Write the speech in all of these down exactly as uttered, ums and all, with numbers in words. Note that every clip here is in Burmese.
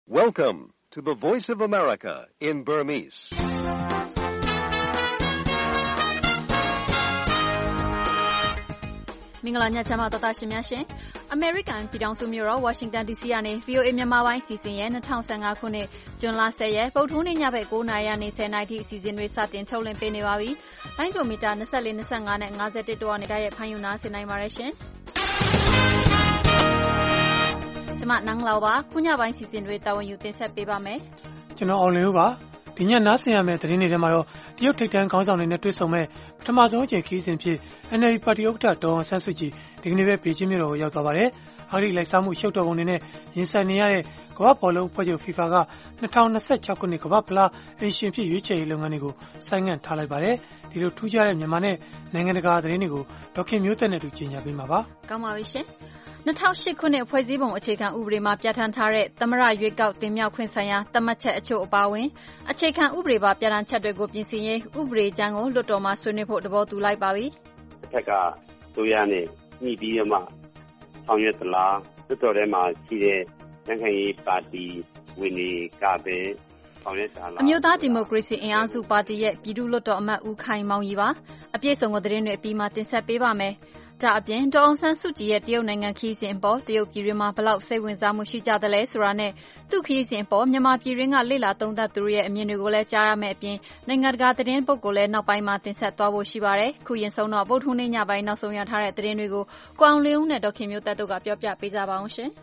Welcome to the Voice of America in Burmese. ။မင်္ဂလာညချမ်းပါတော်သားရှင်များရှင်။ American ပြည်ထောင်စုမြို့တော် Washington ဒီ စီ ကနေ ဗွီ အို အေ မြန်မာပိုင်းအစီအစဉ်ရဲ့၂၀၁၅ခုနှစ်ဇွန်လ၁၀ရက်ဗုဒ္ဓဟူးနေ့ညဘက်၉နာရီကနေ၁၀နာရီထိအစီအစဉ်တွေစတင်ထုတ်လွှင့်ပေးနေပါပြီ။လိုင်းဒိုမီတာ၂၄ ၂၅နဲ့၅၁တို့ကနေတိုက်ရိုက်ဖမ်းယူနားဆင်နိုင်ပါရရှင်။ကျွန်မနန်းလောက်ပါခုညပိုင်းအစီအစဉ်တွေတာဝန်ယူတင်ဆက်ပေးပါမယ်။ကျွန်တော်အောင်လင်းဦးပါဒီညနားဆင်ရမယ့်သတင်းတွေထဲမှာတော့တရုတ်ထိပ်တန်းခေါင်းဆောင်တွေနဲ့တွေ့ဆုံမဲ့ပထမဆုံးအကြိမ်ခရီးစဉ်ဖြစ် အန် အယ် ဒီ ပါတီဥက္ကဋ္ဌဒေါ်အောင်ဆန်းစုကြည်ဒီကနေ့ပဲဘေကျင်းမြို့တော်ကိုရောက်သွားပါတယ်။အာဂတိလိုက်စားမှုရှုပ်တော်ပုံတွေနဲ့ရင်ဆိုင်နေရတဲ့ကမ္ဘာဘောလုံးအဖွဲ့ချုပ် FIFA က၂၀၂၆ခုနှစ်ကမ္ဘာဖလားအိမ်ရှင်ဖြစ်ရွေးချယ်ရေးလုပ်ငန်းတွေကိုဆိုင်းငံ့ထားလိုက်ပါတယ်။ဒီလိုထူးခြားတဲ့မြန်မာနဲ့နိုင်ငံတကာသတင်းတွေကိုဒေါက်ခင်မျိုးသက်နဲ့တူကြီးညာပေးမှာပါ။ကောင်းပါပြီရှင်။၂၀၀၈ခုနှစ်ဖွဲ့စည်းပုံအခြေခံဥပဒေမှာပြဋ္ဌာန်းထားတဲ့သမ္မတရွေးကောက်တင်မြှောက်ခွင့်ဆိုင်ရာသတ်မှတ်ချက်အချို့အပါအဝင်အခြေခံဥပဒေပါပြဋ္ဌာန်းချက်တွေကိုပြင်ဆင်ရေးဥပဒေကြမ်းကိုလွှတ်တော်မှာဆွေးနွေးဖို့သဘောတူလိုက်ပါပြီ။တစ်ခါကဆိုရနဲ့ညှိပြီးမှဆောင်ရွက်သလားလွှတ်တော်ထဲမှာရှိတဲ့နိုင်ငံရေးပါတီဝင်တွေကပဲဆောင်ရွက်တာလားအမျိုးသားဒီမိုကရေစီအင်အားစုပါတီရဲ့ပြည်သူ့လွှတ်တော်အမတ်ဦးခိုင်မောင်ကြီးပါအပြည့်စုံကိုသတင်းတွေအပြီးမှတင်ဆက်ပေးပါမယ်။ဒါအပြင်ဒေါ်အောင်ဆန်းစုကြည်ရဲ့တရုတ်နိုင်ငံခရီးစဉ်အပေါ်တရုတ်ပြည်တွင်းမှာဘလောက်စိတ်ဝင်စားမှုရှိကြသလဲဆိုတာနဲ့သူ့ခရီးစဉ်အပေါ်မြန်မာပြည်တွင်းကလေ့လာသုံးသပ်သူတွေရဲ့အမြင်တွေကိုလည်းကြားရမယ့်အပြင်နိုင်ငံတကာသတင်းပုဂ္ဂိုလ်လည်းနောက်ပိုင်းမှာတင်ဆက်သွားဖို့ရှိပါတယ်။ခုရင်ဆုံးတော့ဗုဒ္ဓဟူးနေ့ညပိုင်းနောက်ဆုံးရထားတဲ့သတင်းတွေကိုကိုအောင်လင်းဦးနဲ့ဒေါက်ခင်မျိုးသက်တို့ကပြောပြပေးကြပါအောင်ရှင်။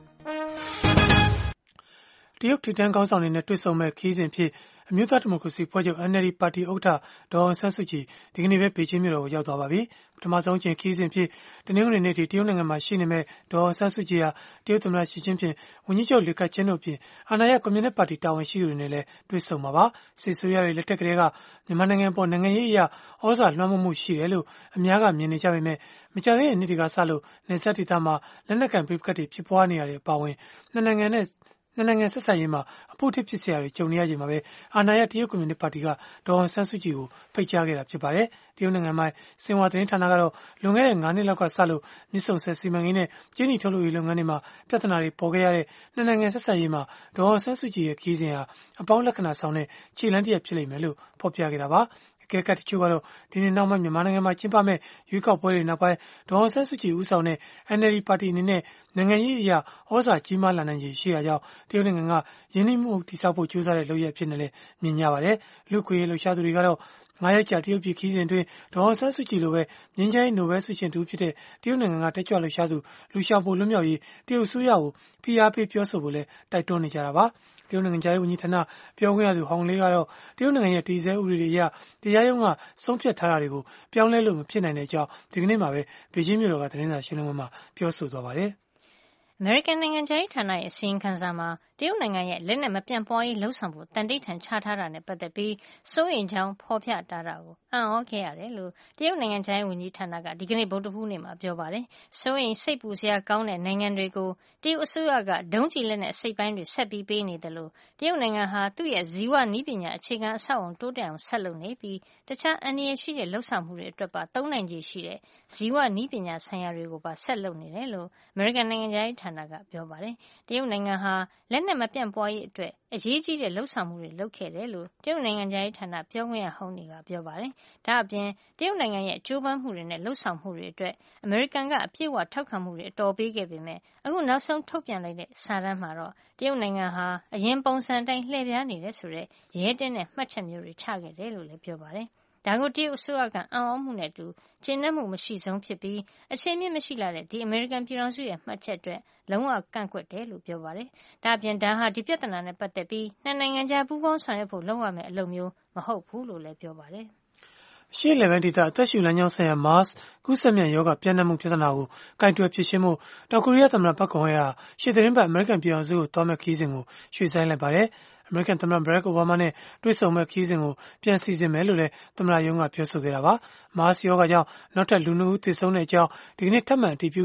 တရုတ်ထိပ်တန်းခေါင်းဆောင်တွေနဲ့တွေ့ဆုံမဲ့ခရီးစဉ်ဖြစ်အမျိုးသားဒီမိုကရေစီဖွဲ့ချုပ် အန် အယ် ဒီ ပါတီဥက္ကဋ္ဌဒေါ်အောင်ဆန်းစုကြည်ဒီကနေ့ပဲဘေကျင်းမြို့တော်ကိုရောက်သွားပါပြီ။ပထမဆုံးအကြိမ်ခရီးစဉ်ဖြစ်တနင်္ဂနွေနေ့ထိတရုတ်နိုင်ငံမှာရှိနေမဲ့ဒေါ်အောင်ဆန်းစုကြည်ဟာတရုတ်သမ္မတရှီကျင်းပင်ဝန်ကြီးချုပ်လီကကျင်းတို့အပြင်အာဏာရကွန်မြူနစ်ပါတီတာဝန်ရှိသူတွေနဲ့လည်းတွေ့ဆုံမှာပါ။စစ်ဆိုးရတဲ့လက်ထက်ကလေးကမြန်မာနိုင်ငံပေါ်နိုင်ငံရေးအရာဩဇာလွှမ်းမိုးမှုရှိတယ်လို့အများကမြင်နေကြပေမဲ့မကြာသေးတဲ့နှစ်တွေကစလို့နေဆက်ဒေသမှာလက်နက်ကန်ပြိပခတ်တွေဖြစ်ပွားနေရတဲ့အပါအဝင်နှစ်နိုင်ငံနဲ့နှစ်နိုင်ငံဆက်ဆံရေးမှာအဖို့အထစ်ဖြစ်စရာတွေကြုံနေရချိန်မှာပဲအာဏာရတရုတ်ကွန်မြူနစ်ပါတီကဒေါ်အောင်ဆန်းစုကြည်ကိုဖိတ်ကြားခဲ့တာဖြစ်ပါတယ်။တရုတ်နိုင်ငံမှာစင်ဟွာသတင်းဌာနကတော့လွန်ခဲ့တဲ့၅နှစ်လောက်ကစလို့မြစ်ဆုံဆည်စီမံကိန်းနဲ့ကျင်းနီထုတ်လုပ်ရေးလုပ်ငန်းတွေမှာပြဿနာတွေပေါ်ခဲ့ရတဲ့နှစ်နိုင်ငံဆက်ဆံရေးမှာဒေါ်အောင်ဆန်းစုကြည်ရဲ့ခရီးစဉ်ဟာအပေါင်းလက္ခဏာဆောင်တဲ့ခြေလှမ်းတစ်ရပ်ဖြစ်လိမ့်မယ်လို့ဖော်ပြခဲ့တာပါ။အကဲခတ်တချို့ကတော့ဒီနေ့နောက်မှမြန်မာနိုင်ငံမှာကျင်းပမဲ့ရွေးကောက်ပွဲတွေနောက်ပိုင်းဒေါ်အောင်ဆန်းစုကြည်ဦးဆောင်တဲ့ အန် အယ် ဒီ ပါတီအနေနဲ့နိုင်ငံရေးအရာဩဇာကြီးမားလာနိုင်ခြေရှိတာကြောင့်တရုတ်နိုင်ငံကယင်းနှိမ့်မှုတိစောက်ဖို့ကြိုးစားတဲ့လုပ်ရဖြစ်နေလေမြင်ကြပါတယ်။လူခွေလှူရှားသူတွေကတော့ငါးရက်ကြာတရုတ်ပြည်ခီးစဉ်တွင်ဒေါ်အောင်ဆန်းစုကြည်လိုပဲငင်းချိုင်းနိုဘဲဆုရှင်တူဖြစ်တဲ့တရုတ်နိုင်ငံကတက်ကြွလှူရှားသူလူရှာဖို့လွတ်မြောက်ရေးတရုတ်ဆိုးရကိုဖိအားပေးပြောဆိုဖို့လဲတိုက်တွန်းနေကြတာပါ။တရုတ်နိုင်ငံသားရေးဝန်ကြီးဌာနပြောခွင့်ရသူဟောင်လေးကတော့တရုတ်နိုင်ငံရဲ့တည်ဆဲဥပဒေတွေအရတရားရုံးကဆုံးဖြတ်ထားတာတွေကိုပြောင်းလဲလို့မဖြစ်နိုင်တဲ့အကြောင်းဒီကနေ့မှာပဲဘေကျင်းမြို့တော်ကသတင်းစာရှင်းလင်းပွဲမှာပြောဆိုသွားပါတယ်။အမေရိကန်နိုင်ငံသားရေးဌာနရဲ့အစီရင်ခံစာမှာတရုတ်နိုင်ငံရဲ့လက်နက်မပြန့်ပွားရေးလှုံ့ဆော်ဖို့တန်တိတ်ထန်ချထားတာနဲ့ပတ်သက်ပြီးစိုးရိမ်ကြောင်းဖော်ပြထားတာကိုအံ့ဩခဲ့ရတယ်လို့တရုတ်နိုင်ငံသားရေးဝန်ကြီးဌာနကဒီကနေ့ဗုဒ္ဓဟူးနေ့မှာပြောပါတယ်။စိုးရိမ်စိတ်ပူစရာကောင်းတဲ့နိုင်ငံတွေကိုတရုတ်အစိုးရကဒုံးကျည်လက်နက်အစိတ်ပိုင်းတွေဆက်ပြီးပေးနေတယ်လို့တရုတ်နိုင်ငံဟာသူ့ရဲ့ဇီဝနည်းပညာအခြေခံအဆောက်အုံတိုးတက်အောင်ဆက်လုပ်နေပြီးတခြားအန္တရာယ်ရှိတဲ့လှုပ်ဆောင်မှုတွေအတွက်ပါသုံးနိုင်ခြေရှိတဲ့ဇီဝနည်းပညာဆိုင်ရာတွေကိုပါဆက်လုပ်နေတယ်လို့အမေရိကန်နိုင်ငံသားရေးဌာနကပြောပါတယ်။တရုတ်နိုင်ငံဟာလက်နက်မပြန့်ပွားရေးအတွက်အရေးကြီးတဲ့လှုပ်ဆောင်မှုတွေလုပ်ခဲ့တယ်လို့တရုတ်နိုင်ငံသားရေးဌာနပြောခွင့်ရဟောင်းကပြောပါတယ်။ဒါအပြင်တရုတ်နိုင်ငံရဲ့ကြိုးပမ်းမှုတွေနဲ့လှုပ်ဆောင်မှုတွေအတွက်အမေရိကန်ကအပြည့်အဝထောက်ခံမှုတွေအတော်ပေးခဲ့ပေမဲ့အခုနောက်ဆုံးထုတ်ပြန်လိုက်တဲ့စာတမ်းမှာတော့တရုတ်နိုင်ငံဟာအရင်ပုံစံတိုင်းလှည့်ပြားနေတယ်ဆိုတဲ့ရဲတင်းတဲ့မှတ်ချက်မျိုးတွေချခဲ့တယ်လို့လည်းပြောပါတယ်။ဒါကိုတရုတ်အစိုးရကအံ့ဩမှုနဲ့တူကျေနပ်မှုမရှိဆုံးဖြစ်ပြီးအခြေအမြစ်မရှိလာတဲ့ဒီအမေရိကန်ပြည်ထောင်စုရဲ့မှတ်ချက်အတွက်လုံးဝကန့်ကွက်တယ်လို့ပြောပါတယ်။ဒါအပြင်ဒါဟာဒီပြဿနာနဲ့ပတ်သက်ပြီးနှစ်နိုင်ငံကြားပူးပေါင်းဆောင်ရွက်ဖို့လုပ်ရမယ့်အလုပ်မျိုးမဟုတ်ဘူးလို့လည်းပြောပါတယ်။ရှေ့လယ်ပိုင်းဒေသအသက်ရှူလမ်းကြောင်းဆိုင်ရာ MARS ကူးစက်မြန်ရောဂါပြန့်နှံ့မှုပြဿနာကိုကင်တွယ်ဖြေရှင်းမှုတောင်ကိုရီးယားသမ္မတပက်ကွန်ဟဲဟာရှေ့သတင်းပတ်အမေရိကန်ပြည်ထောင်စုကိုသွားမဲ့ခရီးစဉ်ကိုရွှေ့ဆိုင်းလိုက်ပါတယ်။အမေရိကန်သမ္မတဘရက်အိုဘားမားနဲ့တွေ့ဆုံမဲ့ခရီးစဉ်ကိုပြန်စီစဉ်မယ်လို့လည်းသမ္မတရုံးကပြောဆိုခဲ့တာပါ။ MARS ရောဂါကြောင့်နောက်ထပ်လူနှစ်ဦးသေဆုံးတဲ့အကြောင်းဒီကနေ့ထပ်မံအတည်ပြုခဲ့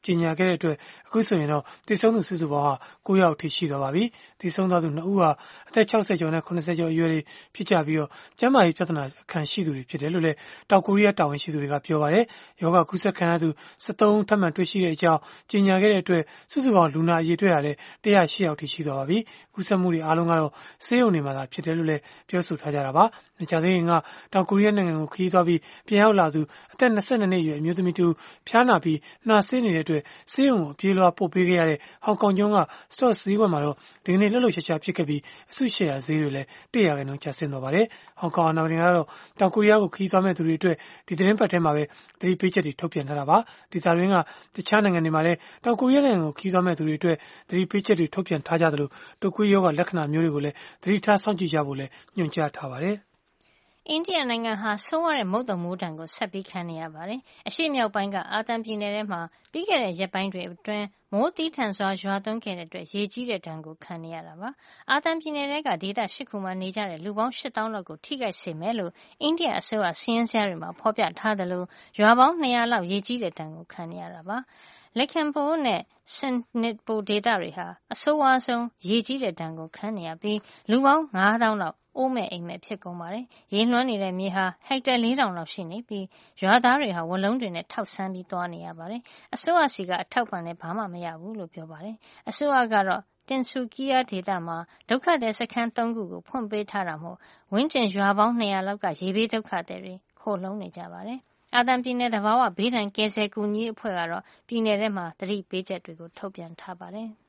ကြေညာခဲ့တဲ့အတွက်အခုဆိုရင်တော့တည်ဆုံသူစုစုပေါင်းဟာ၉ယောက်ထိရှိသွားပါပြီ။တည်ဆုံသွားသူနှစ်ဦးဟာအသက်၆၀ကျော်နဲ့၇၀ကျော်အရွယ်တွေဖြစ်ကြပြီးတော့ကျန်းမာရေးပြဿနာခံရှိသူတွေဖြစ်တယ်လို့လည်းတောင်ကိုရီးယားတာဝန်ရှိသူတွေကပြောပါတယ်။ယောဂကူးစက်ခံရသူ၁၃ဦးထပ်မံတွေ့ရှိတဲ့အကြောင်းကြေညာခဲ့တဲ့အတွက်စုစုပေါင်းလူနာအရေအတွက်ဟာလည်း၁၀၈ယောက်ထိရှိသွားပါပြီ။ကူးစက်မှုတွေအားလုံးကတော့ဆေးရုံတွေမှာသာဖြစ်တယ်လို့လည်းပြောဆိုထားကြတာပါ။မကြာသေးခင်ကတောင်ကိုရီးယားနိုင်ငံကိုခရီးသွားပြီးပြန်ရောက်လာသူအသက်၂၂နှစ်အရွယ်အမျိုးသမီးတူဖျားနာပြီးနှာစေးနေတဲ့အတွက်ဆေးရုံကိုပြေးလွှာပို့ပေးခဲ့ရတဲ့ဟောင်ကောင်ကျွန်းကစတော့ဈေးကွက်မှာတော့ဒီကနေ့လှုပ်လှုပ်ရှားရှားဖြစ်ခဲ့ပြီးအစုရှယ်ယာဈေးတွေလည်းတစ်ရာခိုင်နှုန်းကျဆင်းသွားပါတယ်။ဟောင်ကောင်အာဏာပိုင်တွေကတော့တောင်ကိုရီးယားကိုခရီးသွားမဲ့သူတွေအတွက်ဒီသတင်းပတ်ထဲမှာပဲသတိပေးချက်တွေထုတ်ပြန်ထားတာပါ။ဒေသတွင်းကတခြားနိုင်ငံတွေမှာလည်းတောင်ကိုရီးယားနိုင်ငံကိုခရီးသွားမဲ့သူတွေအတွက်သတိပေးချက်တွေထုတ်ပြန်ထားကြသလိုတုပ်ကွေးရောဂါလက္ခဏာမျိုးတွေကိုလည်းသတိထားစောင့်ကြည့်ကြဖို့လည်းညွှန်ကြားထားပါတယ်။အိန္ဒိယနိုင်ငံဟာဆိုးဝါးတဲ့မုတ်သုန်မိုးဒဏ်ကိုဆက်ပြီးခံနေရပါတယ်။အရှေ့မြောက်ပိုင်းကအာသံပြည်နယ်ထဲမှာပြီးခဲ့တဲ့ရက်ပိုင်းတွေအတွင်းမိုးသည်းထန်စွာရွာသွန်းခဲ့တဲ့အတွက်ရေကြီးတဲ့ဒဏ်ကိုခံနေရတာပါ။အာသံပြည်နယ်ထဲကဒေသ၈ခုမှာနေကြတဲ့လူပေါင်း၈သောင်းလောက်ကိုထိခိုက်စေမယ်လို့အိန္ဒိယအစိုးရစာရင်းဇယားတွေမှာဖော်ပြထားသလိုရွာပေါင်း၂၀၀လောက်ရေကြီးတဲ့ဒဏ်ကိုခံနေရတာပါ။ လက်ခင်ပိုနဲ့စင်နစ်ပိုဒေသတွေဟာအဆိုးဝါးဆုံးရေကြီးတဲ့ဒဏ်ကိုခံနေရပြီးလူပေါင်း၅သောင်းလောက်အိုးမဲ့အိမ်မဲ့ဖြစ်ကုန်ပါတယ်။ရေလွှမ်းနေတဲ့မြေဟာဟက်တာလေးထောင်လောက်ရှိနေပြီးရွာသားတွေဟာဝလုံးတွေနဲ့ထောက်ဆန်းပြီးသွားနေရပါတယ်။အစိုးရစီကအထောက်ပံ့လည်းဘာမှမရဘူးလို့ပြောပါတယ်။အစိုးရကတော့တင်ဆူကီးယားဒေသမှာဒုက္ခသည်စခန်း၃ခုကိုဖွင့်ပေးထားတာမို့ဝန်းကျင်ရွာပေါင်း၂၀၀လောက်ကရေဘေးဒုက္ခသည်တွေခိုလှုံနေကြပါတယ်။အာသံပြည်နယ်သဘာဝဘေးဒဏ်ကယ်ဆယ်ကူညီရေးအဖွဲ့ကတော့ပြည်နယ်ထဲမှာသတိပေးချက်တွေကိုထုတ်ပြန်ထားပါတယ်။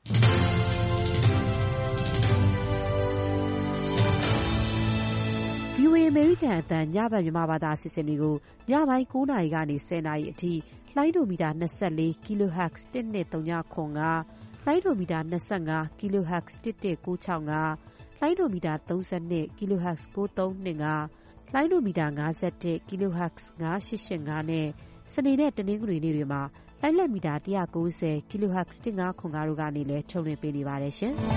ဗွီအိုအေ အမေရိကန်အသံညဘက်မြန်မာဘာသာအစီအစဉ်တွေကိုညပိုင်း၉နာရီကနေ၁၀နာရီအထိလိုင်းဒိုမီတာ၂၄ kilohertz တစ်နှစ်သုံးခု၅လိုင်းဒိုမီတာ၂၅ kilohertz တစ်တစ်၉၆၅လိုင်းဒိုမီတာ၃၂ kilohertz ၉၃၂၅လိုင်းဒိုမီတာ၅၁ kilohertz ၅၈၈၅နဲ့စနေနဲ့တနင်္ဂနွေနေ့တွေမှာလိုင်းလက်မီတာ၁၉၀ kilohertz တစ်၅ခု၅တို့ကနေလည်းထုတ်လွှင့်ပေးနေပါတယ်ရှင်။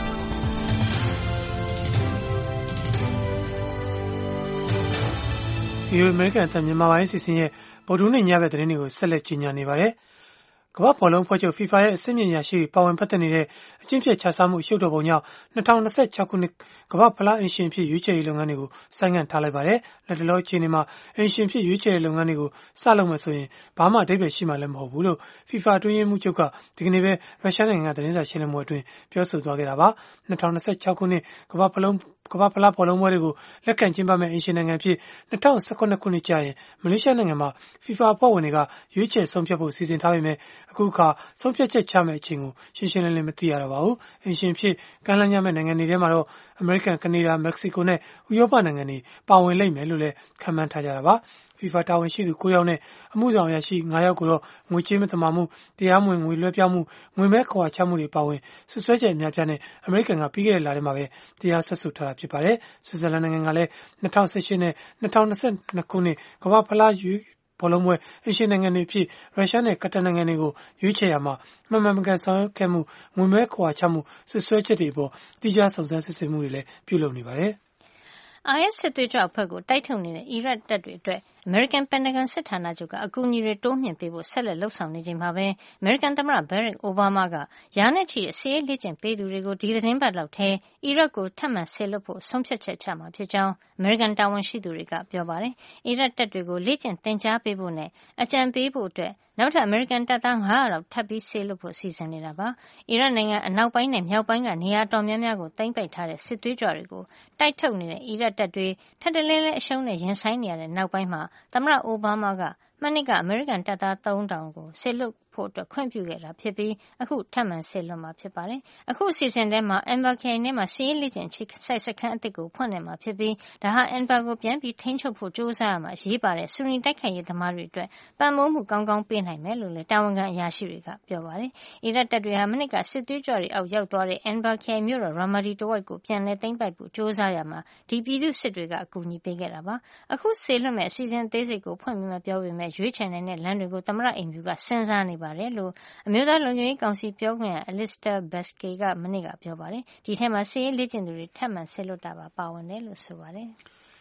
ဒီအမေရိကန်အသံမြန်မာပိုင်းအစီအစဉ်ရဲ့ဗုဒ္ဓဟူးနေ့ညဘက်သတင်းတွေကိုဆက်လက်ကြီးညာနေပါတယ်။ကမ္ဘာ့ဘောလုံးဖွဲ့ချုပ် FIFA ရဲ့အဆင့်မြင့်ရာရှိတွေပါဝင်ပတ်သက်နေတဲ့အကျင့်ပြတ်ခြစားမှုအရှုပ်တော်ပုံကြောင့်၂၀၂၆ခုနှစ်ကမ္ဘာ့ဖလားအင်ရှင်ဖြစ်ရွေးချယ်ရေးလုပ်ငန်းတွေကိုဆိုင်းငံ့ထားလိုက်ပါတယ်။လက်တလောအခြေအနေမှာအင်ရှင်ဖြစ်ရွေးချယ်ရေးလုပ်ငန်းတွေကိုစလုပ်မယ်ဆိုရင်ဘာမှအဓိပ္ပာယ်ရှိမှလည်းမဟုတ်ဘူးလို့ FIFA အတွင်းရေးမှူးချုပ်ကဒီကနေ့ပဲရုရှားနိုင်ငံကသတင်းစာရှင်းလင်းပွဲအတွင်းပြောဆိုသွားခဲ့တာပါ။၂၀၂၆ခုနှစ်ကမ္ဘာ့ဖလားကမ္ဘာ့ဖလားဘောလုံးပွဲတွေကိုလက်ခံကျင်းပမဲ့အင်ရှင်နိုင်ငံဖြစ်၂၀၁၇ခုနှစ်ကျရင်မလေးရှားနိုင်ငံမှာ FIFA အဖွဲ့ဝင်တွေကရွေးချယ်ဆုံးဖြတ်ဖို့စီစဉ်ထားပေမဲ့အခုအခါဆုံးဖြတ်ချက်ချမဲ့အချိန်ကိုရှင်းရှင်းလင်းလင်းမသိရတော့ပါဘူး။အင်ရှင်ဖြစ်ကမ်းလှမ်းရမဲ့နိုင်ငံတွေထဲမှာတော့အမေရိကန်၊ကနေဒါ၊မက္ကဆီကိုနဲ့ဥရောပနိုင်ငံတွေပါဝင်လိမ့်မယ်လို့လည်းခန့်မှန်းထားကြတာပါ။ FIFA တာဝန်ရှိသူ၉ယောက်နဲ့အမှုဆောင်အရာရှိ၅ယောက်ကိုတော့ငွေကြေးမသမာမှု၊တရားမဝင်ငွေလွှဲပြောင်းမှု၊ငွေမဲခဝါချမှုတွေပါဝင်စွပ်စွဲချက်အများပြားနဲ့အမေရိကန်ကပြီးခဲ့တဲ့လထဲမှာပဲတရားစွဲဆိုထားတာဖြစ်ပါတယ်။ဆွစ်ဇာလန်နိုင်ငံကလည်း၂၀၁၈နဲ့၂၀၂၂ခုနှစ်ကမ္ဘာ့ဖလားဘောလုံးပွဲအင်ရှင်နိုင်ငံတွေဖြစ်ရုရှားနဲ့ကာတာနိုင်ငံတွေကိုရွေးချယ်ရမှာမှန်မှန်ကန်ကန်ဆောင်ရွက်ခဲ့မှုငွေမဲခဝါချမှုစွပ်စွဲချက်တွေအပေါ်တိကျစုံစမ်းစစ်ဆေးမှုတွေလည်းပြုလုပ်နေပါတယ်။အိုင်အက်စ်စစ်သွေးကြွအဖွဲ့ကိုတိုက်ထုတ်နေတဲ့အီရတ်တပ်တွေအတွက်အမေရိကန်ပန်တဂွန်စစ်ဌာနချုပ်ကအကူအညီတွေတိုးမြှင့်ပေးဖို့ဆက်လက်လှုံ့ဆော်နေချိန်မှာပဲအမေရိကန်သမ္မတဘရက်အိုဘားမားကရာနဲ့ချီတဲ့စစ်ရေးလေ့ကျင့်ပေးသူတွေကိုဒီသတင်းပတ်လောက်ထဲအီရတ်ကိုထပ်မံစေလွှတ်ဖို့ဆုံးဖြတ်ချက်ချမှာဖြစ်ကြောင်းအမေရိကန်တာဝန်ရှိသူတွေကပြောပါတယ်။အီရတ်တပ်တွေကိုလေ့ကျင့်သင်ကြားပေးဖို့နဲ့အကြံပေးဖို့အတွက်နောက်ထပ်အမေရိကန်တပ်သား၅ရာလောက်ထပ်ပြီးစေလွှတ်ဖို့စီစဉ်နေတာပါ။အီရတ်နိုင်ငံအနောက်ပိုင်းနဲ့မြောက်ပိုင်းကနေရာတော်များများကိုသိမ်းပိုက်ထားတဲ့စစ်သွေးကြွတွေကိုတိုက်ထုတ်နေတဲ့အီရတ်တပ်တွေထပ်တလဲလဲအရှုံးနဲ့ရင်ဆိုင်နေရတဲ့နောက်ပိုင်းမှာသမ္မတအိုဘားမားကမနှစ်ကအမေရိကန်တပ်သားသုံးထောင်ကိုစေလွှတ်ဖို့အတွက်ခွင့်ပြုခဲ့တာဖြစ်ပြီးအခုထပ်မံစေလွှတ်မှာဖြစ်ပါတယ်။အခုအစီအစဉ်ထဲမှာအန်ဘာခရိုင်ထဲမှာစစ်ရေးလေ့ကျင့်အခြေစိုက်စခန်းအသစ်ကိုဖွင့်လှစ်မှာဖြစ်ပြီးဒါဟာအန်ဘာကိုပြန်ပြီးထိန်းချုပ်ဖို့ကြိုးစားရမှာအရေးပါတဲ့ဆူနီတိုက်ခိုက်ရေးသမားတွေအတွက်ပံ့ပိုးမှုကောင်းကောင်းပေးနိုင်မယ်လို့လည်းတာဝန်ခံအရာရှိတွေကပြောပါတယ်။အီရတ်တပ်တွေဟာမနှစ်ကစစ်သွေးကြွတွေအောက်ရောက်သွားတဲ့အန်ဘာခရိုင်မြို့တော်ရာမာဒီတဝိုက်ကိုပြန်လည်သိမ်းပိုက်ဖို့ကြိုးစားရမှာဒီပြည်သူစစ်တွေကအကူအညီပေးခဲ့တာပါ။အခုစေလွှတ်မဲ့အစီအစဉ်အသေးစိတ်ကိုဖွင့်ပြီးမပြောပေမဲ့ရွေးချယ်နိုင်တဲ့လမ်းတွေကိုသမ္မတအိမ်ဖြူကစဉ်းစားနေပါတယ်လို့အမျိုးသားလုံခြုံရေးကောင်စီပြောခွင့်ရ Alistair Baske ကမနေ့ကပြောပါတယ်။ဒီထဲမှာစစ်ရေးလေ့ကျင့်သူတွေထပ်မံစေလွှတ်တာပါပါဝင်တယ်လို့ဆိုပါတယ်။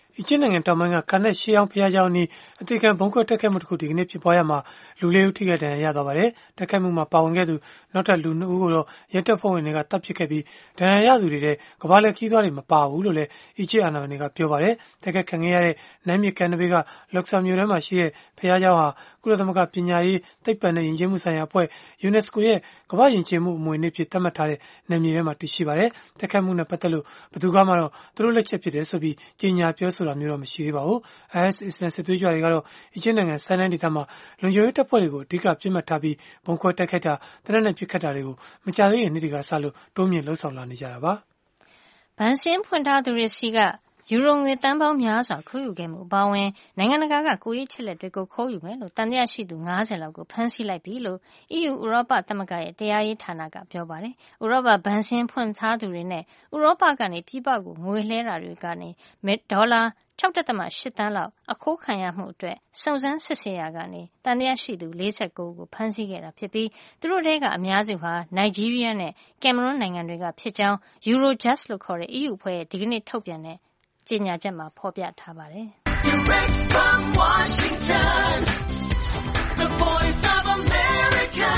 အီဂျစ်နိုင်ငံတောင်ပိုင်းကကာနက်ရှေးအောင်ဘုရားကျောင်းအနီးအသေးခံဘုံခွဲတက်ခဲ့မှုတစ်ခုဒီကနေ့ဖြစ်ပွားရမှာလူလေးဦးထိခိုက်ဒဏ်ရာရသွားပါတယ်။တက်ခဲ့မှုမှာပါဝင်ခဲ့သူနောက်ထပ်လူနှစ်ဦးကိုတော့ရဲတပ်ဖွဲ့ဝင်တွေကတပ်ပစ်ခဲ့ပြီးဒဏ်ရာရသူတွေတဲ့ကမ္ဘာလက်ခီးသွားတွေမပါဘူးလို့လည်းအီဂျစ်အာဏာပိုင်တွေကပြောပါတယ်။တက်ခဲ့ခံခဲ့ရတဲ့နိုင်မြကန်နဘေးကလော့ဆာမြို့ထဲမှာရှိတဲ့ဘုရားကျောင်းဟာကုလသမဂ္ဂပညာရေးသိပ္ပံနဲ့ယဉ်ကျေးမှုဆိုင်ရာအဖွဲ့ UNESCO ရဲ့ကမ္ဘာ့ယဉ်ကျေးမှုအမွေအနှစ်ဖြစ်သတ်မှတ်ထားတဲ့နယ်မြေထဲမှာတည်ရှိပါတယ်။တက်ခဲ့မှုနဲ့ပတ်သက်လို့ဘယ်သူကမှတော့သူတို့လက်ချက်ဖြစ်တယ်ဆိုပြီးကြေညာပြောဆိုတာမျိုးတော့မရှိသေးပါဘူး။ I S အစ္စလာမ်စစ်သွေးကြွတွေကတော့အီဂျစ်နိုင်ငံဆိုင်းနိုင်းဒေသမှာလုံခြုံရေးတပ်ဖွဲ့တွေကိုအဓိကပြစ်မှတ်ထားပြီးဘုံခွဲတိုက်ခိုက်တာတနက်နဲ့ပစ်ခတ်တာတွေကိုမကြာသေးခင်နှစ်တွေကစလို့တိုးမြင့်လှုံ့ဆော်လာနေကြတာပါ။ဗန်စင်းဖွင့်ထားသူတွေစီကယူရိုငွေတန်ပေါင်းများစွာခိုးယူခဲ့မှုအပါအဝင်နိုင်ငံတကာကကိုယ်ရေးချက်လက်တွေကိုခိုးယူမယ်လို့တန်တရားရှိသူ၅၀လောက်ကိုဖမ်းဆီးလိုက်ပြီလို့ E U ဥရောပသမဂ္ဂရဲ့တရားရေးဌာနကပြောပါတယ်။ဥရောပဗန်စင်းဖွင့်ထားသူတွေနဲ့ဥရောပကနေပြည်ပကိုငွေလှဲတာတွေကနေဒေါ်လာ၆.၈ သန်းလောက်အခိုးခံရမှုအတွက်စုံစမ်းစစ်ဆေးရာကနေတန်တရားရှိသူ၄၉ဦးကိုဖမ်းဆီးခဲ့တာဖြစ်ပြီးသူတို့ထဲကအများစုဟာနိုင်ဂျီးရီးယားနဲ့ကင်မရွန်းနိုင်ငံတွေကဖြစ်ကြောင်း Eurojust လို့ခေါ်တဲ့ E U အဖွဲ့ရဲ့ဒီကနေ့ထုတ်ပြန်တဲ့ကြေညာချက်မှာဖော်ပြထားပါတယ်။ Direct from Washington, the voice of America,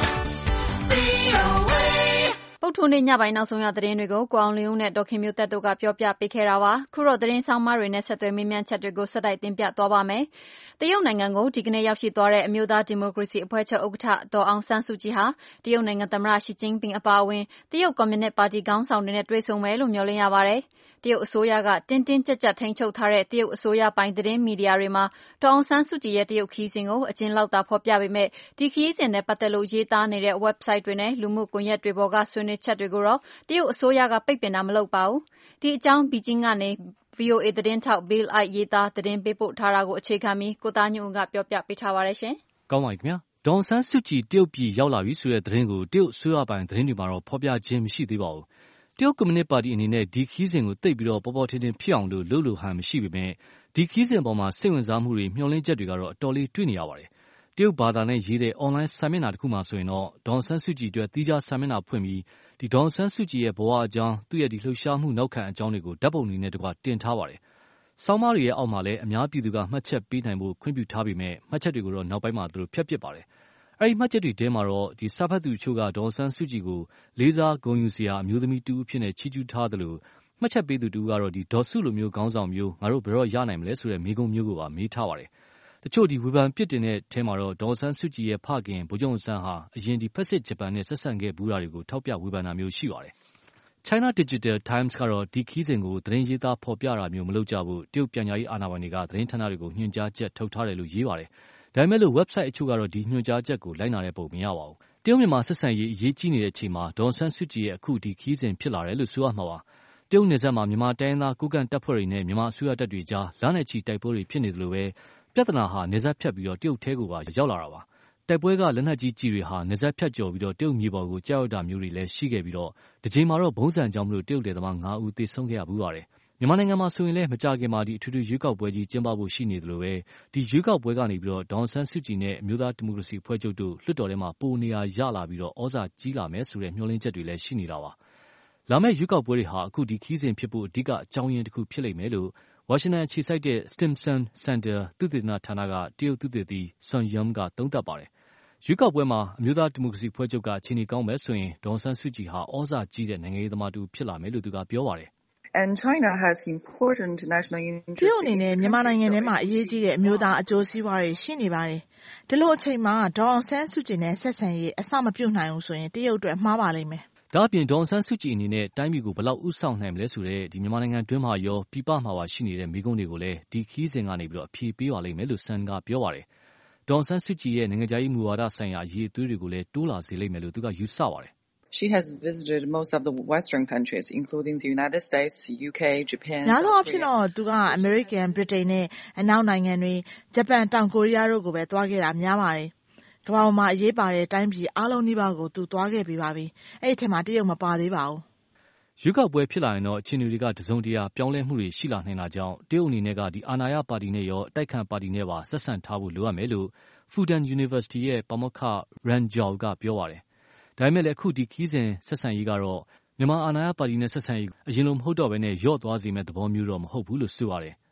V O A ပုပ်ထူနေ့ညပိုင်းနောက်ဆုံးရသတင်းတွေကိုကိုအောင်လင်းဦးနဲ့ဒေါ်ခင်မျိုးသက်တို့ကပြောပြပေးခဲ့တာပါ။ခုတော့သတင်းဆောင်မတွေနဲ့ဆက်သွယ်မေးမြန်းချက်တွေကိုဆက်တိုက်တင်ပြသွားပါမယ်။တရုတ်နိုင်ငံကိုဒီကနေ့ရောက်ရှိသွားတဲ့အမျိုးသားဒီမိုကရေစီအဖွဲ့ချုပ်ဥက္ကဋ္ဌဒေါ်အောင်ဆန်းစုကြည်ဟာတရုတ်နိုင်ငံသမ္မတရှီကျင်းပင်အပါအဝင်တရုတ်ကွန်မြူနစ်ပါတီခေါင်းဆောင်တွေနဲ့တွေ့ဆုံမယ်လို့မျှော်လင့်ရပါတယ်။တရုတ်အစိုးရကတင်းတင်းကြပ်ကြပ်ထိန်းချုပ်ထားတဲ့တရုတ်အစိုးရပိုင်သတင်းမီဒီယာတွေမှာဒေါ်အောင်ဆန်းစုကြည်ရဲ့တရုတ်ခရီးစဉ်ကိုအကျဉ်းလောက်သာဖော်ပြပေမဲ့ဒီခရီးစဉ်နဲ့ပတ်သက်လို့ရေးသားနေတဲ့ website တွေနဲ့လူမှုကွန်ရက်တွေပေါ်ကဆွေးနွေးချက်တွေကိုတော့တရုတ်အစိုးရကပိတ်ပင်တာမလုပ်ပါဘူး။ဒီအကြောင်းဘီဂျင်းကနေ V O A သတင်းထောက် Bill Ide ရေးသားသတင်းပေးပို့ထားတာကိုအခြေခံပြီးကိုသားညွန့်ဦးကပြောပြပေးထားပါတယ်ရှင်။ကောင်းပါပြီခင်ဗျာ။ဒေါ်အောင်ဆန်းစုကြည်တရုတ်ပြည်ရောက်လာပြီဆိုတဲ့သတင်းကိုတရုတ်အစိုးရပိုင်သတင်းတွေမှာတော့ဖော်ပြခြင်းမရှိသေးပါဘူး။တရုတ်ကွန်မြူနစ်ပါတီအနေနဲ့ဒီခီးစဉ်ကိုသိပ်ပြီးတော့ပေါ်ပေါ်ထင်ထင်ဖြစ်အောင်လို့လုပ်လို့ဟန်မရှိပေမဲ့ဒီခီးစဉ်ပေါ်မှာစိတ်ဝင်စားမှုတွေမျှော်လင့်ချက်တွေကတော့အတော်လေးတွေ့နေရပါတယ်။တရုတ်ဘာသာနဲ့ရေးတဲ့ online စာမျက်နှာတစ်ခုမှာဆိုရင်တော့ဒေါ်အောင်ဆန်းစုကြည်အတွက်သီးခြားစာမျက်နှာဖွင့်ပြီးဒီဒေါ်အောင်ဆန်းစုကြည်ရဲ့ဘဝအကြောင်းသူ့ရဲ့ဒီလှုပ်ရှားမှုနောက်ခံအကြောင်းတွေကိုဓာတ်ပုံတွေနဲ့တကွတင်ထားပါတယ်။ဆောင်းပါးတွေရဲ့အောက်မှာလည်းအများပြည်သူကမှတ်ချက်ပေးနိုင်ဖို့ခွင့်ပြုထားပေမဲ့မှတ်ချက်တွေကိုတော့နောက်ပိုင်းမှာသူတို့ဖျက်ပစ်ပါတယ်။အဲဒီမှတ်ချက်တွေထဲမှာတော့ဒီစာဖတ်သူချို့ကဒေါ်အောင်ဆန်းစုကြည်ကိုလေးစားဂုဏ်ယူစရာအမျိုးသမီးတူအဖြစ်နဲ့ချီးကျူးထားသလိုမှတ်ချက်ပေးသူတူကတော့ဒီဒေါ်စုလိုမျိုးခေါင်းဆောင်မျိုးငါတို့ဘယ်တော့ရနိုင်မလဲဆိုတဲ့မိကုံမျိုးကိုပါမေးထားပါတယ်။တချို့ဒီဝေဖန်ပြစ်တင်တဲ့ထဲမှာတော့ဒေါ်အောင်ဆန်းစုကြည်ရဲ့ဖခင်ဗိုလ်ချုပ်အောင်ဆန်းဟာအရင်ဒီဖက်စစ်ဂျပန်နဲ့ဆက်ဆံခဲ့ဘူးတာတွေကိုထောက်ပြဝေဖန်တာမျိုးရှိပါတယ်။ China Digital Times ကတော့ဒီခီးစဉ်ကိုသတင်းရေးသားဖော်ပြတာမျိုးမလုပ်ကြဘူးတရုတ်ပြန်ကြားရေးအာဏာပိုင်တွေကသတင်းဌာနတွေကိုညွှန်ကြားချက်ထုတ်ထားတယ်လို့ရေးပါတယ်။ဒါပေမဲ့လို့ website အချို့ကတော့ဒီညွှန်ကြားချက်ကိုလိုက်နာတဲ့ပုံမရပါဘူး။တရုတ်မြန်မာဆက်ဆံရေးအရေးကြီးနေတဲ့အချိန်မှာဒေါ်အောင်ဆန်းစုကြည်ရဲ့အခုဒီခီးစဉ်ဖြစ်လာတယ်လို့ဆိုရမှာပါ။တရုတ်နယ်စပ်မှာမြန်မာတိုင်းရင်းသားကိုးကန့်တပ်ဖွဲ့တွေနဲ့မြန်မာအစိုးရတပ်တွေကြားလနဲ့ချီတိုက်ပွဲတွေဖြစ်နေသလိုပဲပြဿနာဟာနယ်စပ်ဖြတ်ပြီးတော့တရုတ်ထဲကိုပါရောက်လာတာပါ။တိုက်ပွဲကလက်နက်ကြီးကြီးတွေဟာနယ်စပ်ဖြတ်ကျော်ပြီးတော့တရုတ်မြေပေါ်ကိုကြောက်ရောက်တာမျိုးတွေလည်းရှိခဲ့ပြီးတော့ဒီချိန်မှာတော့ဘုံစံကြောင့်မလို့တရုတ်လေသမား၅ဦးသေဆုံးခဲ့ရဘူးပါတယ်။မြန်မာနိုင်ငံမှာဆိုရင်လည်းမကြခင်မှာဒီအထူးထူးရွေးကောက်ပွဲကြီးကျင်းပဖို့ရှိနေသလိုပဲဒီရွေးကောက်ပွဲကနေပြီးတော့ဒေါ်အောင်ဆန်းစုကြည်နဲ့အမျိုးသားဒီမိုကရေစီအဖွဲ့ချုပ်တို့လွှတ်တော်ထဲမှာပိုနေရာရလာပြီးတော့ဩဇာကြီးလာမယ်ဆိုတဲ့မျှော်လင့်ချက်တွေလည်းရှိနေတာပါ။လာမယ့်ရွေးကောက်ပွဲတွေဟာအခုဒီခီးစဉ်ဖြစ်ဖို့အဓိကအကြောင်းရင်းတစ်ခုဖြစ်လိမ့်မယ်လို့ဝါရှင်တန်အခြေစိုက်တဲ့ Stimson Center သုတေသနဌာနကတရုတ်သုတေသီ Sun Yum ကသုံးသပ်ပါတယ်။ရွေးကောက်ပွဲမှာအမျိုးသားဒီမိုကရေစီအဖွဲ့ချုပ်ကအခြေအနေကောင်းမယ်ဆိုရင်ဒေါ်အောင်ဆန်းစုကြည်ဟာဩဇာကြီးတဲ့နိုင်ငံရေးသမားတူဖြစ်လာမယ်လို့သူကပြောပါတယ်။ And China has important national interest. တရုတ်အနေနဲ့မြန်မာနိုင်ငံထဲမှာအရေးကြီးတဲ့အမျိုးသားအကျိုးစီးပွားတွေရှိနေပါတယ်။ဒီလိုအချိန်မှာဒေါ်အောင်ဆန်းစုကြည်နဲ့ဆက်ဆံရေးအစမပြုတ်နိုင်ဘူးဆိုရင်တရုတ်အတွက်မှားပါလိမ့်မယ်။ဒါ့အပြင်ဒေါ်အောင်ဆန်းစုကြည်အနေနဲ့တိုင်းပြည်ကိုဘယ်လောက်ဥဆောင်နိုင်မလဲဆိုတဲ့ဒီမြန်မာနိုင်ငံတွင်းမှာရောပြည်ပမှာပါရှိနေတဲ့မိကုံးတွေကိုလည်းဒီခီးစဉ်ကနေပြီးတော့အဖြေပေးပါလိမ့်မယ်လို့ဆန်ကပြောပါတယ်။ဒေါ်အောင်ဆန်းစုကြည်ရဲ့နိုင်ငံခြားရေးမူဝါဒဆိုင်ရာအရေးအသွေးတွေကိုလည်းတိုးလာစေလိမ့်မယ်လို့သူကယူဆပါတယ်။ She has visited most of the Western countries, including the United States, U K, Japan. များသောအားဖြင့်တော့သူကအမေရိကန်၊ဗြိတိန်နဲ့အနောက်နိုင်ငံတွေဂျပန်တောင်ကိုရီးယားတို့ကိုပဲသွားခဲ့တာများပါတယ်။ကမ္ဘာပေါ်မှာအရေးပါတဲ့တိုင်းပြည်အားလုံးနီးပါးကိုသူသွားခဲ့ပြီးပါပြီ။အဲ့ဒီထဲမှာတရုတ်မပါသေးပါဘူး။ရွေးကောက်ပွဲဖြစ်လာရင်တော့အခြေအနေတွေကတစုံတရာပြောင်းလဲမှုတွေရှိလာနိုင်တာကြောင့်တရုတ်အနေနဲ့ကဒီအာဏာရပါတီနဲ့ရောအတိုက်ခံပါတီနဲ့ပါဆက်ဆံထားဖို့လိုအပ်မယ်လို့ Fudan University ရဲ့ပါမောက္ခ Ran Zhao ကပြောပါတယ်။ဒါပေမဲ့လည်းအခုဒီခီးစဉ်ဆက်ဆံရေးကတော့မြန်မာအာဏာရပါတီနဲ့ဆက်ဆံရေးအရင်လိုမဟုတ်တော့ဘဲနဲ့ရော့သွားစေမဲ့သဘောမျိုးတော့မဟုတ်ဘူးလို့ဆိုပါတယ်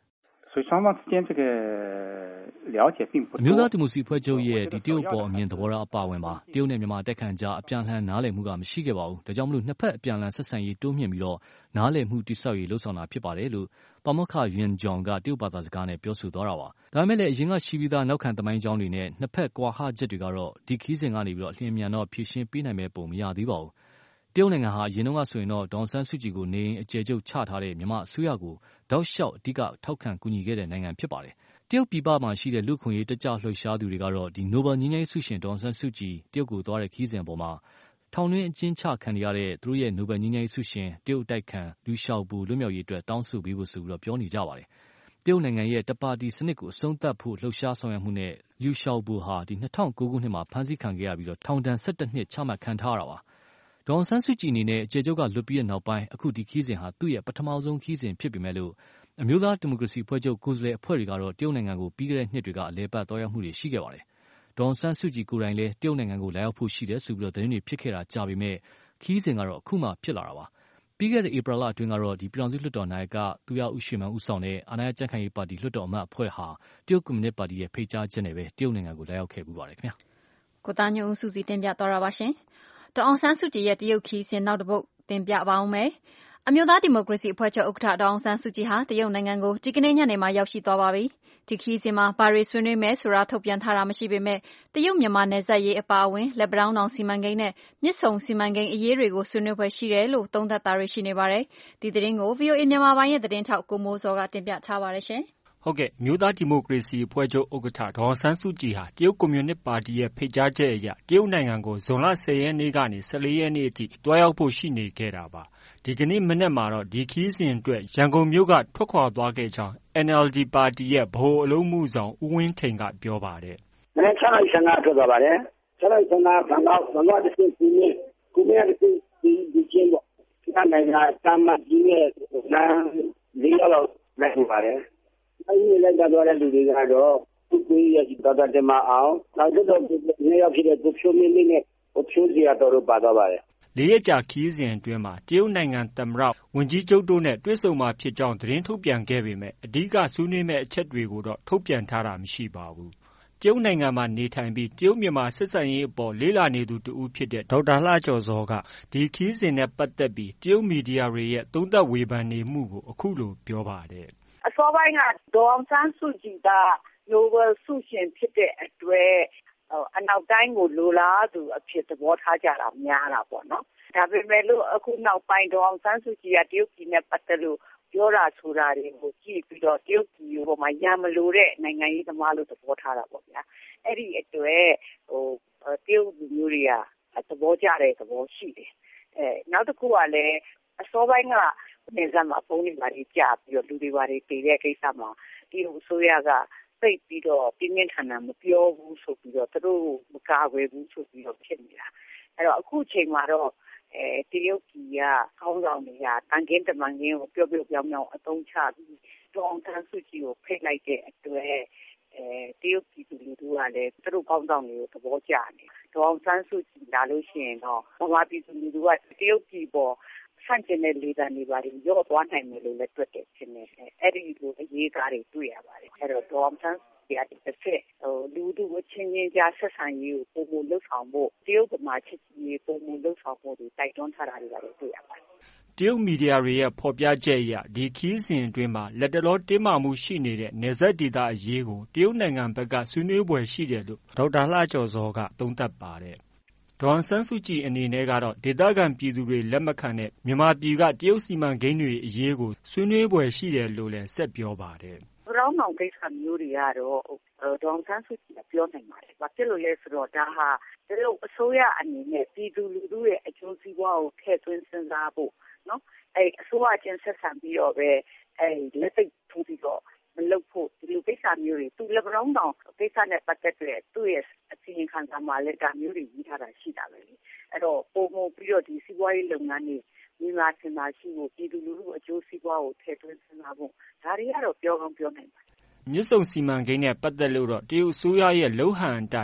所以双方之间这个了解并不多。 အမျိုးသားဒီမိုကရေစီဖွဲ့ချုပ်ရဲ့ဒီတရုတ်ပေါ်အမြင်သဘောထားအပါဝင်ပါတရုတ်နဲ့မြန်မာတက်ခန့်ကြားအပြန်အလှန်နားလည်မှုကမရှိခဲ့ပါဘူး။ဒါကြောင့်မလို့နှစ်ဖက်အပြန်အလှန်ဆက်ဆံရေးတိုးမြင့်ပြီးတော့နားလည်မှုတိဆောက်ရေးလှုပ်ဆောင်တာဖြစ်ပါတယ်လို့ပါမောက္ခယွန်ဂျောင်ကတရုတ်ဘာသာစကားနဲ့ပြောဆိုသွားတာပါ။ဒါပေမဲ့လည်းအရင်ကရှိပြီးသားနောက်ခံသမိုင်းကြောင်းတွေနဲ့နှစ်ဖက်ကွာဟချက်တွေကတော့ဒီခီးစဉ်ကနေပြီးတော့အလျင်မြန်တော့ဖြည့်ရှင်းပေးနိုင်မဲ့ပုံမရသေးပါဘူး။တရုတ်နိုင်ငံဟာအရင်တုန်းကဆိုရင်တော့ဒေါ်အောင်ဆန်းစုကြည်ကိုနေအကျယ်ချုပ်ချထားတဲ့မြန်မာအစိုးရကိုတောက်လျှောက်အဓိကထောက်ခံကူညီခဲ့တဲ့နိုင်ငံဖြစ်ပါတယ်။တရုတ်ပြည်ပမှာရှိတဲ့လူခွင့်ရေးတကြလှုပ်ရှားသူတွေကတော့ဒီနိုဘယ်ငြိမ်းချမ်းရေးဆုရှင်ဒေါ်အောင်ဆန်းစုကြည်တရုတ်ကိုသွားတဲ့ခီးစဉ်ပေါ်မှာထောင်တွင်းအကျဉ်းချခံရတဲ့သူတို့ရဲ့နိုဘယ်ငြိမ်းချမ်းရေးဆုရှင်တရုတ်တိုက်ခံလူရှောက်ဘူလွတ်မြောက်ရေးအတွက်တောင်းဆိုပေးဖို့ဆိုပြီးတော့ပြောနေကြပါတယ်။တရုတ်နိုင်ငံရဲ့တပါတီစနစ်ကိုအဆုံးသတ်ဖို့လှုပ်ရှားဆောင်ရွက်မှုနဲ့လူရှောက်ဘူဟာဒီနှစ်ထောင်ကိုခုနှစ်မှာဖမ်းဆီးခံခဲ့ရပြီးတော့ထောင်ဒဏ်၁၁နှစ်ချမှတ်ခံထားရတာပါ။ဒေါ်အောင်ဆန်းစုကြည်အနေနဲ့အကျယ်ချုပ်ကလွတ်ပြီးတဲ့နောက်ပိုင်းအခုဒီခီးစဉ်ဟာသူ့ရဲ့ပထမဆုံးခီးစဉ်ဖြစ်ပေမဲ့လို့အမျိုးသားဒီမိုကရေစီဖွဲ့ချုပ်ကိုယ်စားလှယ်အဖွဲ့တွေကတော့တရုတ်နိုင်ငံကိုပြီးခဲ့တဲ့နှစ်တွေကအလဲပတ်သွားရောက်မှုတွေရှိခဲ့ပါတယ်။ဒေါ်အောင်ဆန်းစုကြည်ကိုယ်တိုင်လည်းတရုတ်နိုင်ငံကိုလာရောက်ဖို့ရှိတယ်ဆိုပြီးတော့သတင်းတွေဖြစ်ခဲ့တာကြာပေမဲ့ခီးစဉ်ကတော့အခုမှဖြစ်လာတာပါ။ပြီးခဲ့တဲ့ဧပြီလအတွင်းကတော့ဒီပြည်ထောင်စုလွှတ်တော်နိုင်ကသူရဦးရွှေမန်းဦးဆောင်တဲ့အာဏာရကြံ့ခိုင်ရေးပါတီလွှတ်တော်အမတ်အဖွဲ့ဟာတရုတ်ကွန်မြူနစ်ပါတီရဲ့ဖိတ်ကြားချက်နဲ့ပဲတရုတ်နိုင်ငံကိုလာရောက်ခဲ့ပူပါတယ်ခင်ဗျာ။ကိုသားညွန့်ဦးစုစည်းတင်ပြသွားတာပါရှင်။ဒေါ်အောင်ဆန်းစုကြည်ရဲ့တရုတ်ခီးစဉ်နောက်တစ်ပုဒ်တင်ပြပါအောင်မယ်။အမျိုးသားဒီမိုကရေစီအဖွဲ့ချုပ်ဥက္ကဋ္ဌဒေါ်အောင်ဆန်းစုကြည်ဟာတရုတ်နိုင်ငံကိုဒီကနေ့ညနေမှာရောက်ရှိသွားပါပြီ။ဒီခီးစဉ်မှာဘာတွေဆွေးနွေးမယ်ဆိုတာထုတ်ပြန်ထားတာမရှိပေမဲ့တရုတ်မြန်မာနယ်စပ်ရေးအပါအဝင်လက်ပံတောင်းတောင်စီမံကိန်းနဲ့မြစ်ဆုံစီမံကိန်းအရေးတွေကိုဆွေးနွေးဖွယ်ရှိတယ်လို့သုံးသပ်တာတွေရှိနေပါတယ်။ဒီသတင်းကို ဗွီအိုအေ မြန်မာပိုင်းရဲ့သတင်းထောက်ကိုမိုးစောကတင်ပြထားပါတယ်ရှင်။ဟုတ်ကဲ့မြို့သားဒီမိုကရေစီအဖွဲ့ချုပ်ဥက္ကဋ္ဌဒေါ်အောင်ဆန်းစုကြည်ဟာတရုတ်ကွန်မြူနစ်ပါတီရဲ့ဖိတ်ကြားချက်အရတရုတ်နိုင်ငံကိုဇွန်လ၁၀ရက်နေ့ကနေ၁၄ရက်နေ့အထိတွားရောက်ဖို့ရှိနေခဲ့တာပါဒီကနေ့မနက်မှာတော့ဒီခီးစဉ်အတွက်ရန်ကုန်မြို့ကထွက်ခွာသွားခဲ့ကြောင်း အန် အယ်လ် ဒီ ပါတီရဲ့ဗဟိုအလုပ်မှုဆောင်ဦးဝင်းထိန်ကပြောပါတယ်မနေ့၆နာရီ၁၅ထွက်သွားပါတယ်၆နာရီ၁၅ဘန်ကောက်ဘန်ကောက်တစ်ခုကူမင်းကူမင်းတစ်ခုဒီဒီချင်းပေါ့ဒီနိုင်ငံတာမတ်ကြီးရဲ့လမ်းလေးရောက်လိုက်ပါတယ်အဲဒီလိုက်သွားတဲ့လူတွေကတော့သူ့ကိုယ်ရဲ့ဒေါက်တာတင်မအောင်နောက်တော့နေရောက်ဖြစ်တဲ့ကိုဖြိုးမင်းလေးနဲ့ကိုဖြိုးစီရတော်တို့ပါသွားပါတယ်လေးရက်ကြာခီးစဉ်အတွင်းမှာတရုတ်နိုင်ငံသမ္မတဝန်ကြီးချုပ်တို့နဲ့တွေ့ဆုံမှာဖြစ်ကြောင်းသတင်းထုတ်ပြန်ခဲ့ပေမဲ့အဓိကဆွေးနွေးမဲ့အချက်တွေကိုတော့ထုတ်ပြန်ထားတာမရှိပါဘူးတရုတ်နိုင်ငံမှာနေထိုင်ပြီးတရုတ်မြန်မာဆက်ဆံရေးအပေါ်လေ့လာနေသူတူဦးဖြစ်တဲ့ဒေါက်တာလှကျော်စောကဒီခီးစဉ်နဲ့ပတ်သက်ပြီးတရုတ်မီဒီယာတွေရဲ့သုံးသပ်ဝေဖန်နေမှုကိုအခုလိုပြောပါတယ်အစောပိုင်းကဒေါ်အောင်ဆန်းစုကြည်ကနိုဘယ်ဆုရှင်ဖြစ်တဲ့အတွက်အနောက်တိုင်းကိုလိုလားသူအဖြစ်သဘောထားကြတာများတာပေါ့နော်ဒါပေမဲ့လို့အခုနောက်ပိုင်းဒေါ်အောင်ဆန်းစုကြည်ကတရုတ်ပြည်နဲ့ပတ်သက်လို့ပြောတာဆိုတာတွေကိုကြည့်ပြီးတော့တရုတ်ပြည်ပေါ်မှာရံမလို့တဲ့နိုင်ငံရေးသမားလို့သဘောထားတာပေါ့ဗျာအဲ့ဒီအတွက်ဟိုတရုတ်လူမျိုးတွေကသဘောကျတဲ့သဘောရှိတယ်အဲနောက်တစ်ခုကလည်းအစောပိုင်းကနေစမှာပုံနေပါလေကြာပြီးတော့လူတွေပါလေတည်တဲ့ကိစ္စမှာဒီအစိုးရကသိပြီးတော့ပြင်းပြင်းထန်ထန်မပြောဘူးဆိုပြီးတော့သူတို့မကာကွယ်ဘူးဆိုပြီးတော့ဖြစ်နေတာအဲ့တော့အခုချိန်မှာတော့အဲတရုတ်ပြည်ကကောင်းဆောင်တွေကတန်ခင်းတမန်ခင်းကိုပြောပြောပြောင်းပြောင်းအသုံးချပြီးဒေါ်အောင်ဆန်းစုကြည်ကိုဖိတ်လိုက်တဲ့အတွက်အဲတရုတ်ပြည်သူလူထုကလည်းသူတို့ကောင်းဆောင်တွေကိုသဘောကျနေဒေါ်အောင်ဆန်းစုကြည်လာလို့ရှိရင်တော့ဗမာပြည်သူလူထုကတရုတ်ပြည်ပေါ်ဆန့်ကျင်တဲ့လေသံတွေပါတွေရော့သွားနိုင်တယ်လို့လည်းတွက်တယ်ဖြစ်နေတယ်အဲ့ဒီလိုအရေးသားတွေတွေ့ရပါတယ်အဲ့တော့ဒေါ်အောင်ဆန်းစုကြည်ကတစ်ဖက်ဟိုလူထုအချင်းချင်းကြားဆက်ဆံရေးကိုပုံမလှုပ်ဆောင်ဖို့တရုတ်ဗမာချစ်ကြည်ရေးပုံမလှုပ်ဆောင်ဖို့တွေတိုက်တွန်းထားတာတွေပါတွေ့ရပါတယ်တရုတ်မီဒီယာတွေရဲ့ဖော်ပြချက်အရဒီခီးစဉ်အတွင်းမှာလက်တလောတင်းမာမှုရှိနေတဲ့နယ်စပ်ဒေသအရေးကိုတရုတ်နိုင်ငံဘက်ကဆွေးနွေးပွဲရှိတယ်လို့ဒေါက်တာလှကျော်စောကသုံးသပ်ပါတယ်ဒေါ်အောင်ဆန်းစုကြည်အနေနဲ့ကတော့ဒေသခံပြည်သူတွေလက်မခံတဲ့မြန်မာပြည်ကတရုတ်စီမံကိန်းတွေအရေးကိုဆွေးနွေးပွဲရှိတယ်လို့လည်းဆက်ပြောပါတယ်။ပြောင်းအောင်ကိစ္စမျိုးတွေကတော့ဒေါ်အောင်ဆန်းစုကြည်ကပြောနိုင်ပါတယ်။ဘာဖြစ်လို့လဲဆိုတော့ဒါဟာတရုတ်အစိုးရအနေနဲ့ပြည်သူလူထုရဲ့အကျိုးစီးပွားကိုထည့်သွင်းစဉ်းစားဖို့နော်အဲအစိုးရချင်းဆက်ဆံပြီးတော့ပဲအဲလက်သိထူပြီးတော့မလုပ်ဖို့ဒီလိုကိစ္စမျိုးတွေသူလက်ပံတောင်းတောင်ကိစ္စနဲ့ပတ်သက်တဲ့သူ့ရဲ့အစီရင်ခံစာမှာလည်းဒါမျိုးတွေရေးထားတာရှိတာပဲလေအဲ့တော့ပုံမပြီးတော့ဒီစီးပွားရေးလုပ်ငန်းတွေမြန်မာစင်တာရှိဖို့ပြည်သူလူထုအကျိုးစီးပွားကိုထည့်သွင်းစဉ်းစားဖို့ဒါတွေကတော့ပြောကောင်းပြောနိုင်ပါတယ်မြစ်ဆုံစီမံကိန်းနဲ့ပတ်သက်လို့တော့တရုတ်အစိုးရရဲ့လှုပ်ဟန်အတိုင်း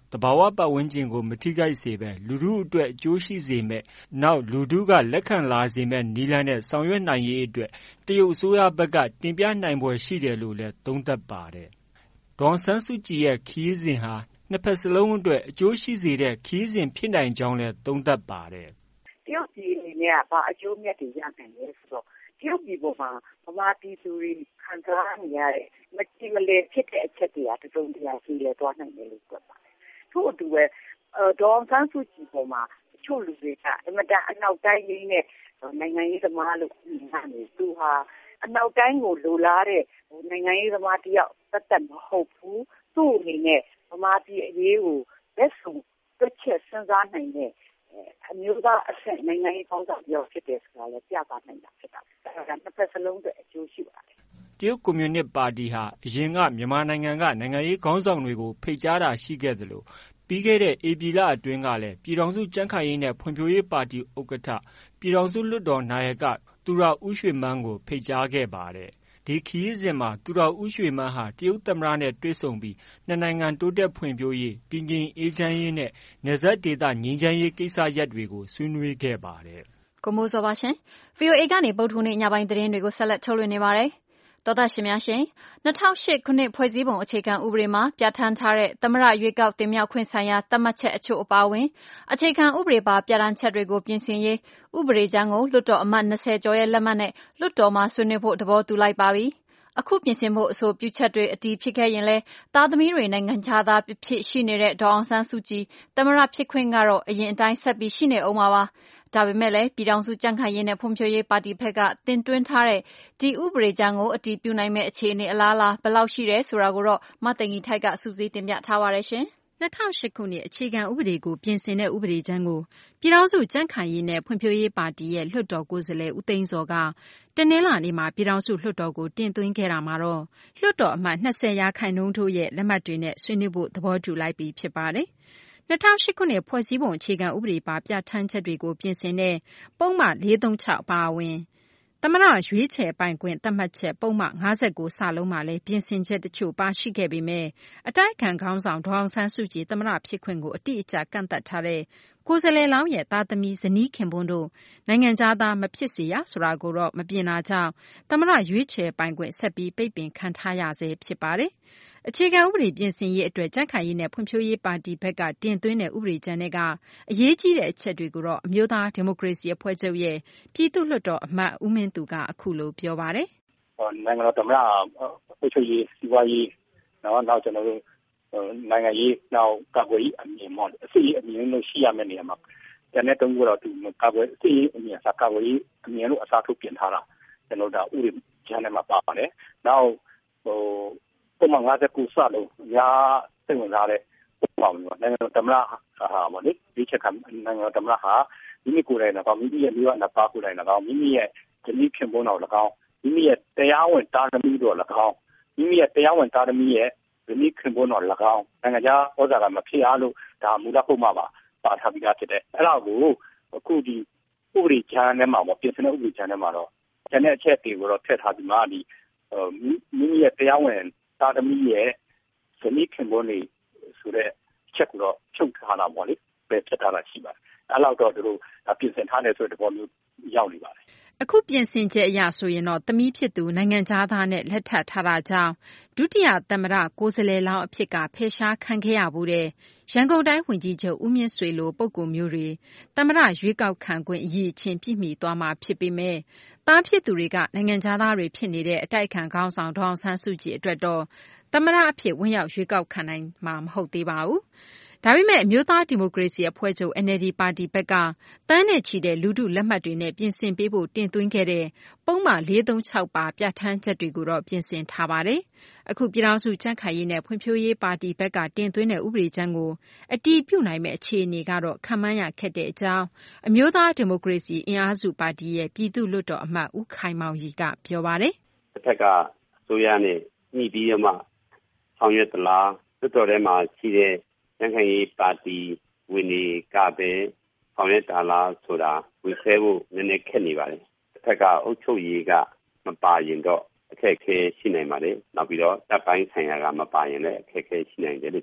သဘာဝပတ်ဝန်းကျင်ကိုမထိခိုက်စေဘဲလူထုအတွက်အကျိုးရှိစေမဲ့နောက်လူထုကလက်ခံလာစေမဲ့နည်းလမ်းနဲ့ဆောင်ရွက်နိုင်ရေးအတွက်တရုတ်အစိုးရဘက်ကတင်ပြနိုင်ဖွယ်ရှိတယ်လို့လည်းသုံးသပ်ပါတယ်။ဒေါ်အောင်ဆန်းစုကြည်ရဲ့ခရီးစဉ်ဟာနှစ်ဖက်စလုံးအတွက်အကျိုးရှိစေတဲ့ခရီးစဉ်ဖြစ်နိုင်ကြောင်းလည်းသုံးသပ်ပါတယ်။တရုတ်ပြည်အနေနဲ့ကဘာအကျိုးမြတ်တွေရနိုင်လဲဆိုတော့တရုတ်ပြည်ပေါ်မှာဗမာပြည်သူတွေခံစားနေရတဲ့မကြည်မလည်ဖြစ်တဲ့အချက်တွေကတစုံတရာရှိလဲသွားနိုင်တယ်လို့ပြောပါတယ်။ထို့အတူပဲဒေါ်အောင်ဆန်းစုကြည်ပေါ်မှာတချို့လူတွေကအမတန်အနောက်တိုင်းရင်းနဲ့နိုင်ငံရေးသမားလို့မြင်နေသူဟာအနောက်တိုင်းကိုလိုလားတဲ့နိုင်ငံရေးသမားတယောက်သက်သက်မဟုတ်ဘူး။သူ့အနေနဲ့ဗမာပြည်အရေးကိုလက်ဆုံတွက်ချက်စဉ်းစားနိုင်တဲ့အမျိုးသားအဆင့်နိုင်ငံရေးကောင်းဆောင်တယောက်ဖြစ်တယ်ဆိုတာလည်းပြသနိုင်တာဖြစ်တာ။အဲဒါနှစ်ဖက်စလုံးအတွက်အကျိုးရှိပါတယ်။တရုတ်ကွန်မြူနစ်ပါတီဟာအရင်ကမြန်မာနိုင်ငံကနိုင်ငံရေးခေါင်းဆောင်တွေကိုဖိတ်ကြားတာရှိခဲ့သလိုပြီးခဲ့တဲ့ဧပြီလအတွင်းကလည်းပြည်ထောင်စုကြံ့ခိုင်ရေးနဲ့ဖွံ့ဖြိုးရေးပါတီဥက္ကဋ္ဌပြည်ထောင်စုလွှတ်တော်နာယကသူရဦးရွှေမန်းကိုဖိတ်ကြားခဲ့ပါတယ်။ဒီခရီးစဉ်မှာသူရဦးရွှေမန်းဟာတရုတ်သမ္မတနဲ့တွေ့ဆုံပြီးနှစ်နိုင်ငံတိုးတက်ဖွံ့ဖြိုးရေး၊တည်ငြိမ်အေးချမ်းရေးနဲ့နယ်စပ်ဒေသငြိမ်းချမ်းရေးကိစ္စရပ်တွေကိုဆွေးနွေးခဲ့ပါတယ်။ကိုမိုးဇော်ပါရှင်။ ဗွီအိုအေကနေဗုဒ္ဓဟူးနေ့ညပိုင်းသတင်းတွေကိုဆက်လက်ထုတ်လွှင့်နေပါတယ်။သောတရှင်များရှင်၂၀၀၈ခုနှစ်ဖွဲ့စည်းပုံအခြေခံဥပဒေမှာပြဋ္ဌာန်းထားတဲ့သမ္မတရွေးကောက်တင်မြှောက်ခွင့်ဆိုင်ရာသတ်မှတ်ချက်အချို့အပါအဝင်အခြေခံဥပဒေပါပြဋ္ဌာန်းချက်တွေကိုပြင်ဆင်ရေးဥပဒေကြမ်းကိုလွှတ်တော်အမတ်၂၀ကျော်ရဲ့လက်မှတ်နဲ့လွှတ်တော်မှာဆွေးနွေးဖို့သဘောတူလိုက်ပါပြီ။အခုပြင်ဆင်ဖို့အဆိုပြုချက်တွေအတည်ဖြစ်ခဲ့ရင်လည်းသားသမီးတွေနိုင်ငံခြားသားဖြစ်ရှိနေတဲ့ဒေါ်အောင်ဆန်းစုကြည်သမ္မတဖြစ်ခွင့်ကတော့အရင်အတိုင်းဆက်ပြီးရှိနေဦးမှာပါ။ဒါပေမဲ့လည်းပြည်ထောင်စုကြံ့ခိုင်ရေးနဲ့ဖွံ့ဖြိုးရေးပါတီဘက်ကတင်သွင်းထားတဲ့ဒီဥပဒေကြမ်းကိုအတည်ပြုနိုင်မဲ့အခြေအနေအလားအလာဘယ်လောက်ရှိတယ်ဆိုတာကိုတော့မသိင်္ဂီထိုက်ကစုစည်းတင်ပြထားပါတယ်ရှင်။၂၀၀၈ခုနှစ်အခြေခံဥပဒေကိုပြင်ဆင်တဲ့ဥပဒေကြမ်းကိုပြည်ထောင်စုကြံ့ခိုင်ရေးနဲ့ဖွံ့ဖြိုးရေးပါတီရဲ့လွှတ်တော်ကိုယ်စားလှယ်ဦးသိန်းဇော်ကတနင်္လာနေ့မှာပြည်ထောင်စုလွှတ်တော်ကိုတင်သွင်းခဲ့တာမှာတော့လွှတ်တော်အမတ်၂၀ရာခိုင်နှုန်းတို့ရဲ့လက်မှတ်တွေနဲ့ဆွေးနွေးဖို့သဘောတူလိုက်ပြီဖြစ်ပါတယ်။၂၀၀၈ခုနှစ်ဖွဲ့စည်းပုံအခြေခံဥပဒေပါပြဋ္ဌာန်းချက်တွေကိုပြင်ဆင်တဲ့ပုဒ်မ၄၃၆အပါအဝင်သမ္မတရွေးချယ်ပိုင်ခွင့်သတ်မှတ်ချက်ပုဒ်မ၅၉စလုံးမှာလည်းပြင်ဆင်ချက်တချို့ပါရှိခဲ့ပေမဲ့အတိုက်အခံခေါင်းဆောင်ဒေါ်အောင်ဆန်းစုကြည်သမ္မတဖြစ်ခွင့်ကိုအတိအကျကန့်သတ်ထားတဲ့ကိုယ်စားလှယ်လောင်းရဲ့သားသမီးဇနီးခင်ပွန်းတို့နိုင်ငံခြားသားမဖြစ်စေရဆိုတာကိုတော့မပြင်တာကြောင့်သမ္မတရွေးချယ်ပိုင်ခွင့်ဆက်ပြီးပိတ်ပင်ခံထားရဆဲဖြစ်ပါတယ်။အခြေခံဥပဒေပြင်ဆင်ရေးအတွက်ကြံ့ခိုင်ရေးနဲ့ဖွံ့ဖြိုးရေးပါတီဘက်ကတင်သွင်းတဲ့ဥပဒေကြမ်းတွေကအရေးကြီးတဲ့အချက်တွေကိုတော့အမျိုးသားဒီမိုကရေစီအဖွဲ့ချုပ်ရဲ့ပြည်သူ့လွှတ်တော်အမတ်ဦးမင်းသူကအခုလိုပြောပါတယ်။နိုင်ငံတော်သမ္မတအုပ်ချုပ်ရေးစီးပွားရေးနောက်နောက်ကျွန်တော်တို့နိုင်ငံရေးနောက်ကာကွယ်ရေးအမြင်ပေါ့အစီအမြင်လို့ရှိရမယ့်နေရာမှာကျန်တဲ့တုံးကတော့သူကာကွယ်အစီအမြင်စာကာကွယ်ရေးအမြင်လို့အစားထုတ်ပြင်ထားတာကျွန်တော်တို့ဥပဒေကြမ်းထဲမှာပါပါတယ်။နောက်ဟိုပုံမှန်၅၉စလုံးအများစိတ်ဝင်စားတဲ့ပုံမှန်ပေါ့နိုင်ငံတော်သမ္မတဟာပေါ့လေဒီချက်ခံနိုင်ငံတော်သမ္မတဟာမိမိကိုယ်တိုင်လည်းကောင်းမိမိရဲ့လူရနှစ်ပါးကိုယ်တိုင်လည်းကောင်းမိမိရဲ့ဇနီးခင်ပွန်းတော်လည်းကောင်းမိမိရဲ့တရားဝင်တာသမီတော်လည်းကောင်းမိမိရဲ့တရားဝင်တာသမီရဲ့ဇနီးခင်ပွန်းတော်လည်းကောင်းနိုင်ငံခြားဩဇာကမဖြစ်အားလို့ဒါမူလပုံမှာပါပါထားပြီးသားဖြစ်တယ်အဲ့ဒါကိုအခုဒီဥပဒေချမ်းထဲမှာပေါ့ပြင်ဆင်တဲ့ဥပဒေချမ်းထဲမှာတော့ကျန်တဲ့အချက်တွေကိုတော့ထည့်ထားပြီးမှဒီမိမိရဲ့တရားဝင်တာသမီရဲ့ဇနီးခင်ပွန်းတွေဆိုတဲ့ချက်ကိုတော့ချုပ်ထားတာပေါ့လေပဲဖြတ်ထားတာရှိပါတယ်အဲ့လောက်တော့တို့ပြင်ဆင်ထားတယ်ဆိုတဲ့သဘောမျိုးရောက်နေပါတယ်အခုပြင်ဆင်ချက်အရဆိုရင်တော့သမီးဖြစ်သူနိုင်ငံခြားသားနဲ့လက်ထပ်ထားတာကြောင့်ဒုတိယသမ္မတကိုယ်စားလှယ်လောင်းအဖြစ်ကဖယ်ရှားခံခဲ့ရမှုတဲ့ရန်ကုန်တိုင်းဝန်ကြီးချုပ်ဦးမြင့်ဆွေလိုပုဂ္ဂိုလ်မျိုးတွေသမ္မတရွေးကောက်ခံခွင့်အရေးချင်းပြည့်မီသွားမှာဖြစ်ပေမဲ့သားဖြစ်သူတွေကနိုင်ငံခြားသားတွေဖြစ်နေတဲ့အတိုက်အခံခေါင်းဆောင်ဒေါအောင်ဆန်းစုကြည်အတွက်တော့သမ္မတအဖြစ်ဝင်ရောက်ရွေးကောက်ခံနိုင်မှာမဟုတ်သေးပါဘူး။ဒါပေမဲ့အမျိုးသားဒီမိုကရေစီအဖွဲ့ချုပ် N L D ပါတီဘက်ကတန်းနဲ့ချီတဲ့လူထုလက်မှတ်တွေနဲ့ပြင်ဆင်ပေးဖို့တင်သွင်းခဲ့တဲ့ပုံမှန်၄၃၆ပါပြဋ္ဌာန်းချက်တွေကိုတော့ပြင်ဆင်ထားပါတယ်။အခုပြည်ထောင်စုကြံ့ခိုင်ရေးနဲ့ဖွံ့ဖြိုးရေးပါတီဘက်ကတင်သွင်းတဲ့ဥပဒေကြမ်းကိုအတည်ပြုနိုင်မဲ့အခြေအနေကတော့ခန့်မှန်းရခက်တဲ့အကြောင်းအမျိုးသားဒီမိုကရေစီအင်အားစုပါတီရဲ့ပြည်သူ့လွှတ်တော်အမတ်ဦးခိုင်မောင်ရီကပြောပါတယ်။တစ်ဖက်ကအစိုးရနဲ့ညှိပြီးမှဆောင်ရွက်သလားလွှတ်တော်ထဲမှာရှိတဲ့ကြံ့ခိုင်ရေးပါတီဝင်တွေကပဲဆောင်ရွက်တာလားဆိုတာဝေဖဲဖို့နည်းနည်းခက်နေပါတယ်တစ်ဖက်ကအုပ်ချုပ်ရေးကမပါရင်တော့အခက်အခဲရှိနိုင်ပါတယ်နောက်ပြီးတော့တပ်ပိုင်းဆိုင်ရာကမပါရင်လည်းအခက်အခဲရှိနိုင်တယ်လို့ကျွန်တော်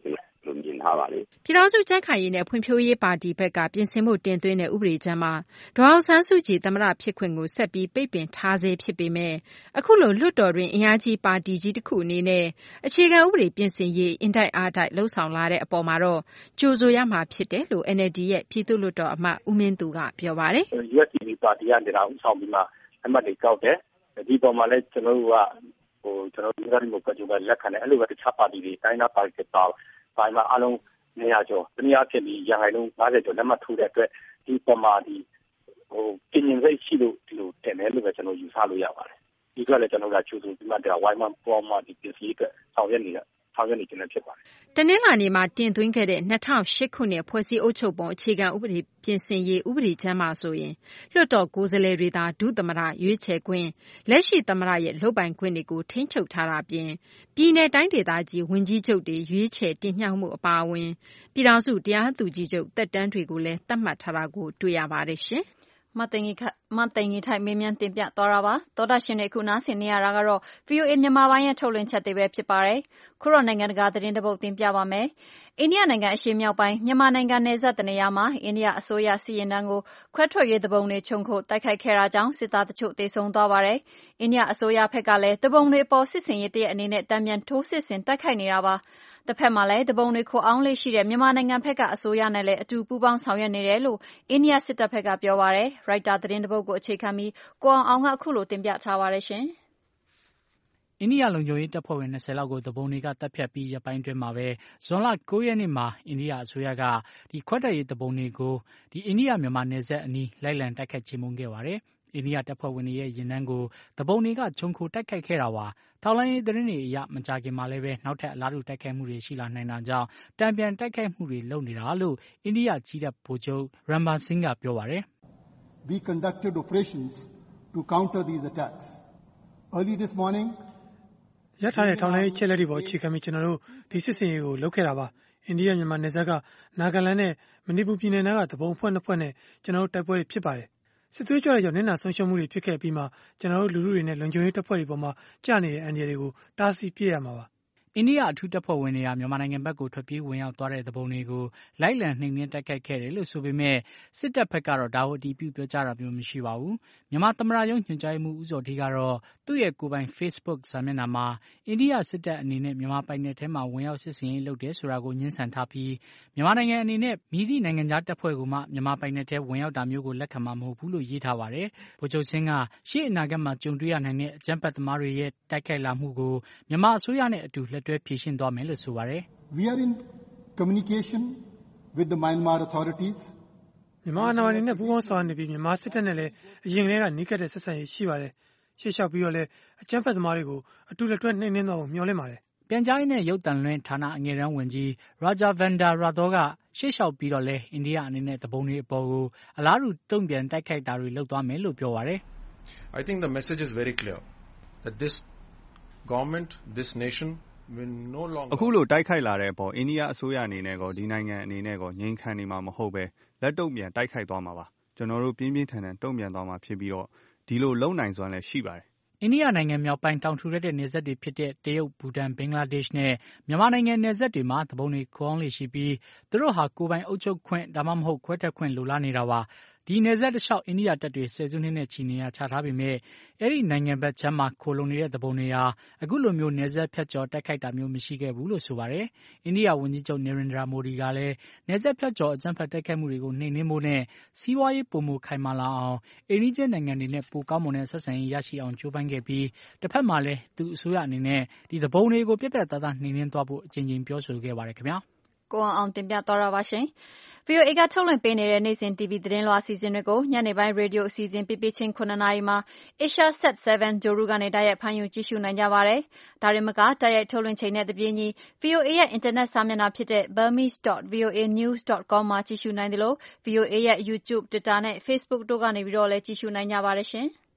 လို့မြင်ထားပါလေ။ပြည်ထောင်စုကြံ့ခိုင်ရေးနဲ့ဖွံ့ဖြိုးရေးပါတီဘက်ကပြင်ဆင်မှုတင်သွင်းတဲ့ဥပဒေကြမ်းမှာဒေါ်အောင်ဆန်းစုကြည်သမ္မတဖြစ်ခွင့်ကိုဆက်ပြီးပိတ်ပင်ထားဆဲဖြစ်ပေမဲ့အခုလိုလွှတ်တော်တွင်အင်အားကြီးပါတီကြီးတစ်ခုအနေနဲ့အခြေခံဥပဒေပြင်ဆင်ရေးအင်တိုက်အားတိုက်လှုံ့ဆော်လာတဲ့အပေါ်မှာတော့ကြိုဆိုရမှာဖြစ်တယ်လို့ N L D ရဲ့ပြည်သူ့လွှတ်တော်အမတ်ဦးမင်းသူကပြောပါတယ်။ U S D P ပါတီကနေတော့ဦးဆောင်ပြီးမှအမတ်တွေကောက်တယ်ဒီပေါ်မှာလည်းကျွန်တော်တို့ကဟိုကျွန်တော်တို့ဒီမိုကရေစီကလက်ခံတယ်အဲ့လိုပဲတခြားပါတီတွေတိုင်းသားပါတီတွေပါပါမှာအားလုံးနေရာကျော်တနည်းအားဖြင့်ဒီရန်ကုန်လုံး၅၀ကျော်လက်မှတ်ထိုးတဲ့အတွက်ဒီပေါ်မှာဒီဟိုပြင်ရင်စိတ်ရှိလို့ဒီလိုတင်တယ်လို့ပဲကျွန်တော်ယူဆလို့ရပါတယ်ဒီကလည်းကျွန်တော်ကချူသူဒီမှာဒါဝိုင်းမပေါ်မှာဒီပြင်စီအတွက်ဆောင်ရွက်နေတာဆောင်ရွက်နေခြင်းဖြစ်ပါတယ်တနင်္လာနေ့မှာတင်သွင်းခဲ့တဲ့၂၀၀၈ခုနှစ်ဖွဲ့စည်းအုပ်ချုပ်ပုံအခြေခံဥပဒေပြင်ဆင်ရေးဥပဒေကြမ်းမှာဆိုရင်လွှတ်တော်ကိုယ်စားလှယ်တွေသာဒုသမ္မတရွေးချယ်ခွင့်လက်ရှိသမ္မတရဲ့လုပ်ပိုင်ခွင့်တွေကိုထိန်းချုပ်ထားတာပြင်ပြည်내တိုင်းဒေသကြီးဝန်ကြီးချုပ်တွေရွေးချယ်တင်မြှောက်မှုအပါအဝင်ပြည်ထောင်စုတရားသူကြီးချုပ်တက်တန်းတွေကိုလည်းသတ်မှတ်ထားတာကိုတွေ့ရပါတယ်ရှင်မသိင်္ဂီမသိင်္ဂီထိုက်မေးမြန်းတင်ပြသွားတာပါသောတာရှင်တွေခုနားဆင်နေရတာကတော့ V O A မြန်မာပိုင်းရဲ့ထုတ်လွှင့်ချက်တွေပဲဖြစ်ပါတယ်ခုတော့နိုင်ငံတကာသတင်းတပုတ်တင်ပြပါမယ်အိန္ဒိယနိုင်ငံအရှေ့မြောက်ပိုင်းမြန်မာနိုင်ငံနယ်စပ်တနေရာမှာအိန္ဒိယအစိုးရစီရင်တန်းကိုခွဲထွက်ရေးတပုံတွေခြုံခိုတိုက်ခိုက်ခဲ့တာကြောင့်စစ်သားတချို့သေဆုံးသွားပါတယ်အိန္ဒိယအစိုးရဘက်ကလည်းတပုံတွေပေါ်စစ်စင်ရေးတရက်အနေနဲ့တံပြန်ထိုးစစ်ဆင်တိုက်ခိုက်နေတာပါတစ်ဖက်မှာလည်းတပုံတွေခိုအောင်လေးရှိတဲ့မြန်မာနိုင်ငံဘက်ကအစိုးရနဲ့လည်းအတူပူးပေါင်းဆောင်ရွက်နေတယ်လို့အိန္ဒိယစစ်တပ်ဘက်ကပြောပါတယ်ရိုက်တာသတင်းတပုတ်ကိုအခြေခံပြီးကိုအောင်အောင်ကအခုလိုတင်ပြထားပါတယ်ရှင်အိန္ဒိယလုံခြုံရေးတပ်ဖွဲ့ဝင်၂၀လောက်ကိုတပုံတွေကတပ်ဖြတ်ပြီးရပိုင်းတွင်မှာပဲဇွန်လ၉ရက်နေ့မှာအိန္ဒိယအစိုးရကဒီခွဲထွက်ရေးတပုံတွေကိုဒီအိန္ဒိယမြန်မာနယ်စပ်အနီးလိုက်လံတိုက်ခတ်ချေမှုန်းခဲ့ပါတယ်အိန္ဒိယတပ်ဖွဲ့ဝင်တွေရဲ့ရင်နှန်းကိုတပုံတွေကခြုံခိုတိုက်ခိုက်ခဲ့တာပါထောက်လှမ်းရေးသတင်းတွေအရမကြာခင်မှာလည်းပဲနောက်ထပ်အလားတူတိုက်ခိုက်မှုတွေရှိလာနိုင်တာကြောင့်တံပြန်တိုက်ခိုက်မှုတွေလုပ်နေတာလို့အိန္ဒိယကြီးတပ်ဗိုလ်ချုပ် Ranbir Singh ကပြောပါတယ် We conducted operations to counter these attacks. Early this morning ရထားတဲ့ထောက်လှမ်းရေးချက်လက်တွေပေါ်အခြေခံပြီးကျွန်တော်တို့ဒီစစ်စင်ရေးကိုလုပ်ခဲ့တာပါအိန္ဒိယမြန်မာနယ်စပ်ကနာဂလန်နဲ့မဏိပူပြည်နယ်ကတပုံအဖွဲ့နှစ်ဖွဲ့နဲ့ကျွန်တော်တို့တိုက်ပွဲတွေဖြစ်ပါတယ်စစ်သွေးကြွတွေကြောင့်နစ်နာဆုံးရှုံးမှုတွေဖြစ်ခဲ့ပြီးမှကျွန်တော်တို့လူလူတွေနဲ့လုံခြုံရေးတပ်ဖွဲ့တွေပေါ်မှာကြာနေတဲ့အန်ဒီတွေကိုတားဆီးပြစ်ရမှာပါအိန္ဒိယအထူးတပ်ဖွဲ့ဝင်တွေကမြန်မာနိုင်ငံဘက်ကိုထွက်ပြေးဝင်ရောက်သွားတဲ့တပုံတွေကိုလိုက်လံနှိမ်နင်းတိုက်ခိုက်ခဲ့တယ်လို့ဆိုပေမဲ့စစ်တပ်ဘက်ကတော့ဒါကိုအတည်ပြုပြောကြားတာမျိုးမရှိပါဘူးမြန်မာသမ္မတရုံးညွှန်ကြားရေးမှူးဦးစောဌေးကတော့သူ့ရဲ့ကိုယ်ပိုင် Facebook စာမျက်နှာမှာအိန္ဒိယစစ်တပ်အနေနဲ့မြန်မာပိုင်နယ်ထဲမှာဝင်ရောက်စစ်ဆင်ရေးလုပ်တယ်ဆိုတာကိုညှင်းဆန်ထားပြီးမြန်မာနိုင်ငံအနေနဲ့မည်သည့်နိုင်ငံခြားတပ်ဖွဲ့ကမှမြန်မာပိုင်နယ်ထဲဝင်ရောက်တာမျိုးကိုလက်ခံမှာမဟုတ်ဘူးလို့ရေးထားပါတယ်ဗိုလ်ချုပ်စင်းကရှေ့အနာဂတ်မှာကြုံတွေ့ရနိုင်တဲ့အကြမ်းဖက်သမားတွေရဲ့တိုက်ခိုက်လာမှုကိုမြန်မာအစိုးရနဲ့အတူလက်တွဲဖြေရှင်းသွားမယ်လို့ဆိုပါတယ် We are in communication with the Myanmar authorities မြန်မာအာဏာပိုင်တွေနဲ့ပူးပေါင်းဆောင်ရွက်နေပြီးမြန်မာစစ်တပ်နဲ့လည်းအရင်ကတည်းကနှိကက်တဲ့ဆက်ဆံရေးရှိပါတယ်ရှေ့လျှောက်ပြီးတော့လည်းအကြမ်းဖက်သမားတွေကိုအတူလက်တွဲနှိမ်နင်းသွားဖို့မျှော်လင့်ပါတယ်ပြန်ကြားရေးနဲ့ရုပ်သံလွှင့်ဌာနအငယ်တန်းဝန်ကြီး Rajavanda Rathore ကရှေ့လျှောက်ပြီးတော့လည်းအိန္ဒိယအနေနဲ့တပုံတွေအပေါ်ကိုအလားတူတုံ့ပြန်တိုက်ခိုက်တာတွေလုပ်သွားမယ်လို့ပြောပါတယ် I think the message is very clear that this government this nation အခုလိုတိုက်ခိုက်လာတဲ့အပေါ်အိန္ဒိယအစိုးရအနေနဲ့ကောဒီနိုင်ငံအနေနဲ့ကောငြိမ်ခံနေမှာမဟုတ်ပဲလက်တုံ့ပြန်တိုက်ခိုက်သွားမှာပါကျွန်တော်တို့ပြင်းပြင်းထန်ထန်တုံ့ပြန်သွားမှာဖြစ်ပြီးတော့ဒီလိုလုံနိုင်စွမ်းလည်းရှိပါတယ်အိန္ဒိယနိုင်ငံမြောက်ပိုင်းတောင်ထူထပ်တဲ့နယ်စပ်တွေဖြစ်တဲ့တရုတ်ဘူတန်ဘင်္ဂလားဒေ့ရှ်နဲ့မြန်မာနိုင်ငံနယ်စပ်တွေမှာတပုံတွေခေါင်းလေးရှိပြီးသူတို့ဟာကိုယ်ပိုင်အုပ်ချုပ်ခွင့်ဒါမှမဟုတ်ခွဲထွက်ခွင့်လိုလားနေတာပါဒီနယ်စပ်တစ်လျှောက်အိန္ဒိယတပ်တွေဆယ်စုနှစ်နဲ့ချီနေရချထားပေမဲ့အဲ့ဒီနိုင်ငံဘက်ချမ်းမှာခိုလုံနေတဲ့တပုံတွေဟာအခုလိုမျိုးနယ်စပ်ဖြတ်ကျော်တိုက်ခိုက်တာမျိုးမရှိခဲ့ဘူးလို့ဆိုပါတယ်အိန္ဒိယဝန်ကြီးချုပ်နေရင်ဒရာမိုဒီကလည်းနယ်စပ်ဖြတ်ကျော်အကြမ်းဖက်တိုက်ခိုက်မှုတွေကိုနှိမ်နင်းဖို့နဲ့စီးပွားရေးပုံမခိုင်မာလာအောင်အိန္ဒိယနိုင်ငံတွေနဲ့ပိုကောင်းမွန်တဲ့ဆက်ဆံရေးရရှိအောင်ကြိုးပမ်းခဲ့ပြီးတစ်ဖက်မှာလည်းသူအစိုးရအနေနဲ့ဒီတပုံတွေကိုပြက်ပြက်သားသားနှိမ်နင်းသွားဖို့အကြိမ်ကြိမ်ပြောဆိုခဲ့ပါတယ်ခင်ဗျာကိုအောင်တင်ပြသွားတာပါရှင်။ V O A ကထုတ်လွှင့်ပေးနေတဲ့နေ့စဉ် T V သတင်းလွှာအစီအစဉ်တွေကိုညနေပိုင်းရေဒီယိုအစီအစဉ်ပြပြချင်းခုနှစ်နာရီမှာ Asia Sat 7 ဂြိုဟ်တုကနေတိုက်ရိုက်ဖမ်းယူကြည့်ရှုနိုင်ကြပါတယ်။ဒါရင်မကတိုက်ရိုက်ထုတ်လွှင့်ချိန်နဲ့တပြေးညီ V O A ရဲ့အင်တာနက်စာမျက်နှာဖြစ်တဲ့ burmese dot v o a news dot com မှာကြည့်ရှုနိုင်တယ်လို့ V O A ရဲ့ YouTube, Twitter နဲ့ Facebook တို့ကနေပြီးတော့လည်းကြည့်ရှုနိုင်ကြပါတယ်ရှင်။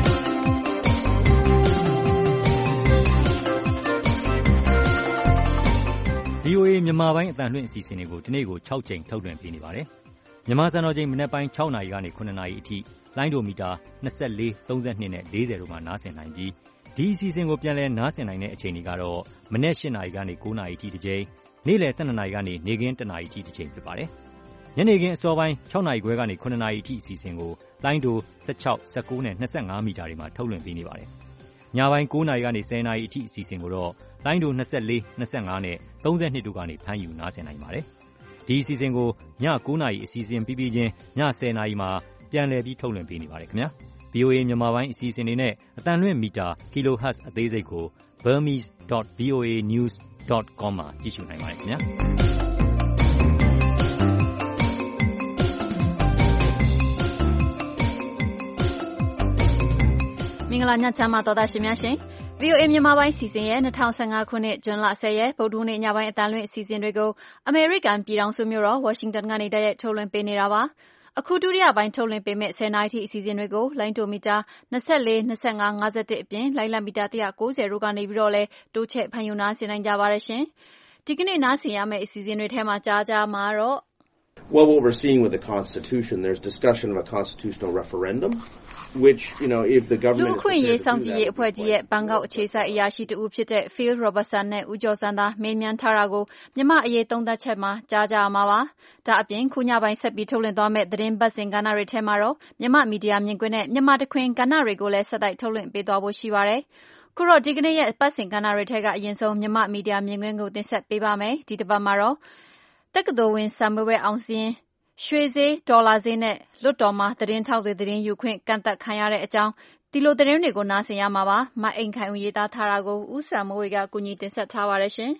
V O A မြန်မာပိုင်းအသံလွှင့်အစီအစဉ်တွေကိုဒီနေ့ကို၆ကြိမ်ထုတ်လွှင့်ပေးနေပါတယ်။မြန်မာစံတော်ချိန်မနက်ပိုင်း၆နာရီကနေခုနှစ်နာရီအထိလိုင်းဒိုမီတာ၂၄, ၃၂နဲ့၄၀တို့မှာနားဆင်နိုင်ပြီးဒီအစီအစဉ်ကိုပြန်လည်နားဆင်နိုင်တဲ့အချိန်တွေကတော့မနက်၈နာရီကနေ၉နာရီအထိတစ်ကြိမ်နေ့လယ် ၁၂ နာရီကနေနေ့ခင်း တစ်နာရီအထိတစ်ချိန်ဖြစ်ပါတယ်။ညနေခင်းအစောပိုင်း ၆ နာရီခွဲကနေ ၇ နာရီအထိအစီအစဉ်ကိုလိုင်းတို ၁၆, ၁၉ နဲ့ ၂၅ မီတာတွေမှာထုတ်လွှင့်ပေးနေပါတယ်။ညပိုင်း ၉ နာရီကနေ ၁၀ နာရီအထိအစီအစဉ်ကိုတော့လိုင်းတို ၂၄, ၂၅ နဲ့ ၃၂ တို့ကနေဖမ်းယူနားဆင်နိုင်ပါတယ်။ဒီအစီအစဉ်ကိုည ၉ နာရီအစီအစဉ်ပြီးပြီးချင်းည ၁၀ နာရီမှာပြန်လည်ပြီးထုတ်လွှင့်ပေးနေပါတယ်ခင်ဗျာ။ဗွီအိုအေ မြန်မာပိုင်းအစီအစဉ်တွေနဲ့အသံလွှင့်မီတာ Kilohertz အသေးစိတ်ကို burmese dot v o a news dot com မှာကြည့်ရှုနိုင်ပါတယ်ခင်ဗျာ။မင်္ဂလာညချမ်းပါတော်သားရှင်များရှင်။ ဗွီအိုအေမြန်မာပိုင်းစီစဉ်ရဲ့၂၀၁၅ခုနှစ်ဇွန်လ၁၀ရက်ဗုဒ္ဓဟူးနေ့ညပိုင်းအသံလွှင့်အစီအစဉ်တွေကိုအမေရိကန်ပြည်ထောင်စုမြို့တော်ဝါရှင်တန်ကနေတိုက်ရိုက်ထုတ်လွှင့်ပေးနေတာပါ။အခုဒုတိယပိုင်းထုတ်လွှင့်ပေးမယ့်၁၀နာရီထိအစီအစဉ်တွေကိုလိုင်းတိုမီတာ၂၄, ၂၅, ၅၁အပြင်လိုင်းလံမီတာ၁၉၀တို့ကနေပြီးတော့လဲတိုးချဲ့ဖန်ယူနားဆင်နိုင်ကြပါတယ်ရှင်။ဒီကနေ့နားဆင်ရမယ့်အစီအစဉ်တွေထဲမှာကြားကြမှာတော့ Well, what we're seeing with the Constitution, there's discussion of a constitutional referendum, which, you know, if the government... လူ့အခွင့်အရေးစောင့်ကြည့်ရေးအဖွဲ့ကြီးရဲ့ဘန်ကောက်အခြေစိုက်အရာရှိတဦးဖြစ်တဲ့ Phil Robertson နဲ့ဦးကျော်စန်းသာမေးမြန်းထားတာကိုမြန်မာအရေးသုံးသပ်ချက်မှာကြားကြမှာပါ။ဒါအပြင်ခုညပိုင်းဆက်ပြီးထုတ်လွှင့်သွားမယ့်သတင်းပတ်စဉ်ကဏ္ဍတွေထဲမှာတော့မြန်မာမီဒီယာမြင်ကွင်းနဲ့မြန်မာတခွင်ကဏ္ဍတွေကိုလည်းဆက်တိုက်ထုတ်လွှင့်ပေးသွားဖို့ရှိပါတယ်။ခုတော့ဒီကနေ့ရဲ့ပတ်စဉ်ကဏ္ဍတွေထဲကအရင်ဆုံးမြန်မာမီဒီယာမြင်ကွင်းကိုတင်ဆက်ပေးပါမယ်။ဒီတစ်ပတ်မှာတော့တက္ကသိုလ်ဝင်စာမေးပွဲအောင်စာရင်းရွှေဈေးဒေါ်လာဈေးနဲ့လွတ်တော်မှာသတင်းထောက်တွေသတင်းယူခွင့်ကန့်သတ်ခံရတဲ့အကြောင်းဒီလိုသတင်းတွေကိုနားဆင်ရမှာပါမအိမ်ခိုင်ဦးရေးသားထားတာကိုဦးစံမိုးဝေကကူညီတင်ဆက်ထားပါတယ်ရှင်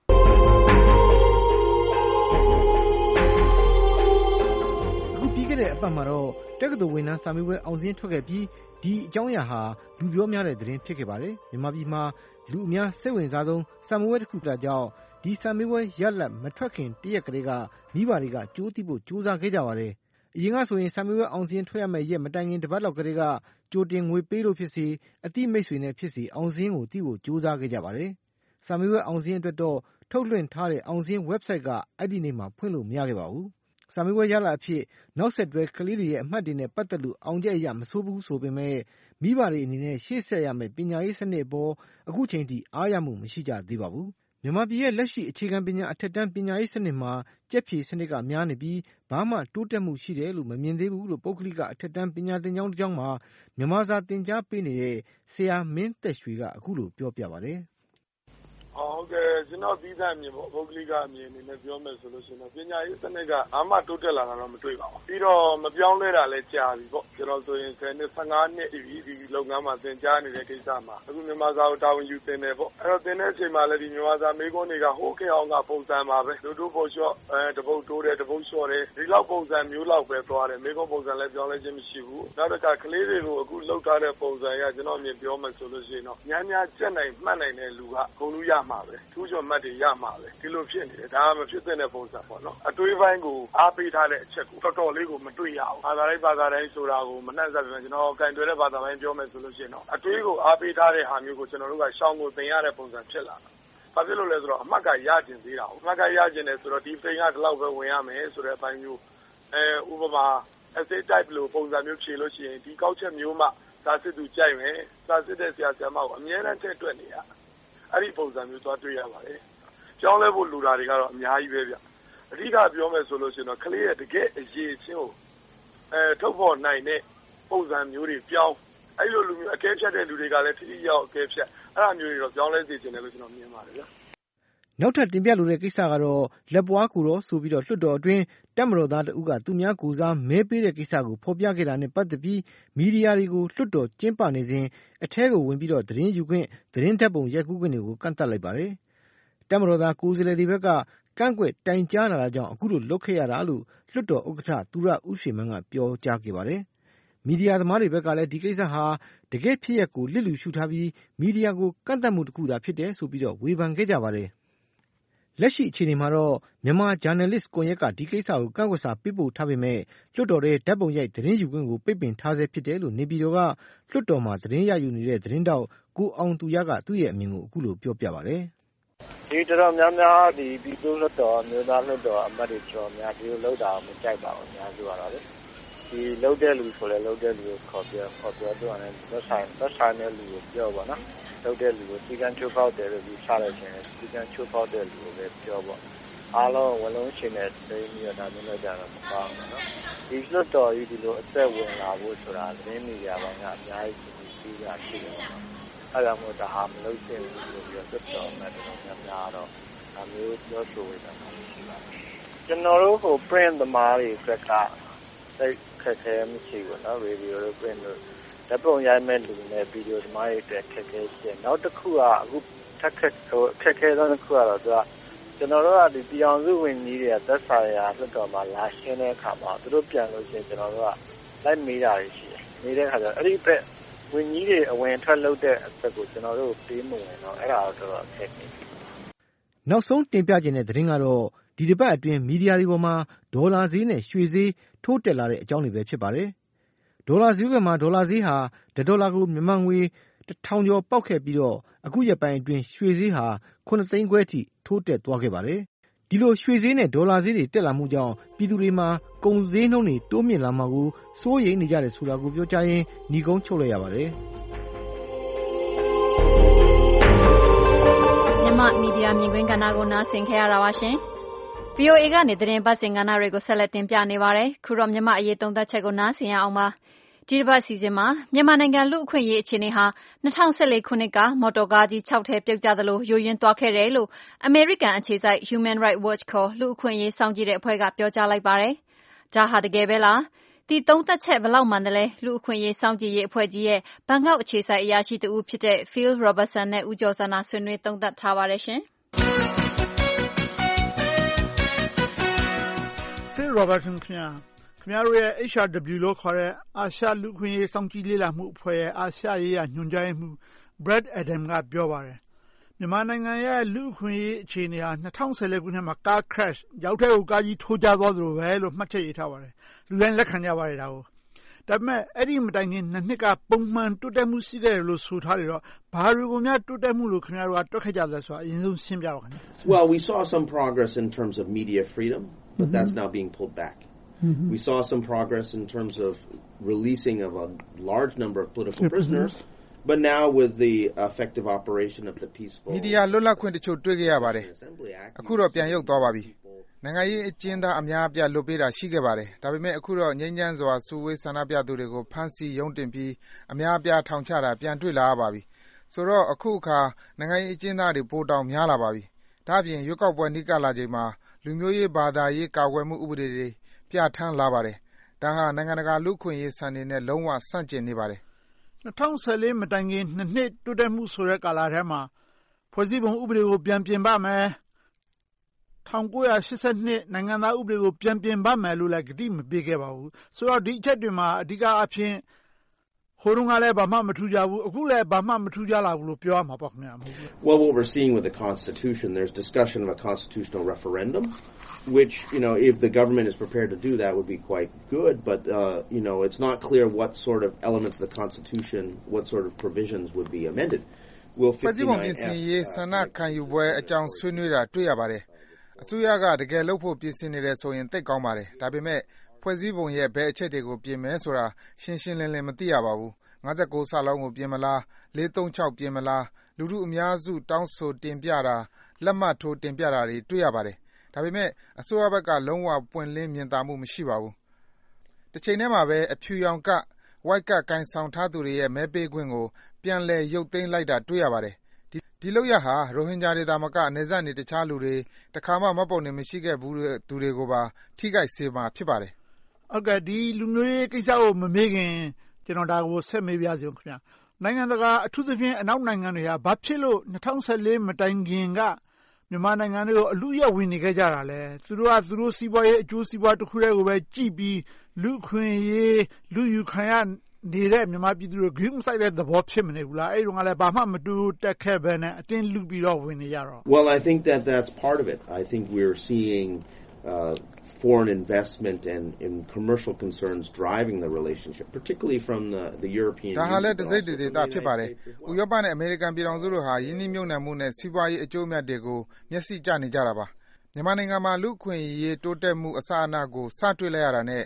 အခုပြီးခဲ့တဲ့အပတ်မှာတော့တက္ကသိုလ်ဝန်ထမ်းစာမေးပွဲအောင်စာရင်းထွက်ခဲ့ပြီးဒီအကြောင်းအရာဟာလူပြောများတဲ့သတင်းဖြစ်ခဲ့ပါတယ်မြန်မာပြည်မှာလူအများစိတ်ဝင်စားဆုံးစာမေးပွဲတစ်ခုတာကြောင့်ဒီစာမေးပွဲရလဒ်မထွက်ခင်တရက်ကလေးကမိဘတွေကကြိုးတိဖို့ကြိုးစားခဲ့ကြပါတယ်။အရင်ကဆိုရင်စာမေးပွဲအောင်စာရင်းထွက်ရမယ့်ရက်မတိုင်ခင်တစ်ပတ်လောက်ကလေးကကြိုတင်ငွေပေးလို့ဖြစ်စေအတိမိတ်ဆွေနဲ့ဖြစ်စေအောင်စာရင်းကိုသိဖို့ကြိုးစားခဲ့ကြပါတယ်။စာမေးပွဲအောင်စာရင်းအတွက်တော့ထုတ်လွှင့်ထားတဲ့အောင်စာရင်း website ကအဲ့ဒီနေ့မှာဖွင့်လို့မရခဲ့ပါဘူး။စာမေးပွဲရလဒ်အဖြစ်နောက်ဆက်တွဲကလေးတွေရဲ့အမှတ်တွေနဲ့ပတ်သက်လို့အောင်ချက်အရာမဆိုးဘူးဆိုပေမဲ့မိဘတွေအနေနဲ့ရှေ့ဆက်ရမယ့်ပညာရေးစနစ်အပေါ်အခုချိန်ထိအားရမှုမရှိကြသေးပါဘူး။မြန်မာပြည်ရဲ့လက်ရှိအခြေခံပညာအထက်တန်းပညာရေးစနစ်မှာကြက်ဖြေစနစ်ကများနေပြီးဘာမှတိုးတက်မှုရှိတယ်လို့မမြင်သေးဘူးလို့ပုဂ္ဂလိကအထက်တန်းပညာသင်ကျောင်းတစ်ကျောင်းမှာမြန်မာစာသင်ကြားပေးနေတဲ့ဆရာမင်းသက်ရွှေကအခုလိုပြောပြပါတယ်။ဟုတ်ကဲ့ကျွန်တော်ပြီးသားမြင်ပေါ့ပုဂ္ဂလိကအမြင်အနေနဲ့ပြောမယ်ဆိုလို့ရှိရင်ပညာရေးစနစ်ကအာမတိုးတက်လာတာတော့မတွေ့ပါဘူး။ပြီးတော့မပြောင်းလဲတာလည်းကြာပြီပေါ့ကျွန်တော်ဆိုရင်ဆယ်နှစ်၁၅နှစ်ဒီဒီလုပ်ငန်းမှာသင်ကြားနေတဲ့ကိစ္စမှာအခုမြန်မာစာကိုတာဝန်ယူသင်တယ်ပေါ့အဲ့တော့သင်တဲ့အချိန်မှာလည်းဒီမြန်မာစာမေးခွန်းတွေကဟိုးခေတ်အောင်ကပုံစံပါပဲလူတို့ပုံလျှော့အဲတပုတ်တိုးတယ်တပုတ်လျှော့တယ်ဒီလောက်ပုံစံမျိုးလောက်ပဲသွားတယ်မေးခွန်းပုံစံလည်းပြောင်းလဲခြင်းမရှိဘူးနောက်တစ်ခါကလေးတွေကိုအခုလောက်ထားတဲ့ပုံစံကကျွန်တော်အမြင်ပြောမယ်ဆိုလို့ရှိရင်တော့ညံ့ညံ့ကြက်နိုင်မှတ်နိုင်တဲ့လူကဂုဏ်လူရမှာပဲထူးချွန်မှတ်တွေရမှာပဲဒီလိုဖြစ်နေတယ်ဒါမှမဖြစ်တဲ့ပုံစံပေါ့နော်အတွေးပိုင်းကိုအားပေးထားတဲ့အချက်ကိုတော်တော်လေးကိုမတွေ့ရအောင်ဘာသာတိုင်းဘာသာတိုင်းဆိုတာကိုမနှံ့ဆက်ပြန်ကျွန်တော်ကန်တွယ်တဲ့ဘာသာပိုင်းပြောမယ်ဆိုလို့ရှိရင်တော့အတွေးကိုအားပေးထားတဲ့ဟာမျိုးကိုကျွန်တော်တို့ကရှောင်ကိုသင်ရတဲ့ပုံစံဖြစ်လာတာဘာဖြစ်လို့လဲဆိုတော့အမှတ်ကရကျင်သေးတာအမှတ်ကရကျင်တယ်ဆိုတော့ဒီဖိန်ကဒီလောက်ပဲဝင်ရမယ်ဆိုတဲ့အပိုင်းမျိုးအဲဥပမာ essay type လို့ပုံစံမျိုးဖြေလို့ရှိရင်ဒီကောက်ချက်မျိုးမှစာစစ်သူကြိုက်မယ်စာစစ်တဲ့ဆရာဆရာမကိုအမြဲတမ်းထည့်တွက်နေရအဲ့ဒီပုံစံမျိုးသွားတွေ့ရပါတယ်ကြောင်းလဲဖို့လူတာတွေကတော့အများကြီးပဲဗျအဓိကပြောမယ်ဆိုလို့ရှိရင်တော့ကလေးရဲ့တကယ်အရေးချင်းကိုအဲထုတ်ဖော်နိုင်တဲ့ပုံစံမျိုးတွေပြောင်းအဲ့လိုလူမျိုးအကဲဖြတ်တဲ့လူတွေကလည်းထိထိရောက်အကဲဖြတ်အဲ့လိုမျိုးတွေတော့ပြောင်းလဲစေချင်တယ်လို့ကျွန်တော်မြင်ပါတယ်ဗျနောက်ထပ်တင်ပြလိုတဲ့ကိစ္စကတော့လက်ပွားကူတော့ဆိုပြီးတော့လွှတ်တော်အတွင်းတက်မတော်သားတဦးကသူများကိုစားမဲပေးတဲ့ကိစ္စကိုဖော်ပြခဲ့တာနဲ့ပတ်သက်ပြီးမီဒီယာတွေကိုလွှတ်တော်ကျင်းပနေစဉ်အထဲကိုဝင်ပြီးတော့သတင်းယူခွင့်သတင်းဓာတ်ပုံရိုက်ကူးခွင့်တွေကိုကန့်သတ်လိုက်ပါတယ်တက်မတော်သားကိုယ်စားလှယ်တွေဘက်ကကန့်ကွက်တိုင်ကြားလာတာကြောင့်အခုလိုလုပ်ခဲ့ရတာလို့လွှတ်တော်ဥက္ကဋ္ဌသူရဦးရွှေမန်းကပြောကြားခဲ့ပါတယ်မီဒီယာသမားတွေဘက်ကလည်းဒီကိစ္စဟာတကယ်ဖြစ်ရပ်ကိုလစ်လျူရှုထားပြီးမီဒီယာကိုကန့်သတ်မှုတစ်ခုသာဖြစ်တယ်ဆိုပြီးတော့ဝေဖန်ခဲ့ကြပါတယ်လက်ရှိအခြေအနေမှာတော့မြန်မာဂျာနယ်လစ်ကွန်ရက်ကဒီကိစ္စကိုကန့်ကွက်စာပေးပို့ထားပေမဲ့လွှတ်တော်ရဲ့ဓာတ်ပုံရိုက်သတင်းယူခွင့်ကိုပိတ်ပင်ထားဆဲဖြစ်တယ်လို့နေပြည်တော်ကလွှတ်တော်မှာသတင်းရယူနေတဲ့သတင်းတောက်ကိုအောင်သူရကသူ့ရဲ့အမြင်ကိုအခုလိုပြောပြပါတယ်ဒီတော်များများဒီပြည်သူ့လွှတ်တော်မျိုးသားလွှတ်တော်အမတ်တွေကျော်များဒီလိုလောက်တာမကြိုက်ပါဘူးအများစုကတော့လေဒီလောက်တဲ့လူဆိုလဲလောက်တဲ့လူကိုခေါ်ပြခေါ်ပြတော့လည်းသက်ဆိုင်သက်ဆိုင်တဲ့လူကိုပြောပါနော်လောက်တဲ့လူကိုစီကံချိုးဖောက်တယ်လို့ဒီစားလိုက်ခြင်းစီကံချိုးဖောက်တဲ့လူကိုပဲပြောပါအားလုံးဝလုံးရှင်တဲ့တိမ်းပြီးတော့ဒါမျိုးလည်းကြတော့မကောင်းဘူးနော်ဒီလွတ်တော်ကြီးဒီလိုအသက်ဝင်လာဖို့ဆိုတာသတင်းမီဒီယာပိုင်းကအများကြီးပြီးတာရှိတယ်ပေါ့အဲ့ဒါမျိုးဒါဟာမလုပ်သင့်ဘူးလို့ပြောသက်တော်မှတ်တယ်များများတော့ဒါမျိုးပြောဆိုနေတာရှိပါတယ်ကျွန်တော်တို့ဟို print သမားတွေအတွက်ကစိတ်ခက်ခဲမရှိဘူးနော် radio တို့ print တို့ဓာတ်ပုံရိုက်မဲ့လူနဲ့ video သမားတွေအတွက်ခက်ခဲရှိတယ်နောက်တစ်ခုကအခုထက်ခက်ဟိုခက်ခဲသောတစ်ခုကတော့သူကကျွန်တော်တို့ကဒီပြည်အောင်စုဝင်ကြီးတွေကသက်ဆိုင်ရာလွှတ်တော်မှာလာရှင်းတဲ့အခါမှာသူတို့ပြန်လို့ရှိရင်ကျွန်တော်တို့ကလိုက်မေးတာရှိတယ်နေတဲ့အခါကျတော့အဲ့ဒီဘက်ဝင်ကြီးတွေအဝင်ထွက်လုပ်တဲ့အချက်ကိုကျွန်တော်တို့ပေးမဝင်တော့အဲ့ဒါတော့တော်တော်အခက်အခဲနောက်ဆုံးတင်ပြခြင်းတဲ့သတင်းကတော့ဒီတစ်ပတ်အတွင်းမီဒီယာတွေပေါ်မှာဒေါ်လာဈေးနဲ့ရွှေဈေးထိုးတက်လာတဲ့အကြောင်းတွေပဲဖြစ်ပါတယ်ဒေါ်လာဈေးကမှာဒေါ်လာဈေးဟာဒေါ်လာကိုမြန်မာငွေတစ်ထောင်ကျော်ပေါက်ခဲ့ပြီးတော့အခုရက်ပိုင်းအတွင်းရွှေဈေးဟာခုနှစ်သိန်းခွဲထိထိုးတက်သွားခဲ့ပါတယ်ဒီလိုရွှေဈေးနဲ့ဒေါ်လာဈေးတွေတက်လာမှုကြောင့်ပြည်သူတွေမှာကုန်ဈေးနှုန်းတွေတိုးမြင့်လာမှာကိုစိုးရိမ်နေကြတယ်ဆိုတာကိုပြောကြားရင်းညီကုန်းချုပ်လိုက်ရပါတယ်မြန်မာမီဒီယာမြင်ကွင်းကဏ္ဍကိုနားဆင်ခဲ့ရတာပါရှင် ဗွီအိုအေ ကနေသတင်းပတ်စဉ်ကဏ္ဍတွေကိုဆက်လက်တင်ပြနေပါတယ်ခုတော့မြန်မာအရေးသုံးသပ်ချက်ကိုနားဆင်ရအောင်ပါဒီတစ်ပတ်စီစဉ်မှာမြန်မာနိုင်ငံလူ့အခွင့်အရေးအခြေအနေဟာ၂၀၁၄ခုနှစ်ကမော်တော်ကားကြီး၆ထဲပြုတ်ကျသလိုယိုယွင်းသွားခဲ့တယ်လို့အမေရိကန်အခြေစိုက် Human Rights Watch ခေါ်လူ့အခွင့်အရေးစောင့်ကြည့်တဲ့အဖွဲ့ကပြောကြားလိုက်ပါတယ်ဒါဟာတကယ်ပဲလားဒီသုံးသပ်ချက်ဘယ်လောက်မှန်တယ်လဲလူ့အခွင့်အရေးစောင့်ကြည့်ရေးအဖွဲ့ကြီးရဲ့ဘန်ကောက်အခြေစိုက်အရာရှိတဦးဖြစ်တဲ့ Phil Robertson နဲ့ဦးကျော်စန္ဒဆွေးနွေးသုံးသပ်ထားပါတယ်ရှင် Phil Robertson ခင်ဗျာခင်ဗျားတို့ရဲ့ H R W လို့ခေါ်တဲ့အာရှလူ့အခွင့်အရေးစောင့်ကြည့်လေ့လာမှုအဖွဲ့ရဲ့အာရှရေးရာညွှန်ကြားရေးမှူး Brad Adam ကပြောပါတယ်မြန်မာနိုင်ငံရဲ့လူ့အခွင့်အရေးအခြေအနေဟာ၂၀၁၄ခုနှစ်မှာ car crash ရောက်တဲ့ကိုကားကြီးထိုးကျသွားသလိုပဲလို့မှတ်ချက်ရေးထားပါတယ်လူတိုင်းလက်ခံကြပါတယ်ဒါကိုဒါပေမဲ့အဲ့ဒီမတိုင်ခင်နှစ်နှစ်ကပုံမှန်တိုးတက်မှုရှိခဲ့တယ်လို့ဆိုထားတယ်တော့ဘာတွေကိုများတိုးတက်မှုလို့ခင်ဗျားတို့ကတွက်ခဲ့ကြလဲဆိုတာအရင်ဆုံးရှင်းပြပါခင်ဗျာ Well we saw some progress in terms of media freedom but mm-hmm. that's now being pulled back mm-hmm. we saw some progress in terms of releasing of a large number of political prisoners but now with the effective operation of the peaceful media လွတ်လပ်ခွင့်တချို့တွေ့ခဲ့ရပါတယ်အခုတော့ပြန်ရုပ်သွားပါပြီနိုင်ငံရေးအကျဉ်းသားအများအပြားလွတ်ပေးတာရှိခဲ့ပါတယ်ဒါပေမဲ့အခုတော့ငြိမ်းချမ်းစွာစုဝေးဆန္ဒပြသူတွေကိုဖမ်းဆီးရုံးတင်ပြီးအများအပြားထောင်ချတာပြန်တွေ့လာရပါပြီဆိုတော့အခုအခါနိုင်ငံရေးအကျဉ်းသားတွေပိုတောင်များလာပါပြီဒါ့အပြင်ရွေးကောက်ပွဲနီးကပ်လာချိန်မှာလူမျိုးရေးဘာသာရေးကာကွယ်မှုဥပဒေတွေပြဋ္ဌာန်းလာပါတယ်ဒါဟာနိုင်ငံတကာလူ့အခွင့်အရေးစံတွေနဲ့လုံးဝဆန့်ကျင်နေပါတယ်၂၀၁၄မတိုင်ခင်နှစ်နှစ်တိုးတက်မှုဆိုတဲ့ကာလထဲမှာဖွဲ့စည်းပုံဥပဒေကိုပြန်ပြင်ပါမယ်၁၉၈၂နိုင်ငံသားဥပဒေကိုပြန်ပြင်ပါမယ်လို့လည်းကတိမပေးခဲ့ပါဘူးဆိုတော့ဒီအချက်တွေမှာအဓိကအဖြစ်ဟိုတုန်းကလည်းဘာမှမထူးကြဘူးအခုလည်းဘာမှမထူးကြလာဘူးလို့ပြောရမှာပေါ့ခင်ဗျာ Well what we're seeing with the constitution there's discussion of a constitutional referendum which you know if the government is prepared to do that would be quite good but uh you know it's not clear what sort of elements of the constitution what sort of provisions would be amended will fifty-nineပြင်ဆင်ရေးဆန္ဒခံယူပွဲအကြောင်းဆွေးနွေးတာတွေ့ရပါတယ်အစိုးရကတကယ်လုပ်ဖို့ပြင်ဆင်နေတယ်ဆိုရင်သိကောင်းပါတယ်ဒါပေမဲ့ဖွဲ့စည်းပုံရဲ့ဘယ်အချက်တွေကိုပြင်မယ်ဆိုတာရှင်းရှင်းလင်းလင်းမသိရပါဘူး၅၉စာလုံးကိုပြင်မလား၄၃၆ပြင်မလားလူထုအများစုတောင်းဆိုတင်ပြတာလက်မှတ်ထိုးတင်ပြတာတွေတွေ့ရပါတယ်ဒါပေမဲ့အစိုးရဘက်ကလုံးဝပွင့်လင်းမြင်သာမှုမရှိပါဘူးတစ်ချိန်တည်းမှာပဲအဖြူရောင်ကဝိုက်ကကိုင်ဆောင်ထားသူတွေရဲ့မဲပေးခွင့်ကိုပြန်လည်ရုပ်သိမ်းလိုက်တာတွေ့ရပါတယ်ဒီလောက်ရဟာရိုဟင်ဂျာတွေသာမကအနေစက်နေတခြားလူတွေတခါမှမပုံနေမရှိခဲ့ဘူးသူတွေကိုပါထိခိုက်စေမှာဖြစ်ပါတယ်ဟုတ်ကဲ့ဒီလူမျိုးရေးကိစ္စကိုမမေးခင်ကျွန်တော်ဒါကိုဆက်မေးပြစီခင်ဗျာနိုင်ငံတကာအထူးသဖြင့်အနောက်နိုင်ငံတွေကဘာဖြစ်လို့၂၀၁၄မတိုင်ခင်ကမြန်မာနိုင်ငံတွေကိုအလူရက်ဝင်နေခဲ့ကြတာလဲသူတို့ကသူတို့စီးပွားရေးအကျိုးစီးပွားတစ်ခုတည်းကိုပဲကြည့်ပြီးလူခွင့်ရေးလူယူခံရနေတဲ့မြန်မာပြည်သူတွေဂိမ်းဆိုင်တဲ့သဘောဖြစ်မနေဘူးလားအဲ့ဒီကလည်းဘာမှမတူတက်ခဲ့ပဲနဲ့အတင်းလူပြီးတော့ဝင်နေရတော့ Well I think that that's part of it I think we're seeing uh foreign investment and in commercial concerns driving the relationship particularly from the the European Union ဒါဟာလည်းတစိတ်တဒေသဖြစ်ပါတယ်ဥရောပနဲ့အမေရိကန်ပြည်ထောင်စုတို့ဟာယင်းနှိမ့်မြုပ်နှံမှုနဲ့စီးပွားရေးအကျိုးအမြတ်တွေကိုမျက်စိကျနေကြတာပါမြန်မာနိုင်ငံမှာလူ့ခွင့်ရေးတိုးတက်မှုအစအနကိုစတွေ့လိုက်ရတာနဲ့ဒ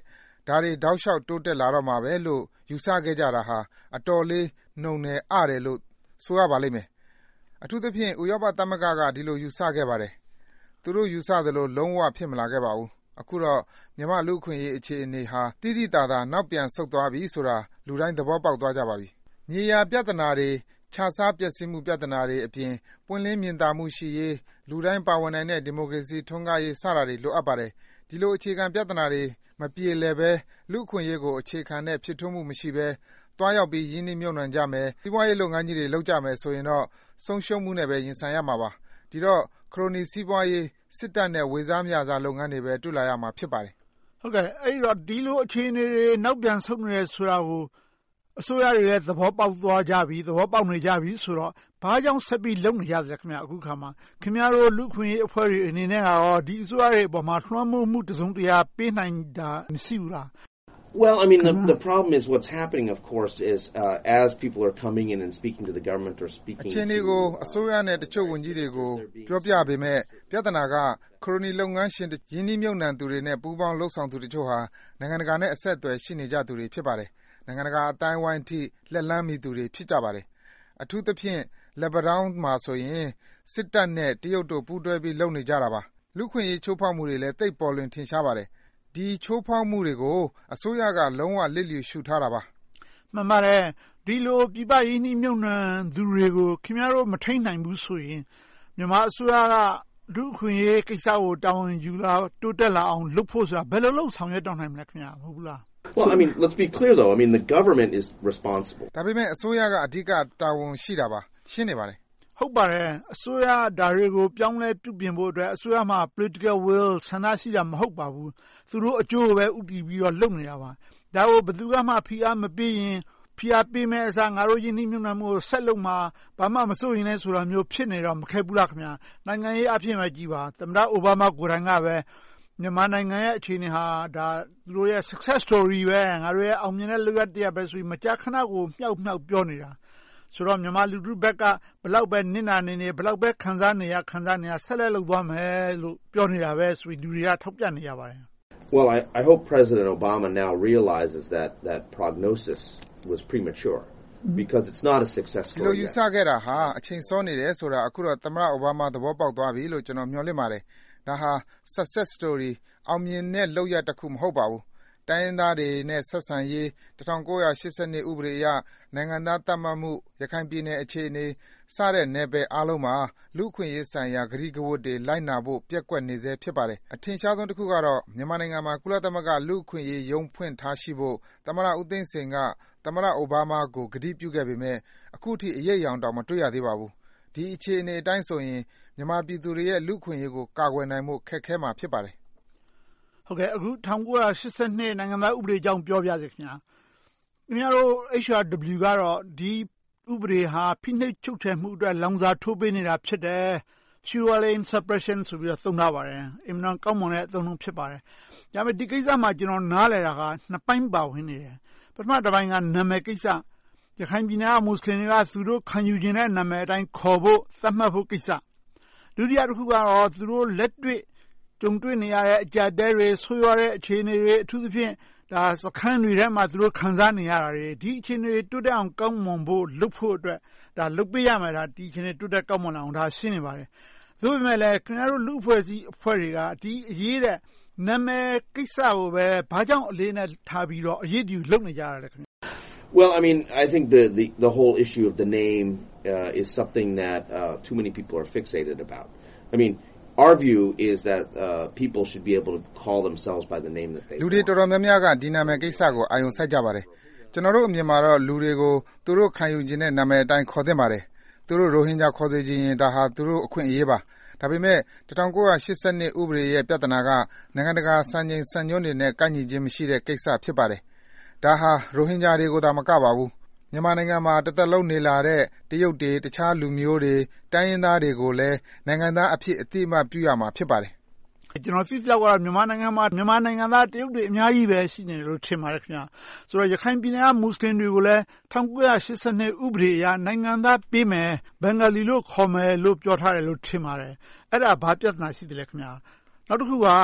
ဒါတွေတောက်လျှောက်တိုးတက်လာတော့မှာပဲလို့ယူဆခဲ့ကြတာဟာအတော်လေးနှုံနယ်အားတယ်လို့ဆိုရပါလိမ့်မယ်အထူးသဖြင့်ဥရောပသမဂ္ဂကဒီလိုယူဆခဲ့ပါတယ်သူတို့ယူဆသလိုလုံးဝဖြစ်မလာခဲ့ပါဘူးအခုတော့မြန်မာလူခွင့်ရေးအခြေအနေဟာတိတိတသာနောက်ပြန်ဆုတ်သွားပြီဆိုတာလူတိုင်းသဘောပေါက်သွားကြပါပြီမြေယာပြဿနာတွေခြားစားပျက်စီးမှုပြဿနာတွေအပြင်ပွင့်လင်းမြင်သာမှုရှိရေးလူတိုင်းပါဝင်နိုင်တဲ့ဒီမိုကရေစီထွန်းကားရေးစတာတွေလိုအပ်ပါတယ်ဒီလိုအခြေခံပြဿနာတွေမပြေလည်ပဲလူခွင့်ရေးကိုအခြေခံတဲ့ဖြစ်ထွန်းမှုမရှိပဲတွားရောက်ပြီးရင်းနှီးမြှုပ်နှံကြမယ်စီးပွားရေးလုပ်ငန်းကြီးတွေလုပ်ကြမယ်ဆိုရင်တော့ဆုံးရှုံးမှုနဲ့ပဲရင်ဆိုင်ရမှာပါဒီတော့ခရိုနီစီးပွားရေးစစ်တပ်နဲ့ဝေစားမြစားလုပ်ငန်းတွေပဲတွေ့လာရမှာဖြစ်ပါတယ်ဟုတ်ကဲ့အဲ့တော့ဒီလိုအခြေအနေတွေနောက်ပြန်ဆုတ်နေရဆိုတာကိုအစိုးရတွေလည်းသဘောပေါက်သွားကြပြီသဘောပေါက်နေကြပြီဆိုတော့ဘာကြောင့်ဆက်ပြီးလုပ်နေကြသလဲခင်ဗျအခုခါမှာခင်ဗျားတို့လူခွင့်ရေးအဖွဲ့တွေအနေနဲ့ရောဒီအစိုးရတွေအပေါ်မှာလွှမ်းမိုးမှုတစုံတရာပေးနိုင်တာမရှိဘူးလား Well, I mean, the, the problem is what's happening, of course, is uh, as people are coming in and speaking to the government or speaking to... အခြေအနေကိုအစိုးရနဲ့တချို့ဝန်ကြီးတွေကိုပြောပြပေမဲ့ပြဿနာကခရိုနီလုပ်ငန်းရှင်ရင်းနှီးမြှုပ်နှံသူတွေနဲ့ပူးပေါင်းလှုပ်ဆောင်သူတချို့ဟာနိုင်ငံတကာနဲ့အဆက်အသွယ်ရှိနေကြသူတွေဖြစ်ပါတယ်နိုင်ငံတကာအတိုင်းဝိုင်းထိလက်လန်းမိသူတွေဖြစ်ကြပါတယ်အထူးသဖြင့်လက်ပတောင်းမှာဆိုရင်စစ်တပ်နဲ့တရုတ်တို့ပူးတွဲပြီးလုပ်နေကြတာပါလူခွင့်ရေးချိုးဖောက်မှုတွေလည်းတိတ်ပေါ်လွင်ထင်ရှားပါတယ်ဒီချိုးဖောက်မှုတွေကိုအစိုးရကလုံးဝလစ်လျူရှုထားတာပါမှန်ပါတယ်ဒီလိုပြပရင်းနှီးမြုပ်နှံသူတွေကိုခင်ဗျားတို့မထိန်နိုင်ဘူးဆိုရင်မြန်မာအစိုးရကလူခွင့်ရေးကိစ္စကိုတာဝန်ယူလာတိုးတက်လာအောင်လုပ်ဖို့ဆိုတာဘယ်လိုလုပ်ဆောင်ရွက်တော့နိုင်မလဲခင်ဗျာမဟုတ်ဘူးလား Well, I mean, let's be clear though. I mean, the government is responsible. ဒါပေမဲ့အစိုးရကအဓိကတာဝန်ရှိတာပါရှင်းနေပါတယ်ဟုတ်ပါတယ်အစိုးရဒါတွေကိုပြောင်းလဲပြုပြင်ဖို့အတွက်အစိုးရမှာ political will ဆန္ဒရှိတာမဟုတ်ပါဘူးသူတို့အကျိုးပဲဥတည်ပြီးတော့လုပ်နေတာပါဒါကိုဘယ်သူမှဖိအားမပေးရင်ဖိအားပေးမဲ့အစားငါတို့ယင်းနှိမ့်ညွှန်မှုကိုဆက်လုပ်မှာဘာမှမစိုးရင်လည်းဆိုတာမျိုးဖြစ်နေတော့မခဲ့ဘူးလားခင်ဗျာနိုင်ငံရေးအဖြစ်ပဲကြည်ပါသမ္မတအိုဘားမားကိုယ်တိုင်ကပဲမြန်မာနိုင်ငံရဲ့အခြေအနေဟာဒါသူတို့ရဲ့ success story ပဲငါတို့ရဲ့အောင်မြင်တဲ့လုပ်ရတဲ့ပဲဆိုပြီးမကြာခဏကိုမြောက်မြောက်ပြောနေတာဆိုတော့မြန်မာလူထုဘက်ကဘလောက်ပဲနစ်နာနေနေဘလောက်ပဲခံစားနေရခံစားနေရဆက်လက်လုပ်သွားမယ်လို့ပြောနေတာပဲဆိုပြီးလူတွေကထောက်ပြနေရပါတယ် Well, I, I hope President Obama now realizes that that prognosis was premature because it's not a success story. ဒီလိုယူဆခဲ့တာဟာအချိန်စောနေတယ်ဆိုတာအခုတော့သမ္မတအိုဘားမားသဘောပေါက်သွားပြီလို့ကျွန်တော်မျှော်လင့်ပါတယ်ဒါဟာ success story အောင်မြင်တဲ့လုပ်ရတစ်ခုမဟုတ်ပါဘူးတိုင်းရင်းသားတွေနဲ့ဆက်ဆံရေးnineteen eighty-twoဥပဒေအရနိုင်ငံသားသတ်မှတ်မှုရခိုင်ပြည်နယ်အခြေအနေစတဲ့နယ်ပယ်အားလုံးမှာလူခွင့်ရေးဆိုင်ရာဂရီးကဝတ်တွေလိုက်နာဖို့ပြက်ကွက်နေစေဖြစ်ပါတယ်အထင်ရှားဆုံးတစ်ခုကတော့မြန်မာနိုင်ငံမှာကုလသမဂ္ဂလူခွင့်ရေးရုံးဖွင့်ထားရှိဖို့သမ္မတဦးသိန်းစိန်ကသမ္မတအိုဘားမားကိုဂရီးပြုခဲ့ပေမဲ့အခုထိအရေးအယောင်တောင်မတွေ့ရသေးပါဘူးဒီအခြေအနေအတိုင်းဆိုရင်မြန်မာပြည်သူတွေရဲ့လူခွင့်ရေးကိုကာကွယ်နိုင်မှုခက်ခဲမှာဖြစ်ပါတယ်ဟုတ်ကဲ့အခုnineteen eighty-twoနိုင်ငံသားဥပဒေအကြောင်းပြောပြစေခင်ဗျာခင်ဗျားတို့ H R W ကတော့ဒီဥပဒေဟာဖိနှိပ်ချုပ်ချယ်မှုအတွက်လောင်စာထိုးပေးနေတာဖြစ်တယ် fueling suppression ဆိုပြီးတော့သုံးထားပါတယ်အင်မတန်ကောင်းမွန်တဲ့အသုံးနှုန်းဖြစ်ပါတယ်ဒါပေမဲ့ဒီကိစ္စမှာကျွန်တော်နားလည်တာကနှစ်ပိုင်းပါဝင်နေတယ်ပထမတစ်ပိုင်းကနာမည်ကိစ္စရခိုင်ပြည်နယ်ကမွတ်စလင်တွေကသူတို့ခံယူခြင်းတဲ့နာမည်အတိုင်းခေါ်ဖို့သတ်မှတ်ဖို့ကိစ္စဒုတိယတစ်ခုကတော့သူတို့လက်တွေ့ကြုံတွေ့နေရတဲ့အကြက်တဲတွေဆွေးရတဲ့အခြေအနေတွေအထူးသဖြင့်ဒါစခန်းတွေထဲမှာသူတို့ခံစားနေရတာတွေဒီအခြေအနေတွေတိုးတက်အောင်ကောင်းမွန်ဖို့လုပ်ဖို့အတွက်ဒါလုပ်ပေးရမယ်ဒါဒီအခြေအနေတိုးတက်ကောင်းမွန်အောင်ဒါရှင်းနေပါတယ်သို့ပေမဲ့လည်းခင်ဗျားတို့လူအဖွဲ့အစည်းအဖွဲ့တွေကဒီအရေးတဲ့နာမည်ကိစ္စကိုပဲဘာကြောင့်အလေးနဲ့ထားပြီးတော့အရေးတူလုပ်နေကြရလဲခင်ဗျ Well, I mean, I think the the the whole issue of the name uh, is something that uh, too many people are fixated about. I mean, our view is that uh, people should be able to call themselves by the name that they want. လူတွေတော်တော်များများကဒီနာမည်ကိစ္စကိုအာရုံစိုက်ကြပါတယ်ကျွန်တော်တို့အမြင်မှာတော့လူတွေကိုသူတို့ခံယူခြင်းတဲ့နာမည်အတိုင်းခေါ်သင့်ပါတယ်သူတို့ရိုဟင်ဂျာခေါ်စေခြင်းရင်ဒါဟာသူတို့အခွင့်အရေးပါဒါပေမဲ့nineteen eighty-twoဥပဒေရဲ့ပြဿနာကနိုင်ငံတကာစံချိန်စံညွှန်းတွေနဲ့ကိုက်ညီခြင်းမရှိတဲ့ကိစ္စဖြစ်ပါတယ်ဒါဟာရိုဟင်ဂျာတွေကိုသာမကပါဘူးမြန်မာနိုင်ငံမှာတသက်လုံးနေလာတဲ့တရုတ်တွေတခြားလူမျိုးတွေတိုင်းရင်းသားတွေကိုလည်းနိုင်ငံသားအဖြစ်အသိအမှတ်ပြုရမှာဖြစ်ပါတယ်ကျွန်တော်သိသလောက်ကတော့မြန်မာနိုင်ငံမှာမြန်မာနိုင်ငံသားတရုတ်တွေအများကြီးပဲရှိနေတယ်လို့ထင်ပါတယ်ခင်ဗျာဆိုတော့ရခိုင်ပြည်နယ်ကမွတ်စလင်တွေကိုလည်းnineteen eighty-twoဥပဒေအရနိုင်ငံသားပေးမယ်ဘင်္ဂလီလို့ခေါ်မယ်လို့ပြောထားတယ်လို့ထင်ပါတယ်အဲ့ဒါဘာပြဿနာရှိတယ်လဲခင်ဗျာနောက်တစ်ခုက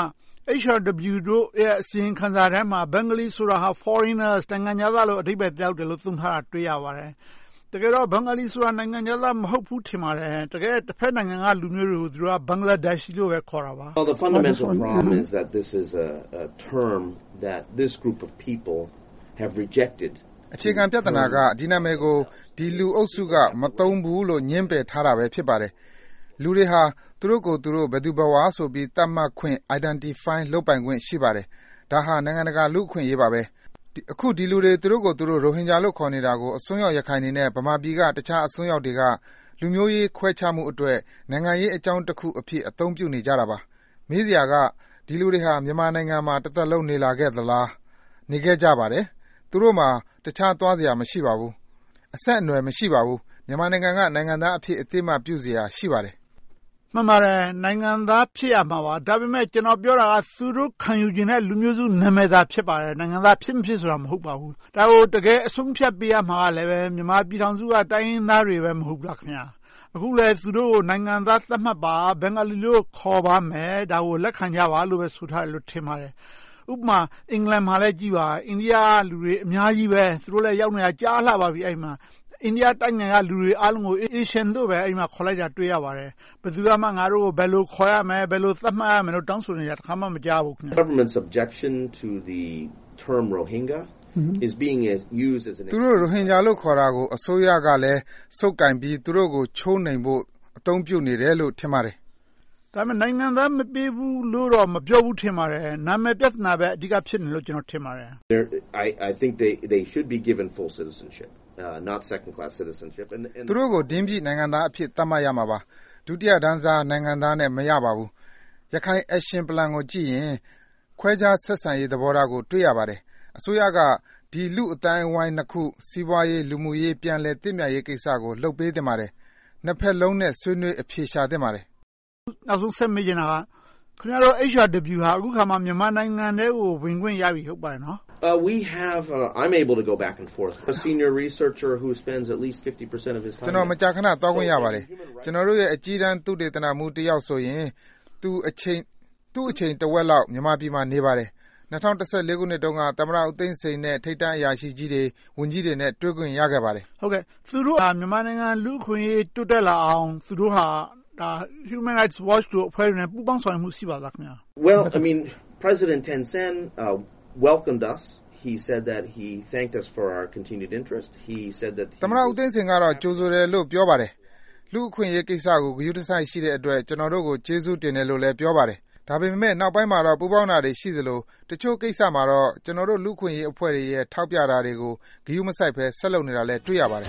H R W တို့ရဲ့အစီရင်ခံစာထဲမှာ Bengali ဆိုတာဟာ foreigners နိုင်ငံခြားသားလို့အဓိပ္ပာယ်သက်ရောက်တယ်လို့သုံးထားတာတွေ့ရပါတယ်။တကယ်တော့ Bengali ဆိုတာနိုင်ငံခြားသားမဟုတ်ဘူးထင်ပါတယ်။တကယ်တစ်ဖက်နိုင်ငံကလူမျိုးတွေကိုသူတို့က Bangladeshi လို့ပဲခေါ်တာပါ။ Well, the fundamental problem is that this is a, a term that this group of people have rejected. အခြေခံပြဿနာကဒီနာမည်ကိုဒီလူအုပ်စုကမသုံးဘူးလို့ညှင်းပယ်ထားတာပဲဖြစ်ပါတယ်။လူတွေဟာသူတို့ကိုယ်သူတို့ဘယ်သူဘယ်ဝါဆိုပြီးသတ်မှတ်ခွင့် identify လုပ်ပိုင်ခွင့်ရှိပါတယ်။ဒါဟာနိုင်ငံတကာလူ့အခွင့်အရေးပါပဲ။အခုဒီလူတွေသူတို့ကိုယ်သူတို့ရိုဟင်ဂျာလို့ခေါ်နေတာကိုအစွန်းရောက်ရခိုင်နေနဲ့ဗမာပြည်ကတခြားအစွန်းရောက်တွေကလူမျိုးရေးခွဲခြားမှုအတွက်နိုင်ငံရေးအကြောင်းတစ်ခုအဖြစ်အသုံးပြုနေကြတာပါ။မေးစရာကဒီလူတွေဟာမြန်မာနိုင်ငံမှာတစ်သက်လုံးနေလာခဲ့သလား။နေခဲ့ကြပါတယ်။သူတို့မှာတခြားသွားစရာမရှိပါဘူး။အဆက်အနွယ်မရှိပါဘူး။မြန်မာနိုင်ငံကနိုင်ငံသားအဖြစ်အသိအမှတ်ပြုစရာရှိပါတယ်။မှန်ပါတယ်နိုင်ငံသားဖြစ်ရမှာပါဒါပေမဲ့ကျွန်တော်ပြောတာကသူတို့ခံယူခြင်းတဲ့လူမျိုးစုနာမည်သာဖြစ်ပါတယ်နိုင်ငံသားဖြစ်မဖြစ်ဆိုတာမဟုတ်ပါဘူးဒါကိုတကယ်အဆုံးဖြတ်ပေးရမှာလည်းပဲမြန်မာပြည်ထောင်စုကတိုင်းရင်းသားတွေပဲမဟုတ်လားခင်ဗျာအခုလည်းသူတို့ကိုနိုင်ငံသားသတ်မှတ်ပါဘင်္ဂလီလို့ခေါ်ပါမယ်ဒါကိုလက်ခံကြပါလို့ပဲဆိုထားတယ်လို့ထင်ပါတယ်ဥပမာအင်္ဂလန်မှာလည်းကြည့်ပါအိန္ဒိယလူတွေအများကြီးပဲသူတို့လည်းရောက်နေတာကြားလှပါပြီအဲ့မှာအိန္ဒိယတိုင်းကလူတွေအားလုံးကို Asian လို့ပဲအဲ့မှာခေါ်လိုက်တာတွေ့ရပါတယ်ဘယ်သူမှငါတို့ကိုဘယ်လိုခေါ်ရမလဲဘယ်လိုသတ်မှတ်ရမလဲလို့တောင်းဆိုနေတာတစ်ခါမှမကြားဘူးခင်ဗျ Government's objection to the term Rohingya is being used as an သူတို့ရိုဟင်ဂျာလို့ခေါ်တာကိုအစိုးရကလည်းစုပ်ကင်ပြီးသူတို့ကိုချိုးနှိမ်ဖို့အသုံးပြုနေတယ်လို့ထင်ပါတယ်ဒါပေမဲ့နိုင်ငံသားမပေးဘူးလို့တော့မပြောဘူးထင်ပါတယ်နာမည်ပြဿနာပဲအဓိကဖြစ်နေလို့ကျွန်တော်ထင်ပါတယ် I I think they they should be given full citizenship Uh, not second class citizenship and, and သူတို့ကိုဒင်းပြနိုင်ငံသားအဖြစ်သတ်မှတ်ရမှာပါဒုတိယတန်းစားနိုင်ငံသားနဲ့မရပါဘူးရခိုင် action plan ကိုကြည့်ရင်ခွဲခြားဆက်ဆံရေးသဘောထားကိုတွေ့ရပါတယ်အစိုးရကဒီလူအတိုင်းဝိုင်းနှစ်ခုစီးပွားရေးလူမှုရေးပြန်လည်တည်မြဲရေးကိစ္စကိုလှုပ်ပေးတင်ပါတယ်နှစ်ဖက်လုံးနဲ့ဆွေးနွေးအဖြေရှာတင်ပါတယ်နောက်ဆုံးဆက်မေးချင်တာကခင်ဗျားတို့ H R W ဟာအခုခါမှမြန်မာနိုင်ငံထဲကိုဝင်ခွင့်ရပြီဟုတ်ပါတယ်နော် Uh, we have, uh, I'm able to go back and forth. A senior researcher who spends at least fifty percent of his time. ကျွန်တော်မကြာခဏတောင်းခွင့်ရပါတယ်ကျွန်တော်တို့ရဲ့အကြီးတန်းသုတေသနမှုတစ်ယောက်ဆိုရင်သူအချိန်သူ့အချိန်တစ်ဝက်လောက်မြန်မာပြည်မှာနေပါတယ်၂၀၁၄ခုနှစ်တုန်းကသမ္မတဦးသိန်းစိန်နဲ့ထိပ်တန်းအရာရှိကြီးတွေဝန်ကြီးတွေနဲ့တွေ့ခွင့်ရခဲ့ပါတယ်ဟုတ်ကဲ့သူတို့ဟာမြန်မာနိုင်ငံလူ့အခွင့်အရေးတိုးတက်လာအောင်သူတို့ဟာဒါ Human Rights Watch တို့အဖွဲ့နဲ့ပူးပေါင်းဆောင်ရွက်မှုရှိပါလားခင်ဗျာ Well, I mean, President Thein Sein uh, welcomed us. He said that he thanked us for our continued interest. He said that သမ္မတဦးသိန်းစိန်ကတော့ကြိုဆိုတယ်လို့ပြောပါတယ်လူ့အခွင့်အရေးကိစ္စကိုဂရုတစိုက်ရှိတဲ့အတွက်ကျွန်တော်တို့ကိုကျေးဇူးတင်တယ်လို့လည်းပြောပါတယ်ဒါပေမဲ့နောက်ပိုင်းမှာတော့ပူးပေါင်းတာတွေရှိသလိုတချို့ကိစ္စမှာတော့ကျွန်တော်တို့လူ့အခွင့်အရေးအဖွဲ့တွေရဲ့ထောက်ပြတာတွေကိုဂရုမစိုက်ဘဲဆက်လုပ်နေတာလည်းတွေ့ရပါတယ်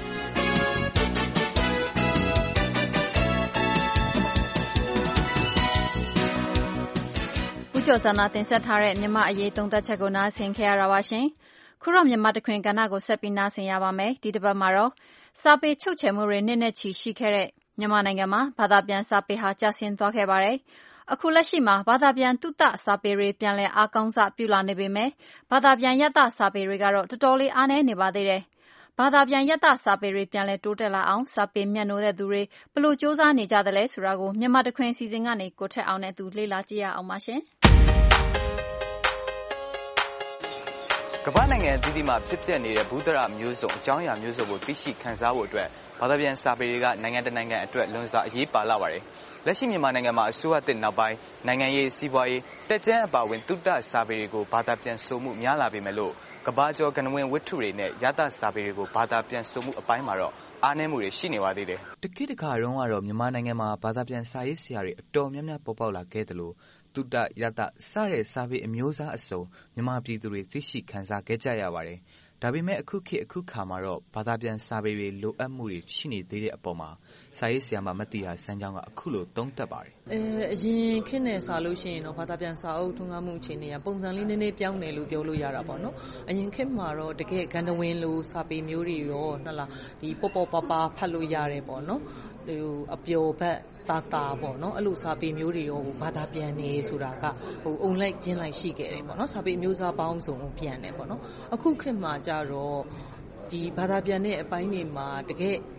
ကျော်စံနာတင်ဆက်ထားတဲ့မြန်မာအရေးသုံးသပ်ချက်ကိုနားဆင်ခဲ့ရတာပါရှင်။ခုတော့မြန်မာတခွင်ကဏ္ဍကိုဆက်ပြီးနားဆင်ရပါမယ်။ဒီတစ်ပတ်မှာတော့စာပေချုပ်ချယ်မှုတွေနှစ်နဲ့ချီရှိခဲ့တဲ့မြန်မာနိုင်ငံမှာဘာသာပြန်စာပေဟာကျဆင်းသွားခဲ့ပါတယ်။အခုလက်ရှိမှာဘာသာပြန်တုတစာပေတွေပြန်လည်အားကောင်းစပြုလာနေပေမဲ့ဘာသာပြန်ယတစာပေတွေကတော့တော်တော်လေးအားနည်းနေပါသေးတယ်။ဘာသာပြန်ယတစာပေတွေပြန်လည်တိုးတက်လာအောင်စာပေမြတ်နိုးတဲ့သူတွေဘယ်လိုစ조사နေကြသလဲဆိုတာကိုမြန်မာတခွင်စီစဉ်ကနေကိုထက်အောင်နဲ့သူလေ့လာကြည့်ရအောင်ပါရှင်။ကမ္ဘာနိုင်ငံအသီးသီးမှာဖြစ်ပျက်နေတဲ့ဘုဒ္ဓရမျိုးစုံအကြောင်းအရာမျိုးစုံကိုသိရှိခံစားဖို့အတွက်ဘာသာပြန်စာပေတွေကနိုင်ငံတကာနိုင်ငံအတွက်လွန်စွာအရေးပါလာပါတယ်။လက်ရှိမြန်မာနိုင်ငံမှာအစိုးရသစ်နောက်ပိုင်းနိုင်ငံရေးစီးပွားရေးတက်ကြွအပါဝင်တုတ္တစာပေတွေကိုဘာသာပြန်ဆိုမှုများလာပေမဲ့လို့ကမ္ဘာကျော်ကဏ္ဍဝင်ဝတ္ထုတွေနဲ့ယတစာပေတွေကိုဘာသာပြန်ဆိုမှုအပိုင်းမှာတော့အားနည်းမှုတွေရှိနေပါသေးတယ်။တကိတခါတုန်းကတော့မြန်မာနိုင်ငံမှာဘာသာပြန်စာရေးဆရာတွေအတော်များများပေါ်ပေါက်လာခဲ့တယ်လို့တုတ္တယတစတဲ့စာပေအမျိုးအစားအစုံမြန်မာပြည်သူတွေသိရှိခံစားခဲ့ကြရပါတယ်။ဒါပေမဲ့အခုခေတ်အခုခါမှာတော့ဘာသာပြန်စာပေတွေလိုအပ်မှုတွေရှိနေသေးတဲ့အပေါ်မှာစာရေးဆရာမမတိဟာစမ်းကြောင်းကအခုလိုသုံးသပ်ပါတယ်။အဲအရင်ခေတ်နဲ့စာလို့ရှိရင်တော့ဘာသာပြန်စာအုပ်ထွန်းကားမှုအခြေအနေကပုံစံလေးနည်းနည်းပြောင်းတယ်လို့ပြောလို့ရတာပေါ့နော်။အရင်ခေတ်မှာတော့တကယ်ကန္တဝင်လိုစာပေမျိုးတွေရောဟုတ်လားဒီပေါ်ပေါ်ပါပါဖတ်လို့ရတယ်ပေါ့နော်။ဟိုအပျော်ဘက်တာတာပေါ့နော်အဲ့လိုစာပေမျိုးတွေရောဘာသာပြန်နေဆိုတာကဟိုအုံလိုက်ကျင်းလိုက်ရှိခဲ့တယ်ပေါ့နော်စာပေမျိုးစားပေါင်းစုံကိုပြန်တယ်ပေါ့နော်အခုခေတ်မှာကြတော့ဒီဘာသာပြန်တဲ့အပိုင်းတွေမှာတကယ်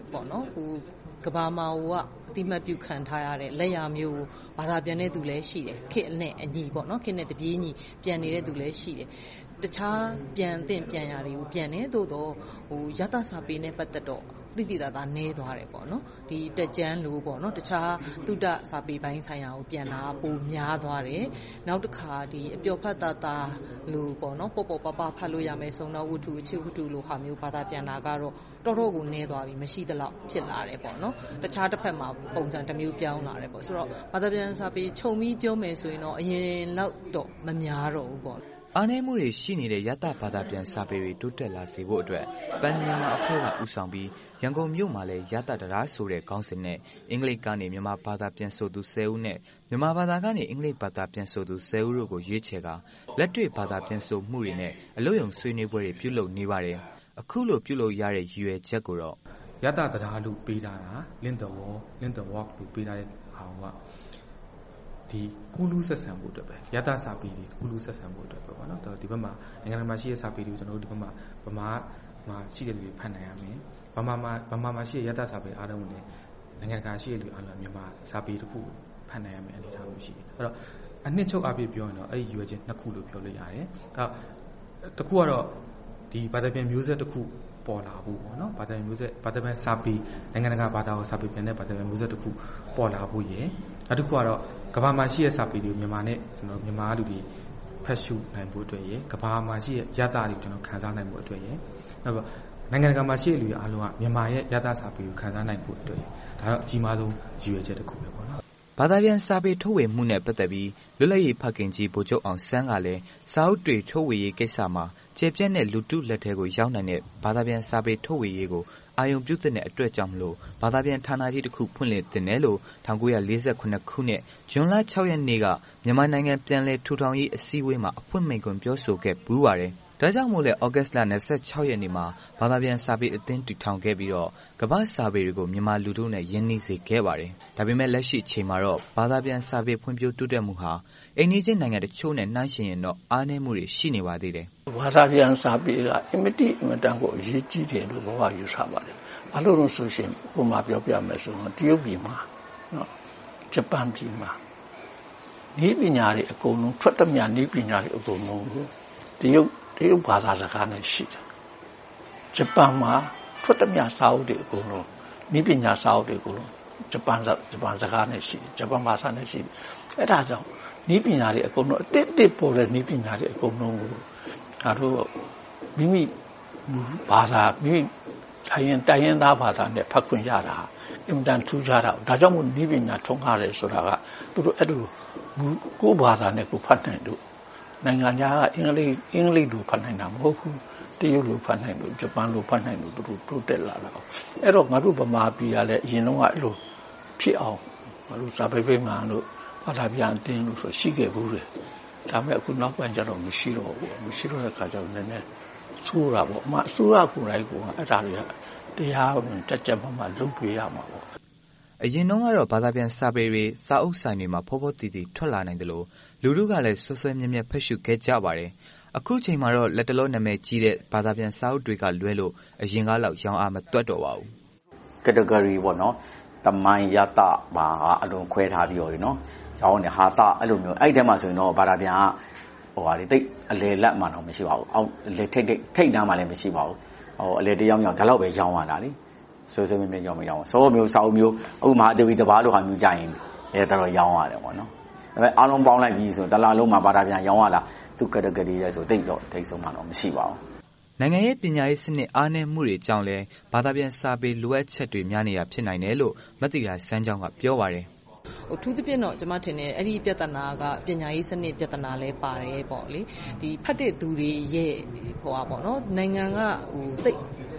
ပေါ့နော်ဟိုကဘာမာဝအတိမတ်ပြုခံထားရတဲ့လက်ရာမျိုးဘာသာပြန်တဲ့သူလည်းရှိတယ်ခေတ်နဲ့အညီပေါ့နော်ခေတ်နဲ့တပြေးညီပြန်နေတဲ့သူလည်းရှိတယ်တခြားပြန်သင့်ပြန်ရာတွေကိုပြန်နေသို့တော့ဟိုရတစာပေနဲ့ပတ်သက်တော့တိတိတာတာနည်းသွားတယ်ပေါ့နော်ဒီတက်ကြမ်းလို့ပေါ့နော်တခြားတုဒ္ဒစာပေပိုင်းဆိုင်ရာကိုပြန်လာပိုများသွားတယ်နောက်တစ်ခါဒီအပျော်ဖတ်တာတာလို့ပေါ့နော်ပေါ့ပေါ့ပပဖတ်လို့ရမယ်ဆုံးတော့ဝတ္ထုအခြေဝတ္ထုလို့ဟာမျိုးဘာသာပြန်လာကတော့တော်တော်ကိုနည်းသွားပြီမရှိသလောက်ဖြစ်လာတယ်ပေါ့နော်တခြားတစ်ဖက်မှာပုံစံတစ်မျိုးပြောင်းလာတယ်ပေါ့ဆိုတော့ဘာသာပြန်စာပေခြုံပြီးပြောမယ်ဆိုရင်တော့အရင်လောက်တော့မများတော့ဘူးပေါ့အားနည်းမှုတွေရှိနေတဲ့ရတဘာသာပြန်စာပေတွေတိုးတက်လာစေဖို့အတွက်ပန်မြန်မာအဖွဲ့ကဦးဆောင်ပြီးရန်ကုန်မြို့မှာလည်းရတတရားဆိုတဲ့ခေါင်းစဉ်နဲ့အင်္ဂလိပ်ကနေမြန်မာဘာသာပြန်ဆိုသူဆယ်ဦးနဲ့မြန်မာဘာသာကနေအင်္ဂလိပ်ဘာသာပြန်ဆိုသူဆယ်ဦးတို့ကိုရွေးချယ်ကလက်တွေ့ဘာသာပြန်ဆိုမှုတွေနဲ့အလို့ယုံဆွေးနွေးပွဲတွေပြုလုပ်နေပါတယ်အခုလိုပြုလုပ်ရတဲ့ရည်ရွယ်ချက်ကိုတော့ရတတရားလို့ပေးထားတာ Link the Wall Link the Walk လို့ပေးထားတဲ့ဟာကဒီကူလူဆက်ဆံဖို့အတွက်ပဲရတစာပေတွေကူလူဆက်ဆံဖို့အတွက်ပဲပေါ့နော်ဒီဘက်မှာနိုင်ငံတကာမှာရှိတဲ့စာပေတွေကိုကျွန်တော်တို့ဒီဘက်မှာဗမာမှာရှိတဲ့လူတွေဖတ်နိုင်ရမယ်ဗမာမှာဗမာမှာရှိတဲ့ရတစာပေအားလုံးနဲ့နိုင်ငံတကာရှိတဲ့လူအားလုံးမြန်မာစာပေတစ်ခုဖတ်နိုင်ရမယ်အနေထားမျိုးရှိတယ်အဲ့တော့အနှစ်ချုပ်အပြည့်ပြောရင်တော့အဲ့ဒီရွယ်ချက်နှစ်ခုလို့ပြောလို့ရတယ်အဲ့တစ်ခုကတော့ဒီဘာသာပြန်မျိုးဆက်တစ်ခုပေါ်လာဖို့ပေါ့နော်ဘာသာမျိုးဆက်ဘာသာပြန်စာပေနိုင်ငံတကာဘာသာကိုစာပေပြန်တဲ့ဘာသာပြန်မျိုးဆက်တစ်ခုပေါ်လာဖို့ရယ်နောက်တစ်ခုကတော့ကမ္ဘာမှာရှိတဲ့စာပေတွေမြန်မာနဲ့ကျွန်တော်မြန်မာလူတွေဖတ်ရှုနိုင်ဖို့အတွက်ရယ်ကမ္ဘာမှာရှိတဲ့ရတတွေကိုကျွန်တော်ခန်းစားနိုင်ဖို့အတွက်ရယ်နောက်ပြီးနိုင်ငံတကာမှာရှိတဲ့လူတွေအားလုံးကမြန်မာရဲ့ရတစာပေကိုခန်းစားနိုင်ဖို့အတွက်ဒါတော့အကြီးမားဆုံးရည်ရွယ်ချက်တစ်ခုပဲပေါ့နော်ဘာသာပြန်စာပေထုတ်ဝေမှုနဲ့ပတ်သက်ပြီးလွတ်လပ်ရေးဖခင်ကြီးဗိုလ်ချုပ်အောင်ဆန်းကလည်းစာအုပ်တွေထုတ်ဝေရေးကိစ္စမှာကျေပြတ်တဲ့လူတုလက်ထဲကိုရောက်နိုင်တဲ့ဘာသာပြန်စာပေထုတ်ဝေရေးကိုအာရုံပြုတဲ့အတွက်ကြောင့်မလို့ဘာသာပြန်ဌာနကြီးတစ်ခုဖွင့်လှစ်တင်တယ်လို့၁၉၄၇ခုနှစ်ဇွန်လ၆ရက်နေ့ကမြန်မာနိုင်ငံပြန်လည်ထူထောင်ရေးအစည်းအဝေးမှာအဖွင့်မိန့်ခွန်းပြောဆိုခဲ့ပူးပါတယ်။ဒါကြောင့်မို့လဲဩဂတ်စ်လ၂၆ရက်နေ့မှာဘာသာပြန်စာပေအသင်းတည်ထောင်ခဲ့ပြီးတော့ကမ္ဘာစာပေတွေကိုမြန်မာလူထုနဲ့ယဉ်နှီးစေခဲ့ပါတယ်။ဒါပေမဲ့လက်ရှိအချိန်မှာတော့ဘာသာပြန်စာပေဖွံ့ဖြိုးတိုးတက်မှုဟာအိမ်နီးချင်းနိုင်ငံတချို့နဲ့နှိုင်းယှဉ်ရင်တော့အားနည်းမှုတွေရှိနေပါသေးတယ်။ဘာသာပြန်စာပေကအင်မတိအင်မတန်ကိုအရေးကြီးတယ်လို့ဘဝယူဆပါတယ်။ဘာလို့လဲဆိုရှင်ဥပမာပြောပြမယ်ဆိုတော့တရုတ်ပြည်မှာနော်ဂျပန်ပြည်မှာဤပညာတွေအကုန်လုံးထွက်သမျှဤပညာတွေအကုန်လုံးကိုတရုတ်တရုတ်ဘာသာစကားနဲ့ရှိတယ်ဂျပန်မှာထွက်သမျှစာအုပ်တွေအကုန်လုံးဤပညာစာအုပ်တွေအကုန်လုံးဂျပန်ဂျပန်စကားနဲ့ရှိတယ်ဂျပန်ဘာသာနဲ့ရှိတယ်အဲ့ဒါကြောင့်ဤပညာတွေအကုန်လုံးအတစ်တစ်ပေါ်တဲ့ဤပညာတွေအကုန်လုံးကိုဒါတို့မိမိဘာသာမိမိတိုင်းရင်တိုင်းရင်သားဘာသာနဲ့ဖတ်ခွင့်ရတာအင်တန်ထူးခြားတာဒါကြောင့်မို့ဤပညာထုံးကားတယ်ဆိုတာကသူတို့အဲ့လိုကိုယ်ဘာသာနဲ့ကိုဖတ်နိုင်လို့နိုင်ငံခြားကအင်္ဂလိပ်အင်္ဂလိပ်လိုဖတ်နိုင်တာမဟုတ်ဘူးတရုတ်လိုဖတ်နိုင်လို့ဂျပန်လိုဖတ်နိုင်လို့သူတို့တိုးတက်လာတာအဲ့တော့ငါတို့ဗမာပြည်ကလည်းအရင်တော့အဲ့လိုဖြစ်အောင်ငါတို့စာပေပေးမှန်လို့ဘာသာပြန်တင်းလို့ဆိုရှိခဲ့ဘူးလေဒါပေမဲ့အခုနောက်ပိုင်းကျတော့မရှိတော့ဘူးမရှိတော့တဲ့ခါကျတော့နည်းနည်းဆိုးတာပေါ့အမအစိုးရကိုယ်တိုင်ကအဲ့ဒါတွေကတရားဝင်တက်ကြမှမှလုပ်ပြရမှာပေါ့အရင်တော့ကတော့ဘာသာပြန်စာပေတွေစာအုပ်ဆိုင်တွေမှာဖောဖောတီတီထွက်လာနိုင်တယ်လို့လူတို့ကလည်းဆွဆွဲမြဲမြဲဖတ်ရှုခဲ့ကြပါတယ်အခုချိန်မှာတော့လက်တလုံးနာမည်ကြီးတဲ့ဘာသာပြန်စာအုပ်တွေကလွဲလို့အရင်ကလောက်ရောင်းအားမတွက်တော့ပါဘူး category ပေါ့နော်တမိုင်းရတဘာအလုံးခွဲထားပြီးတော့နော်ရောင်းနေဟာတာအဲ့လိုမျိုးအဲ့ထဲမှာဆိုရင်တော့ဘာသာပြန်ကဟိုဟာဒီတိတ်အလေလက်မှတော့မရှိပါဘူးအောက်လေထိတ်ထိတ်ထိတ်နှမ်းမှလည်းမရှိပါဘူးဟိုအလေတယောက်ယောက်ဒါတော့ပဲရောင်းရတာလေဆွေးဆွေးမြဲမြဲရောင်းမရောင်းစောမျိုးစာအုပ်မျိုးအခုမဟာတဝီတဘာလိုဟာမျိုးကြရင်အဲတော့ရောင်းရတယ်ပေါ့နော်ဒါပေမဲ့အားလုံးပေါင်းလိုက်ပြီးဆိုတလားလုံးမှာဘာသာပြန်ရောင်းရတာသူ category လဲဆိုတိတ်တော့ထိတ်ဆုံးမှတော့မရှိပါဘူးနိုင်ငံရေးပညာရေးစနစ်အားနည်းမှုတွေကြောင့်လဲဘာသာပြန်စာပေလိုအပ်ချက်တွေများနေတာဖြစ်နိုင်တယ်လို့မသိတာစမ်းကြောင်းကပြောပါတယ်ဟိုထူးသဖြင့်တော့ကျွန်မထင်တယ်အဲ့ဒီပြဿနာကပညာရေးစနစ်ပြဿနာလဲပါတယ်ပေါ့လေဒီဖတ်တဲ့သူတွေရဲ့ဟိုပါပေါ့နော်နိုင်ငံကဟိုတိတ်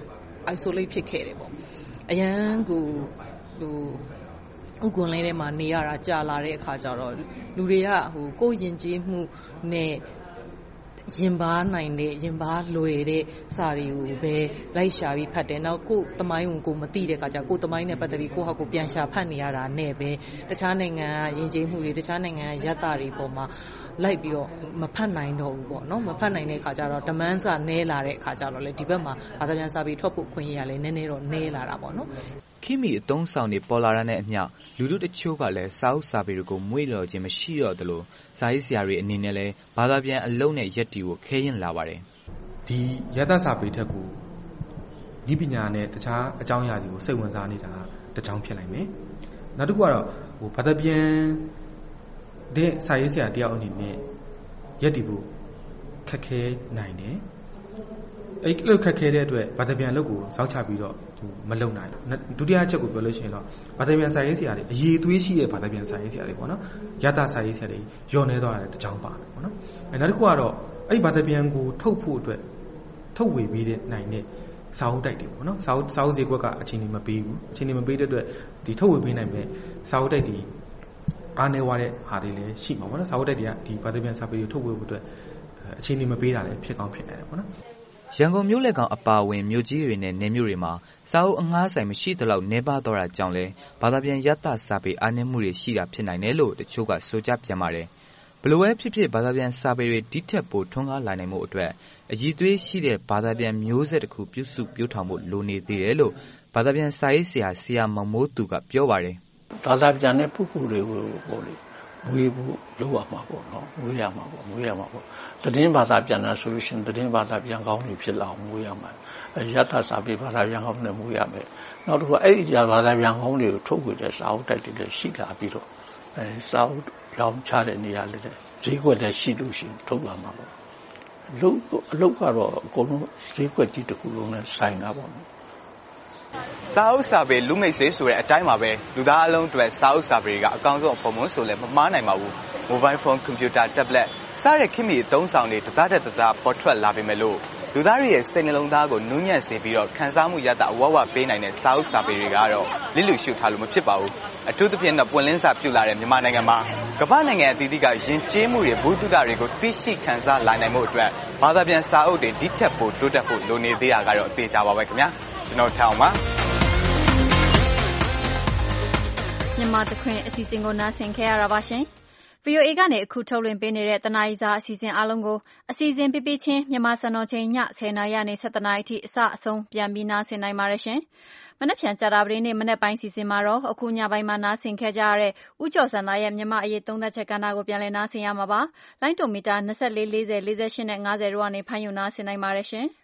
isolate ဖြစ်ခဲ့တယ်ပေါ့အရန်ကိုဟိုဥကွန်လေးထဲမှာနေရတာကြာလာတဲ့အခါကျတော့လူတွေကဟိုကိုယ်ယဉ်ကျေးမှုနဲ့ရင်ပါနိုင်တဲ့ရင်ပါလွယ်တဲ့စာတွေကိုပဲလိုက်ရှာပြီးဖတ်တယ်နောက်ကိုသမိုင်းကိုကိုမသိတဲ့အခါကျကိုသမိုင်းနဲ့ပတ်သက်ပြီးကိုဟာကိုပြန်ရှာဖတ်နေရတာနဲ့ပဲတခြားနိုင်ငံကယဉ်ကျေးမှုတွေတခြားနိုင်ငံကရပ်တာတွေပေါ်မှာလိုက်ပြီးတော့မဖတ်နိုင်တော့ဘူးပေါ့နော်မဖတ်နိုင်တဲ့အခါကျတော့ demand စာနည်းလာတဲ့အခါကျတော့လေဒီဘက်မှာဘာသာပြန်စာပေထွက်ဖို့ခွင့်ရရလဲနည်းနည်းတော့နည်းလာတာပေါ့နော်ခေတ်မီအသုံးဆောင်တွေပေါ်လာတာနဲ့အမျှလူထုတချို့ကလည်းစာအုပ်စာပေတွေကိုမွေးလျော်ခြင်းမရှိတော့သလိုစာရေးဆရာတွေအနေနဲ့လည်းဘာသာပြန်အလုံးနဲ့ရက်တီကိုခဲရင်လာပါတယ်ဒီရသစာပေထက်ကိုဒီပညာနဲ့တခြားအကြောင်းအရာတွေကိုစိတ်ဝင်စားနေတာတကြောင်ဖြစ်နိုင်မယ်နောက်တစ်ခုကတော့ဟိုဘာသာပြန်တဲ့စာရေးဆရာတယောက်အနေနဲ့ရက်တီဖို့ခက်ခဲနိုင်တယ်အဲ့လိုခက်ခဲတဲ့အတွက်ဘာသာပြန်လုပ်ကိုစောက်ချပြီးတော့မလုံနိုင်ဒုတိယချက်ကိုပြောလို့ရှိရင်တော့ဘာသာပြန်စာရေးဆရာတွေအရေးသွေးရှိတဲ့ဘာသာပြန်စာရေးဆရာတွေပေါ့နော်ရသစာရေးဆရာတွေညော်နေတော့တယ်တကြောင်ပါတယ်ပေါ့နော်အဲနောက်တစ်ခုကတော့အဲ့ဘာသာပြန်ကိုထုတ်ဖို့အတွက်ထုတ်ဝေပေးတဲ့နိုင်တဲ့စာအုပ်တိုက်တွေပေါ့နော်စာအုပ်စာအုပ်ဈေးကွက်ကအချိန်ကြီးမပေးဘူးအချိန်ကြီးမပေးတဲ့အတွက်ဒီထုတ်ဝေပေးနိုင်မဲ့စာအုပ်တိုက်တွေအားနေဝတဲ့ဟာတွေလည်းရှိမှာပေါ့နော်စာအုပ်တိုက်တွေကဒီဘာသာပြန်စာပေတွေထုတ်ဝေဖို့အတွက်အချိန်ကြီးမပေးတာလည်းဖြစ်ကောင်းဖြစ်နိုင်တယ်ပေါ့နော်ရန်ကုန်မြို့လက်ကောင်အပါအဝင်မြို့ကြီးတွေနဲ့နယ်မြို့တွေမှာစာအုပ်အငှားဆိုင်မရှိသလောက်နှဲပါတော့တာကြောင့်လဲဘာသာပြန်ရသစာပေအားနည်းမှုတွေရှိတာဖြစ်နိုင်တယ်လို့တချို့ကဆိုကြပြန်ပါတယ်ဘလို့ပဲဖြစ်ဖြစ်ဘာသာပြန်စာပေတွေဒီထက်ပိုထွန်းကားလာနိုင်မှုအတွက်အည်သွေးရှိတဲ့ဘာသာပြန်မျိုးဆက်တစ်ခုပြုစုပြောင်းထောင်ဖို့လိုနေသေးတယ်လို့ဘာသာပြန်စာရေးဆရာဆရာမောင်မိုးသူကပြောပါတယ်ဘာသာပြန်တဲ့ပုဂ္ဂိုလ်တွေကိုပေါ့လေမွေးဖို့လိုရမှာပေါ့နော်မွေးရမှာပေါ့မွေးရမှာပေါ့တည်င်းဘာသာပြန်တာဆိုလို့ရှိရင်တည်င်းဘာသာပြန်ကောင်းတွေဖြစ်လာအောင်မွေးရမှာရသစာပေဘာသာပြန်ကောင်းနဲ့မွေးရမယ်နောက်တစ်ခုအဲ့ဒီဘာသာပြန်ကောင်းတွေကိုထုတ်ဝေတဲ့စာအုပ်တိုက်တွေလည်းရှိလာပြီးတော့အဲစာအုပ်ရောင်းချတဲ့နေရာလေးတွေဈေးကွက်လည်းရှိလို့ရှိရင်ထုတ်လာမှာပေါ့လုတ်အလုတ်ကတော့အကုန်လုံးဈေးကွက်ကြီးတစ်ခုလုံးနဲ့ဆိုင်တာပေါ့စာအုပ်စာပေလူမိတ်ဆွေဆိုတဲ့အတိုင်းမှာပဲလူသားအလုံးအတွက်စာအုပ်စာပေတွေကအကောင်းဆုံးအဖို့မွန်းဆိုလည်းမမှားနိုင်ပါဘူး mobile phone computer tablet စတဲ့ခေတ်မီအသုံးဆောင်တွေတသားတက်တသားပေါ်ထွက်လာပေမဲ့လို့လူသားတွေရဲ့စိတ်နှလုံးသားကိုနူးညံ့စေပြီးတော့ခံစားမှုရတာအဝဝပေးနိုင်တဲ့စာအုပ်စာပေတွေကတော့လစ်လူရှုထားလို့မဖြစ်ပါဘူးအထူးသဖြင့်တော့ပွင့်လင်းစာပြုလာတဲ့မြန်မာနိုင်ငံမှာကမ္ဘာနိုင်ငံအသီးသီးကယဉ်ကျေးမှုတွေဘူတုဒတွေကိုသိရှိခံစားလာနိုင်မှုအတွက်ဘာသာပြန်စာအုပ်တွေဒီထက်ပိုတိုးတက်ဖို့လိုနေသေးတာကတော့အသေးချာပါပဲခင်ဗျာကျွန်တော်ထောင်ပါမြန်မာသခွင့်အစီအစဉ်ကိုနားဆင်ခဲ့ရတာပါရှင်။ဗီအိုအေ ကနေအခုထုတ်လွှင့်ပေးနေတဲ့တနာရီစာအစီအစဉ်အားလုံးကိုအစီအစဉ်ပြပြချင်းမြန်မာစံတော်ချိန်ညဆယ်နာရီကနေ၁၇နာရီအထိအစအဆုံးပြန်ပြီးနားဆင်နိုင်ပါတယ်ရှင်။မနက်ဖြန်ကြာသပတေးနေ့မနက်ပိုင်းစီစဉ်မှာတော့အခုညပိုင်းမှာနားဆင်ခဲ့ကြရတဲ့ဦးကျော်စံသားရဲ့မြန်မာအရေးသုံးသပ်ချက်ကဏ္ဍကိုပြန်လည်နားဆင်ရမှာပါ။လိုင်းတိုမီတာ၂၄ ၄၀ ၄၈နဲ့၅၀တို့ကနေဖမ်းယူနားဆင်နိုင်ပါတယ်ရှင်။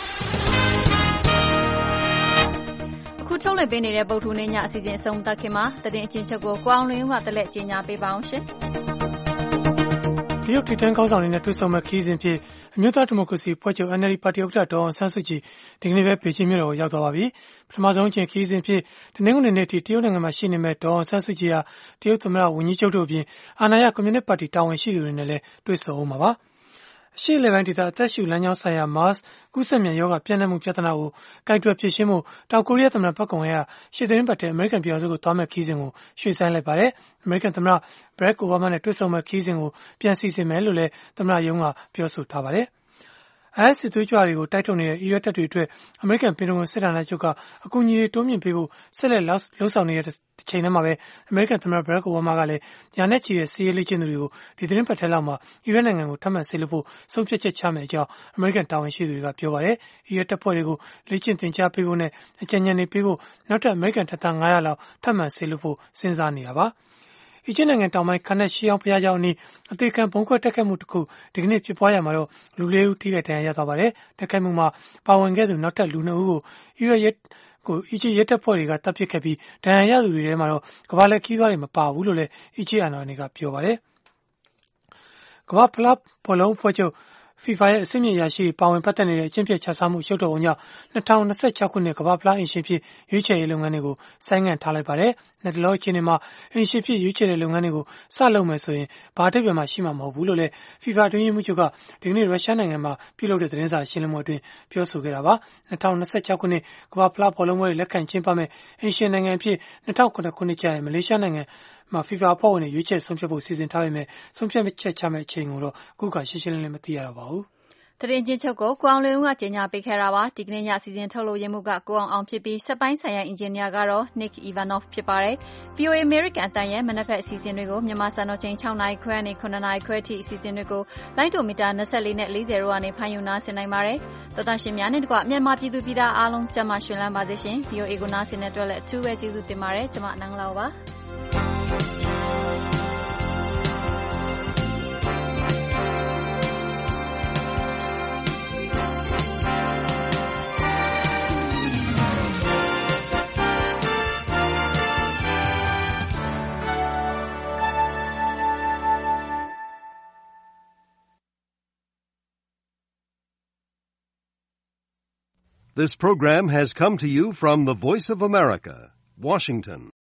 အခုထုတ်လွှင့်ပေးနေတဲ့ပုဒ်ထူးနေ့ညအစီအစဉ်အဆုံးသတ်ခင်မှာသတင်းအချင်းချုပ်ကိုကိုအောင်လွင်ဦးကတလက်ကြီးညာပေးပါအောင်ရှင်။တရုတ်ထိပ်တန်းခေါင်းဆောင်တွေနဲ့တွေ့ဆုံမဲ့ခီးစဉ်ဖြစ်အမျိုးသားဒီမိုကရေစီဖွဲ့ချုပ် N L D ပါတီဥက္ကဋ္ဌဒေါ်အောင်ဆန်းစုကြည်ဒီကနေ့ပဲဘေကျင်းမြို့တော်ကိုရောက်သွားပါပြီ။ပထမဆုံးအချိန်ခီးစဉ်ဖြစ်တနင်္ဂနွေနေ့ထိတရုတ်နိုင်ငံမှာရှိနေမဲ့ဒေါ်အောင်ဆန်းစုကြည်ဟာတရုတ်သမ္မတဝန်ကြီးချုပ်တို့အပြင်အာဏာရကွန်မြူနစ်ပါတီတာဝန်ရှိသူတွေနဲ့လည်းတွေ့ဆုံအောင်ပါပါ။အရှေ့အလယ်ပိုင်းဒေသအသက်ရှူလမ်းကြောင်းဆိုင်ရာ MERS ကူးစက်မြန်ရောဂါပြန့်နှံ့မှုပြဿနာကိုကိုင်တွယ်ဖြေရှင်းဖို့တောင်ကိုရီးယားသမ္မတပတ်ကွန်ဟဲကရှေ့သီတင်းပတ်ထဲအမေရိကန်ပြည်ထောင်စုကိုသွားမဲ့ခီးစဉ်ကိုရွှေ့ဆိုင်းလိုက်ပါတယ်။အမေရိကန်သမ္မတ Barack Obama နဲ့တွေ့ဆုံမဲ့ခီးစဉ်ကိုပြန်စီစဉ်မယ်လို့လည်းသမ္မတရုံးကပြောဆိုထားပါတယ်။ I S စစ်သွေးကြွတွေကိုတိုက်ထုတ်နေတဲ့အီရတ်တပ်တွေအတွက်အမေရိကန်ပင်တဂွန်စစ်ဌာနချုပ်ကအကူအညီတွေတိုးမြှင့်ပေးဖို့ဆက်လက်လှုံ့ဆော်နေတဲ့တစ်ချိန်တည်းမှာပဲအမေရိကန်သမ္မတ Barack Obama ကလည်းညာနဲ့ချီတဲ့စီးရေးလေ့ကျင့်သူတွေကိုဒီသတင်းပတ်ထဲလောက်မှာအီရတ်နိုင်ငံကိုထပ်မံဆေးလွှတ်ဖို့ဆုံးဖြတ်ချက်ချမယ်အကြောင်းအမေရိကန်တာဝန်ရှိသူတွေကပြောပါတယ်။အီရတ်တပ်ဖွဲ့တွေကိုလေ့ကျင့်သင်ကြားပေးဖို့နဲ့အကြံဉာဏ်တွေပေးဖို့နောက်ထပ်အမေရိကန်တပ်သား၅၀၀လောက်ထပ်မံဆေးလွှတ်ဖို့စဉ်းစားနေတာပါ။အီဂျစ်နိုင်ငံတောင်ပိုင်းခါနက်ရှီအောင်ဘုရားကျောင်းအနီးအသေးခံဘုံခွဲတိုက်ခိုက်မှုတစ်ခုဒီကနေ့ဖြစ်ပွားရမှာတော့လူလေးဦးထိခိုက်ဒဏ်ရာရသွားပါတယ်။တိုက်ခိုက်မှုမှာပါဝင်ခဲ့သူနောက်ထပ်လူနှစ်ဦးကိုအီရတ်ရဲကိုအီဂျစ်ရဲတပ်ဖွဲ့တွေကတပ်ပစ်ခဲ့ပြီးဒဏ်ရာရသူတွေထဲမှာတော့ကမ္ဘာလက်ခီးသွားတွေမပါဘူးလို့လည်းအီဂျစ်အာဏာပိုင်တွေကပြောပါတယ်။ကမ္ဘာဖလားဘောလုံးအဖွဲ့ချုပ်FIFA ရဲ့အဆင့်မြင့်အရာရှိပါဝင်ပတ်သက်နေတဲ့အချင်းပြချစားမှုရှုပ်တော်ပုံကြောင့်၂၀၂၆ခုနှစ်ကမ္ဘာဖလားအင်ရှင်ဖြစ်ရွေးချယ်ရေးလုပ်ငန်းတွေကိုဆိုင်းငံ့ထားလိုက်ပါတယ်။နှစ်တလောအခြေအနေမှာအင်ရှင်ဖြစ်ရွေးချယ်တဲ့လုပ်ငန်းတွေကိုစလုပ်မယ်ဆိုရင်ဘာအဓိပ္ပာယ်မှရှိမှာမဟုတ်ဘူးလို့လည်း FIFA အတွင်းရေးမှူးချုပ်ကဒီကနေ့ရုရှားနိုင်ငံမှာပြုလုပ်တဲ့သတင်းစာရှင်းလင်းပွဲအတွင်းပြောဆိုခဲ့တာပါ။၂၀၂၆ခုနှစ်ကမ္ဘာဖလားဘောလုံးပွဲလက်ခံကျင်းပမဲ့အင်ရှင်နိုင်ငံဖြစ်၂၀၀၇ခုနှစ်ကျရင်မလေးရှားနိုင်ငံမှာ FIFA အဖွဲ့ဝင်တွေရွေးချယ်ဆုံးဖြတ်ဖို့စီစဉ်ထားပေမဲ့ဆုံးဖြတ်ချက်ချမဲ့အချိန်ကိုတော့အခုကရှင်းရှင်းလင်းလင်းမသိရတော့ပါဘူး။သတင်းချင်းချုပ်ကိုကိုအောင်လွင်ဦးကကြေညာပေးခဲ့တာပါဒီကနေ့ညစီစဉ်ထုတ်လို့ရမှုကကိုအောင်အောင်ဖြစ်ပြီးစက်ပိုင်းဆိုင်ရာအင်ဂျင်နီယာကတော့ Nick Ivanov ဖြစ်ပါတယ် V O A American အတန်ရဲ့မနက်ဖြန်အစီအစဉ်တွေကိုမြန်မာစံတော်ချိန်6နာရီခွဲနဲ့9နာရီခွဲထိအစီအစဉ်တွေကိုလိုင်းဒိုမီတာ24နဲ့40တို့ကနေဖမ်းယူနာဆင်နိုင်ပါတယ်တော်တာရှင်များနဲ့တကွမြန်မာပြည်သူပြည်သားအားလုံးကျန်းမာရှင်လန်းပါစေရှင် V O A ကိုနားဆင်တဲ့အတွက်လည်းအထူးပဲကျေးဇူးတင်ပါတယ်ကျွန်မနန်းလောက်ပါ This program has come to you from the Voice of America, Washington.